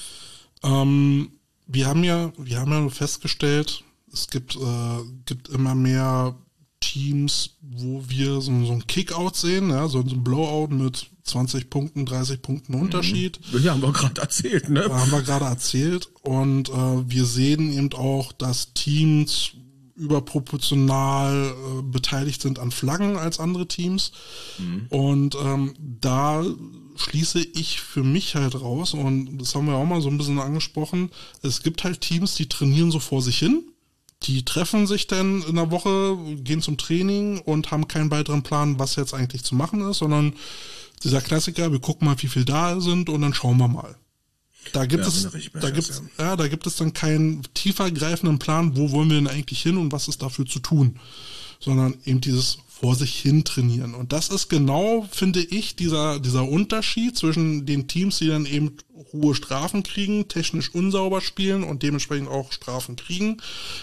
Ähm, wir haben ja, wir haben ja festgestellt, es gibt, äh, gibt immer mehr Teams, wo wir so, so ein Kickout sehen, ja, so, so ein Blowout mit zwanzig Punkten, dreißig Punkten Unterschied. Ja, haben wir gerade erzählt, ne? Haben wir gerade erzählt. Und äh, wir sehen eben auch, dass Teams überproportional äh, beteiligt sind an Flaggen als andere Teams. Mhm. Und ähm, da schließe ich für mich halt raus, und das haben wir auch mal so ein bisschen angesprochen, es gibt halt Teams, die trainieren so vor sich hin. Die treffen sich dann in der Woche, gehen zum Training und haben keinen weiteren Plan, was jetzt eigentlich zu machen ist, sondern dieser Klassiker, wir gucken mal, wie viel da sind und dann schauen wir mal. Da gibt ja, es, da gibt es, ja, da gibt es dann keinen tiefer greifenden Plan, wo wollen wir denn eigentlich hin und was ist dafür zu tun, sondern eben dieses vor sich hin trainieren. Und das ist genau, finde ich, dieser, dieser Unterschied zwischen den Teams, die dann eben hohe Strafen kriegen, technisch unsauber spielen und dementsprechend auch Strafen kriegen.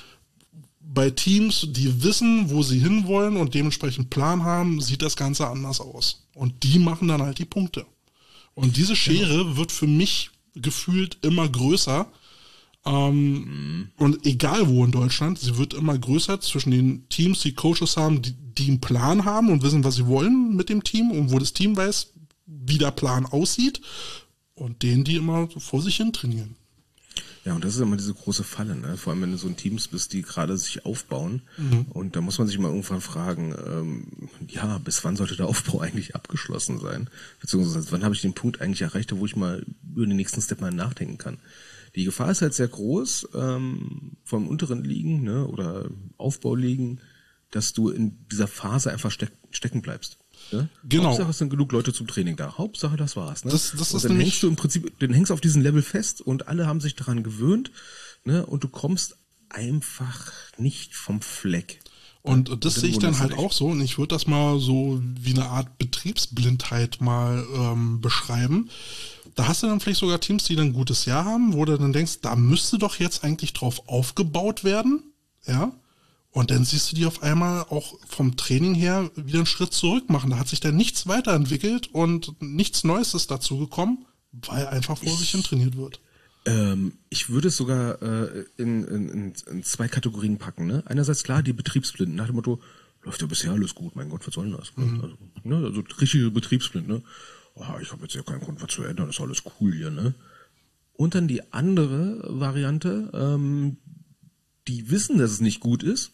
Bei Teams, die wissen, wo sie hinwollen und dementsprechend Plan haben, sieht das Ganze anders aus. Und die machen dann halt die Punkte. Und diese Schere ja. wird für mich gefühlt immer größer. Ähm, mhm. Und egal wo in Deutschland, sie wird immer größer zwischen den Teams, die Coaches haben, die, die einen Plan haben und wissen, was sie wollen mit dem Team und wo das Team weiß, wie der Plan aussieht, und denen, die immer so vor sich hin trainieren. Ja, und das ist immer diese große Falle, ne? Vor allem, wenn du so ein Teams bist, die gerade sich aufbauen. Mhm. Und da muss man sich mal irgendwann fragen, ähm, ja, bis wann sollte der Aufbau eigentlich abgeschlossen sein? Beziehungsweise, wann habe ich den Punkt eigentlich erreicht, wo ich mal über den nächsten Step mal nachdenken kann? Die Gefahr ist halt sehr groß, ähm, vom unteren Ligen, ne, oder Aufbauligen, dass du in dieser Phase einfach steck, stecken bleibst. Ja? Genau. Hauptsache, es sind genug Leute zum Training da. Hauptsache, das war's. Ne? Das, das und ist dann nämlich hängst du im Prinzip, dann hängst du auf diesem Level fest und alle haben sich daran gewöhnt, ne? Und du kommst einfach nicht vom Fleck. Und das, das sehe ich dann halt auch so, und ich würde das mal so wie eine Art Betriebsblindheit mal ähm, beschreiben. Da hast du dann vielleicht sogar Teams, die dann ein gutes Jahr haben, wo du dann denkst, da müsste doch jetzt eigentlich drauf aufgebaut werden, ja. Und dann siehst du die auf einmal auch vom Training her wieder einen Schritt zurück machen. Da hat sich dann nichts weiterentwickelt und nichts Neues ist dazu gekommen, weil einfach vor sich hin trainiert wird. Ähm, ich würde es sogar äh, in, in, in zwei Kategorien packen. Ne? Einerseits klar, die Betriebsblinden, nach dem Motto, läuft ja bisher alles gut, mein Gott, was soll denn das? Mhm. Also, ne? Also richtige Betriebsblind, ne? Oh, ich habe jetzt ja keinen Grund, was zu ändern, ist alles cool hier, ne? Und dann die andere Variante, ähm, die wissen, dass es nicht gut ist,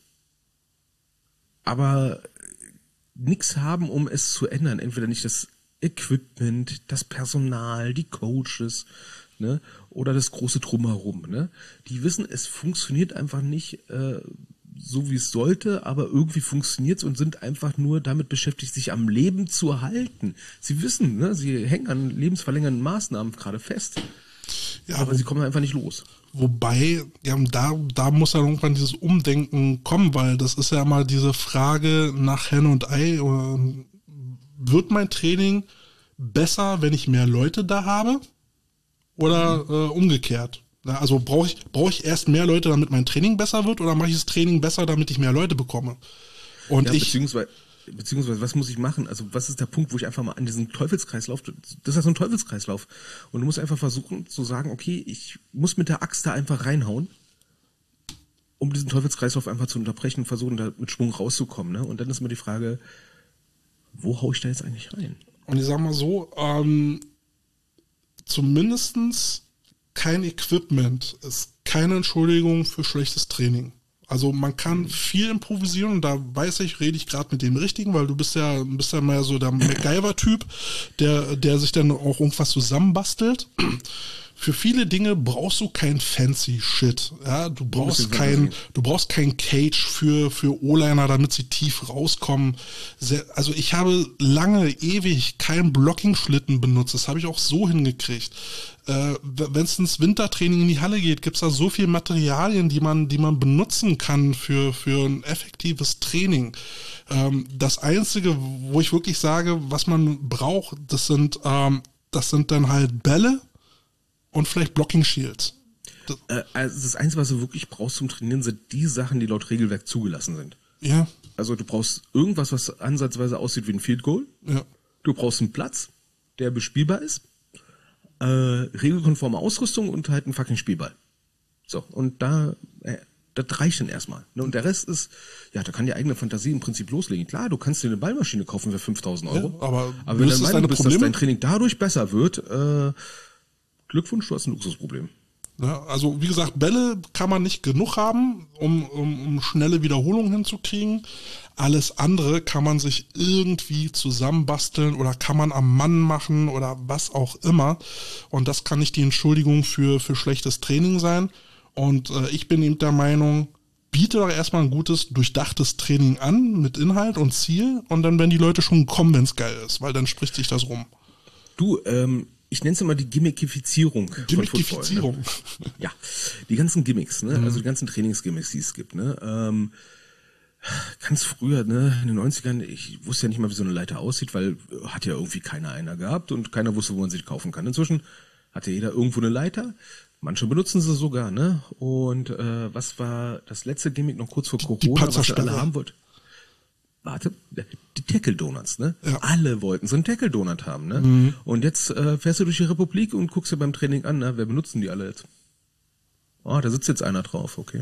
aber nichts haben, um es zu ändern. Entweder nicht das Equipment, das Personal, die Coaches, ne, oder das große Drumherum. Ne? Die wissen, es funktioniert einfach nicht äh, so, wie es sollte, aber irgendwie funktioniert es und sind einfach nur damit beschäftigt, sich am Leben zu erhalten. Sie wissen, ne, sie hängen an lebensverlängernden Maßnahmen gerade fest, ja, aber wo, sie kommen einfach nicht los. Wobei, ja, da, da muss ja irgendwann dieses Umdenken kommen, weil das ist ja immer diese Frage nach Henne und Ei. Wird mein Training besser, wenn ich mehr Leute da habe? Oder mhm. äh, umgekehrt? Also brauche ich, brauche ich erst mehr Leute, damit mein Training besser wird, oder mache ich das Training besser, damit ich mehr Leute bekomme? Und ja, ich, beziehungsweise, beziehungsweise, was muss ich machen? Also was ist der Punkt, wo ich einfach mal an diesen Teufelskreislauf, das ist ja so ein Teufelskreislauf. Und du musst einfach versuchen zu sagen, okay, ich muss mit der Axt da einfach reinhauen, um diesen Teufelskreislauf einfach zu unterbrechen und versuchen, da mit Schwung rauszukommen. Ne? Und dann ist immer die Frage, wo hau ich da jetzt eigentlich rein? Und ich sag mal so, ähm, zumindestens kein Equipment ist keine Entschuldigung für schlechtes Training. Also man kann viel improvisieren, und da weiß ich, rede ich gerade mit dem Richtigen, weil du bist ja, bist ja mehr so der MacGyver-Typ, der, der sich dann auch irgendwas zusammenbastelt. für viele Dinge brauchst du kein fancy Shit. Ja, du brauchst bisschen kein, Fantasie. du brauchst kein Cage für, für O-Liner, damit sie tief rauskommen. Sehr, also ich habe lange, ewig keinen Blocking-Schlitten benutzt. Das habe ich auch so hingekriegt. Äh, wenn es ins Wintertraining in die Halle geht, gibt's da so viel Materialien, die man, die man benutzen kann für, für ein effektives Training. Ähm, das Einzige, wo ich wirklich sage, was man braucht, das sind, ähm, das sind dann halt Bälle und vielleicht Blocking Shields. Das, Äh, also das Einzige, was du wirklich brauchst zum Trainieren, sind die Sachen, die laut Regelwerk zugelassen sind. ja, Also du brauchst irgendwas, was ansatzweise aussieht wie ein Field Goal. ja. Du brauchst einen Platz, der bespielbar ist. Äh, regelkonforme Ausrüstung und halt einen fucking Spielball. So, und da, äh, das reicht dann erstmal. Ne? Und der Rest ist, ja, da kann die eigene Fantasie im Prinzip loslegen. Klar, du kannst dir eine Ballmaschine kaufen für fünftausend Euro. Ja, aber aber wenn du löst es der deine Meinung bist, dass Probleme? dein Training dadurch besser wird, äh, Glückwunsch, du hast ein Luxusproblem. Ja, also wie gesagt, Bälle kann man nicht genug haben, um, um, um schnelle Wiederholungen hinzukriegen. Alles andere kann man sich irgendwie zusammenbasteln oder kann man am Mann machen oder was auch immer. Und das kann nicht die Entschuldigung für, für schlechtes Training sein. Und äh, ich bin eben der Meinung, biete doch erstmal ein gutes, durchdachtes Training an mit Inhalt und Ziel. Und dann werden die Leute schon kommen, wenn es geil ist, weil dann spricht sich das rum. Du, ähm, ich nenne es immer die Gimmikifizierung von Gimmikifizierung. Football, ne? Ja, die ganzen Gimmicks, ne? Also die ganzen Trainingsgimmicks, die es gibt, ne? Ähm, ganz früher, ne, in den neunzigern, ich wusste ja nicht mal, wie so eine Leiter aussieht, weil hat ja irgendwie keiner einer gehabt und keiner wusste, wo man sich kaufen kann. Inzwischen hat ja jeder irgendwo eine Leiter. Manche benutzen sie sogar, ne? Und äh, was war das letzte Gimmick noch kurz vor Corona, die was ihr Panzersperre. alle haben wollt? Warte, die Tackle-Donuts, ne? Ja. Alle wollten so einen Tackle-Donut haben, ne? Mhm. Und jetzt äh, fährst du durch die Republik und guckst dir beim Training an, ne? Wer benutzen die alle jetzt? Ah, da sitzt jetzt einer drauf, okay.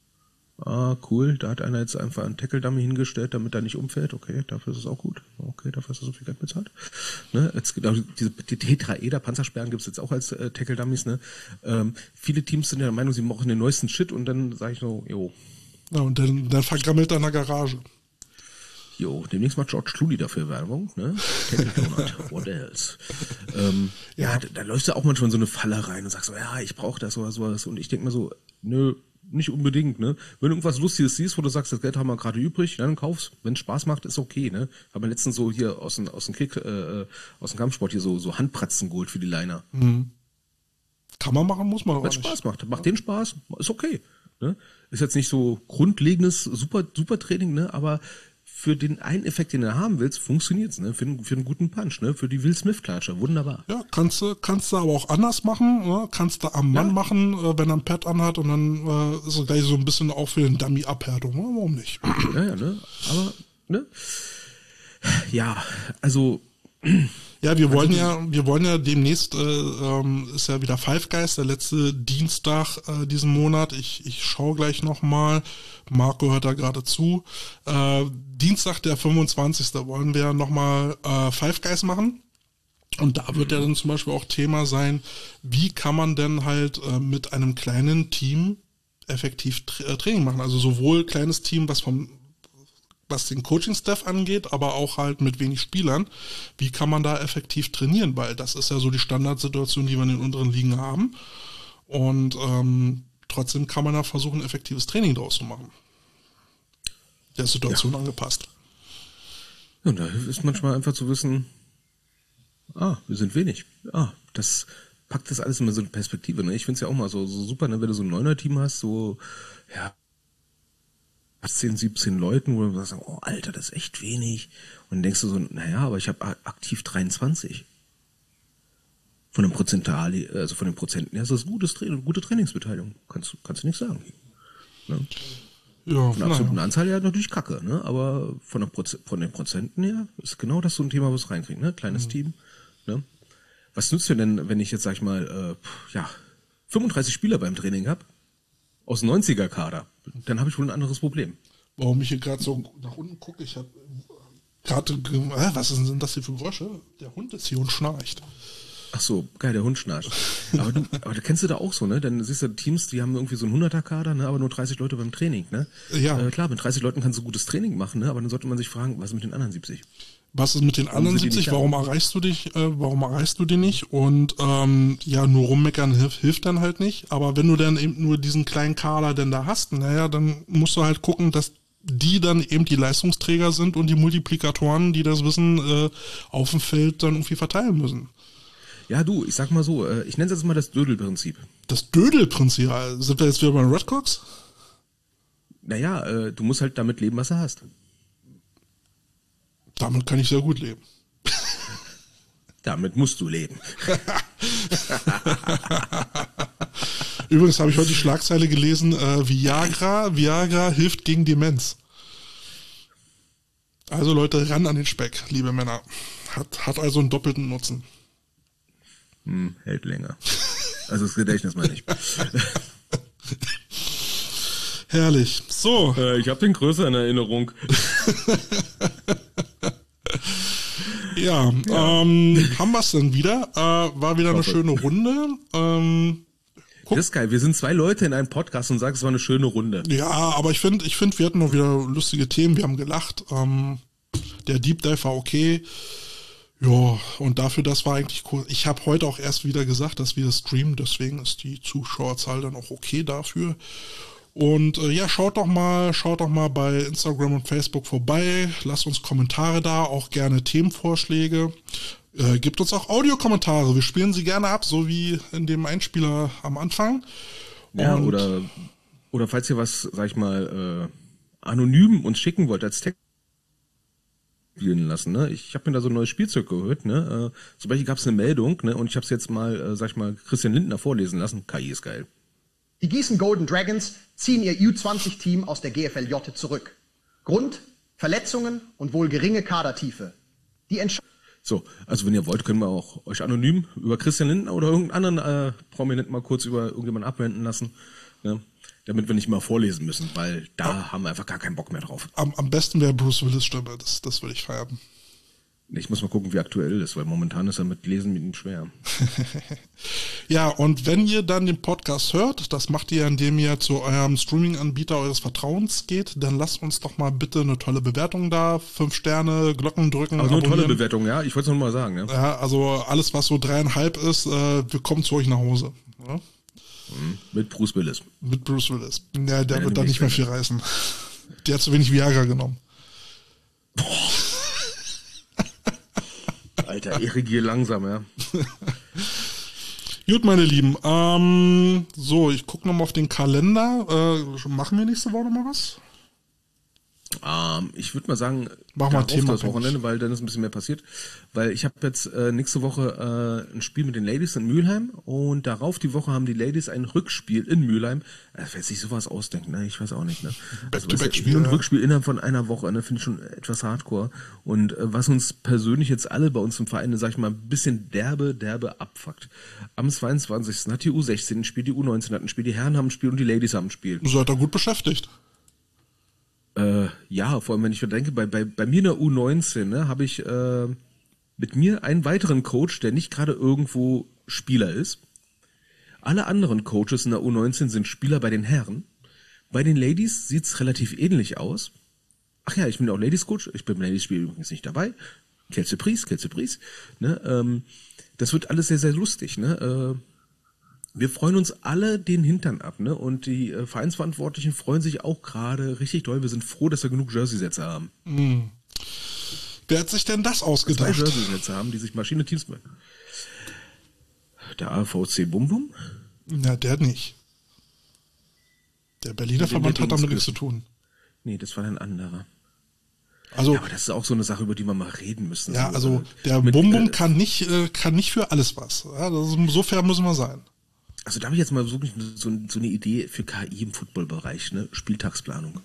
Ah, cool, da hat einer jetzt einfach einen Tackle-Dummy hingestellt, damit er nicht umfällt. Okay, dafür ist es auch gut. Okay, dafür ist er so viel Geld bezahlt. Ne? Jetzt gibt auch diese die Tetraeder-Panzersperren gibt's jetzt auch als äh, Tackle-Dummies, ne? Ähm, viele Teams sind ja der Meinung, sie brauchen den neuesten Shit und dann sage ich so, jo. Ja, und dann, dann vergammelt er in der Garage. Jo, demnächst macht George Clooney dafür Werbung, ne? Tackle Donut, what else? ähm, ja, da, da läufst du auch manchmal in so eine Falle rein und sagst so, ja, ich brauche das oder sowas. Und ich denk mir so, nö, nicht unbedingt, ne? Wenn du irgendwas Lustiges siehst, wo du sagst, das Geld haben wir gerade übrig, dann kauf's. Wenn es Spaß macht, ist okay, ne? Haben wir letztens so hier aus dem, aus dem Kick, äh, aus dem Kampfsport hier so, so Handpratzen geholt für die Liner. Mhm. Kann man machen, muss man aber Wenn es nicht. Spaß macht, macht den Spaß, ist okay. Ne? Ist jetzt nicht so grundlegendes, super, super Training, ne? Aber für den einen Effekt, den du haben willst, funktioniert's, ne? Für, einen, für einen guten Punch, ne? Für die Will Smith-Klatscher, wunderbar. Ja, kannst du, kannst du aber auch anders machen, ne? Kannst du am Mann Ja. machen, äh, wenn er ein Pad anhat und dann äh, ist es gleich so ein bisschen auch für den Dummy-Abhärtung, ne? Warum nicht? Ja, ja, ne? Aber, ne? Ja, also, Ja, wir wollen ja, wir wollen ja demnächst, äh, ähm, ist ja wieder Five Guys, der letzte Dienstag äh, diesen Monat. Ich, ich schaue gleich nochmal. Marco hört da gerade zu. Äh, Dienstag, der fünfundzwanzigste wollen wir nochmal äh, Five Guys machen. Und da wird ja dann zum Beispiel auch Thema sein, wie kann man denn halt äh, mit einem kleinen Team effektiv tra äh, Training machen. Also sowohl kleines Team, was vom was den Coaching-Staff angeht, aber auch halt mit wenig Spielern. Wie kann man da effektiv trainieren? Weil das ist ja so die Standardsituation, die wir in den unteren Ligen haben. Und ähm, trotzdem kann man da versuchen, effektives Training draus zu machen. Der Situation ja. angepasst. Ja, und da ist manchmal einfach zu wissen, ah, wir sind wenig. Ah, das packt das alles immer so eine Perspektive. Ne? Ich finde es ja auch mal so, so super, ne? Wenn du so ein Neuner-Team hast, so, ja, zehn, siebzehn Leuten, wo du sagst, oh Alter, das ist echt wenig. Und dann denkst du so, naja, aber ich habe aktiv dreiundzwanzig. Von dem Prozental, also von den Prozenten her ist das gutes Training, gute Trainingsbeteiligung. Kannst, kannst du nicht sagen. Ne? Ja, von der absoluten Anzahl her natürlich kacke, ne? Aber von, der Proze von den Prozenten her ist genau das so ein Thema, was es reinkriegt, ne? Kleines mhm. Team. Ne? Was nützt dir denn, wenn ich jetzt, sag ich mal, äh, ja, fünfunddreißig Spieler beim Training habe? Aus neunziger-Kader, dann habe ich wohl ein anderes Problem. Warum ich hier gerade so nach unten gucke, ich habe gerade, äh, was sind das hier für Geräusche? Der Hund ist hier und schnarcht. Ach so, geil, der Hund schnarcht. Aber du, aber da kennst du da auch so, ne? Dann siehst du Teams, die haben irgendwie so einen hunderter-Kader, ne? Aber nur dreißig Leute beim Training, ne? Ja. Äh, klar, mit dreißig Leuten kannst du gutes Training machen, ne? Aber dann sollte man sich fragen, was ist mit den anderen siebzig? Was ist mit den anderen sind die siebzig? nicht da? Warum erreichst du dich, äh, warum erreichst du die nicht? Und ähm, ja, nur rummeckern hilft, hilft dann halt nicht. Aber wenn du dann eben nur diesen kleinen Kader denn da hast, naja, dann musst du halt gucken, dass die dann eben die Leistungsträger sind und die Multiplikatoren, die das Wissen äh, auf dem Feld dann irgendwie verteilen müssen. Ja, du, ich sag mal so, äh, ich nenne es jetzt mal das Dödelprinzip. Das Dödelprinzip, sind wir jetzt wieder bei den Redcocks? Naja, äh, du musst halt damit leben, was du hast. Damit kann ich sehr gut leben. Damit musst du leben. Übrigens habe ich heute die Schlagzeile gelesen, äh, Viagra, Viagra hilft gegen Demenz. Also Leute, ran an den Speck, liebe Männer. Hat, hat also einen doppelten Nutzen. Hm, hält länger. Also das Gedächtnis meine ich. Herrlich. So. Äh, ich habe den größer in Erinnerung. Ja, ja. Ähm, haben wir es dann wieder. Äh, war wieder eine schöne Runde. Ähm, das ist geil. Wir sind zwei Leute in einem Podcast und sagen, es war eine schöne Runde. Ja, aber ich finde, ich finde, wir hatten noch wieder lustige Themen. Wir haben gelacht. Ähm, der Deep Dive war okay. Ja, und dafür, das war eigentlich cool. Ich habe heute auch erst wieder gesagt, dass wir streamen. Deswegen ist die Zuschauerzahl dann auch okay dafür. Und äh, ja, schaut doch mal, schaut doch mal bei Instagram und Facebook vorbei. Lasst uns Kommentare da, auch gerne Themenvorschläge. Äh, gebt uns auch Audiokommentare. Wir spielen sie gerne ab, so wie in dem Einspieler am Anfang. Ja, und oder, oder falls ihr was, sag ich mal, äh, anonym uns schicken wollt, als Text spielen lassen. Ne? Ich habe mir da so ein neues Spielzeug gehört. Ne? Äh, zum Beispiel gab es eine Meldung, ne? Und ich habe es jetzt mal, äh, sag ich mal, Christian Lindner vorlesen lassen. K I ist geil. Die Gießen Golden Dragons ziehen ihr U zwanzig Team aus der G F L J zurück. Grund? Verletzungen und wohl geringe Kadertiefe. Die Entscheidung. So, also wenn ihr wollt, können wir auch euch anonym über Christian Lindner oder irgendeinen anderen äh, Prominenten mal kurz über irgendjemanden abwenden lassen, ne? Damit wir nicht mal vorlesen müssen, weil da ja. haben wir einfach gar keinen Bock mehr drauf. Am, am besten wäre Bruce Willis Stimme, das, das würde ich feiern. Ich muss mal gucken, wie aktuell ist, weil momentan ist er mit Lesen mit ihm schwer. Ja, und wenn ihr dann den Podcast hört, das macht ihr, indem ihr zu eurem Streaming-Anbieter eures Vertrauens geht, dann lasst uns doch mal bitte eine tolle Bewertung da, fünf Sterne, Glocken drücken, also eine tolle Bewertung, ja, ich wollte es noch mal sagen. Ja, ja also alles, was so dreieinhalb ist, äh, wir kommen zu euch nach Hause. Ja? Mhm. Mit Bruce Willis. Mit Bruce Willis. Ja, der ja, wird da nicht mehr viel reißen. Der hat zu wenig Viagra genommen. Boah. Alter, irrigier langsam, ja. Gut, meine Lieben. Ähm, so, ich gucke nochmal auf den Kalender. Äh, machen wir nächste Woche nochmal was? Ähm, ich würde mal sagen, mach mal Thema das Wochenende, weil dann ist ein bisschen mehr passiert. Weil ich habe jetzt äh, nächste Woche äh, ein Spiel mit den Ladies in Mülheim und darauf die Woche haben die Ladies ein Rückspiel in Mülheim. Äh, wer sich sowas ausdenkt, ne? Ich weiß auch nicht, ne? Also Back-to-back-Spiel, ein ja. Rückspiel innerhalb von einer Woche, ne? Finde ich schon etwas hardcore. Und äh, was uns persönlich jetzt alle bei uns im Verein, sag ich mal, ein bisschen derbe, derbe abfuckt. Am zweiundzwanzigsten hat die U sechzehn ein Spiel, die U neunzehn hat ein Spiel, die Herren haben ein Spiel und die Ladies haben ein Spiel. Du seid da gut beschäftigt. Äh, ja, vor allem, wenn ich denke, bei, bei, bei mir in der U neunzehn, ne, habe ich äh, mit mir einen weiteren Coach, der nicht gerade irgendwo Spieler ist. Alle anderen Coaches in der U neunzehn sind Spieler bei den Herren. Bei den Ladies sieht's relativ ähnlich aus. Ach ja, ich bin auch Ladies Coach. Ich bin beim Ladies-Spiel übrigens nicht dabei. Kelsey Priest, Kelsey Priest. Ne, ähm, das wird alles sehr, sehr lustig. Ne? Äh, Wir freuen uns alle den Hintern ab, ne? Und die äh, Vereinsverantwortlichen freuen sich auch gerade richtig doll. Wir sind froh, dass wir genug Jersey-Sätze haben. Hm. Wer hat sich denn das ausgedacht? Zwei Jersey-Sätze haben, die sich Maschine-Teams machen. Der A V C Bum Bum? Ja, der nicht. Der Berliner Verband hat damit nichts zu tun. Nee, das war ein anderer. Also, ja, aber das ist auch so eine Sache, über die wir mal reden müssen. Ja, so, also der mit, Bum Bum äh, kann nicht, äh, kann nicht für alles was. Ja, das ist, so fair müssen wir sein. Also da habe ich jetzt mal wirklich so, so eine Idee für K I im Footballbereich, ne? Spieltagsplanung.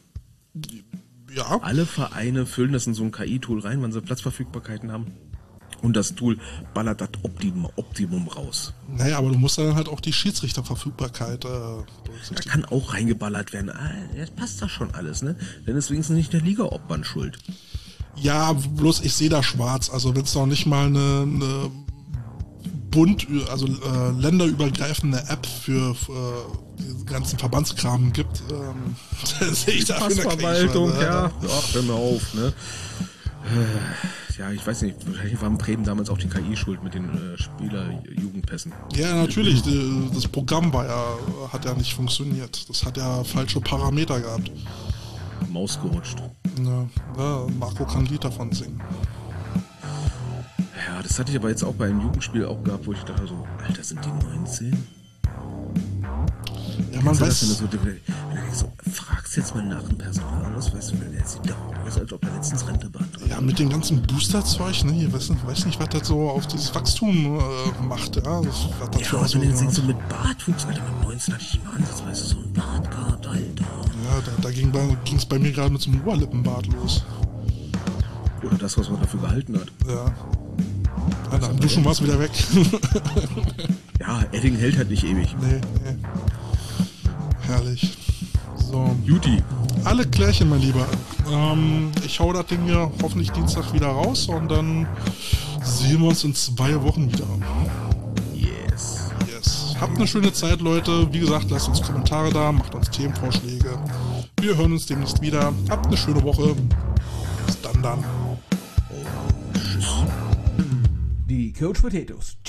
Ja. Alle Vereine füllen das in so ein K I-Tool rein, wann sie Platzverfügbarkeiten haben. Und das Tool ballert das Optimum, Optimum raus. Naja, aber du musst dann halt auch die Schiedsrichterverfügbarkeit äh, Da kann auch reingeballert werden. Ah, das passt doch schon alles, ne? Denn ist wenigstens nicht der Liga-Obmann schuld. Ja, bloß ich sehe da schwarz. Also wenn es noch nicht mal eine, eine Bund, also äh, länderübergreifende App für äh, diesen ganzen Verbandskram gibt, ähm, sehe ich dafür eine Passverwaltung, Kriege, ja. Ach, hör mir auf, ne? ja, ich weiß nicht, wahrscheinlich waren Bremen damals auch die K I schuld mit den äh, Spieler-Jugendpässen. Ja, natürlich. Das Programm war ja, hat ja nicht funktioniert. Das hat ja falsche Parameter gehabt. Maus gerutscht. Ja, ja, Marco kann ein Lied davon singen. Ja, das hatte ich aber jetzt auch bei einem Jugendspiel auch gehabt, wo ich dachte so, Alter, sind die neunzehn? Ja, man weiß... Das, wenn du so, wenn du so, fragst jetzt mal nach dem Personal aus, weißt du, der sieht doch aus, als ob er letztens Rente beantragt. Ja, mit dem ganzen Booster-Zeug, ne, ich weiß nicht, weiß nicht, was das so auf dieses Wachstum äh, macht, ja. Das, was das ja, für also Auswirkungen so, hat. so mit Bartwuchs, Alter, mit neunzehn hatte ich immer ansatzweise so ein Bart gehabt, Alter. Ja, da, da ging es bei mir gerade mit so einem Oberlippenbart los. Oder das, was man dafür gehalten hat. Ja. Ja, nach dem Duschen war es wieder weg. Ja, Edding hält halt nicht ewig. Nee, nee. Herrlich. So. Juti. Alle Klärchen, mein Lieber. Ähm, ich hau das Ding hier hoffentlich Dienstag wieder raus und dann sehen wir uns in zwei Wochen wieder. Yes. Yes. Habt eine schöne Zeit, Leute. Wie gesagt, lasst uns Kommentare da, macht uns Themenvorschläge. Wir hören uns demnächst wieder. Habt eine schöne Woche. Bis dann dann. Tschüss. Die Coach Potatoes.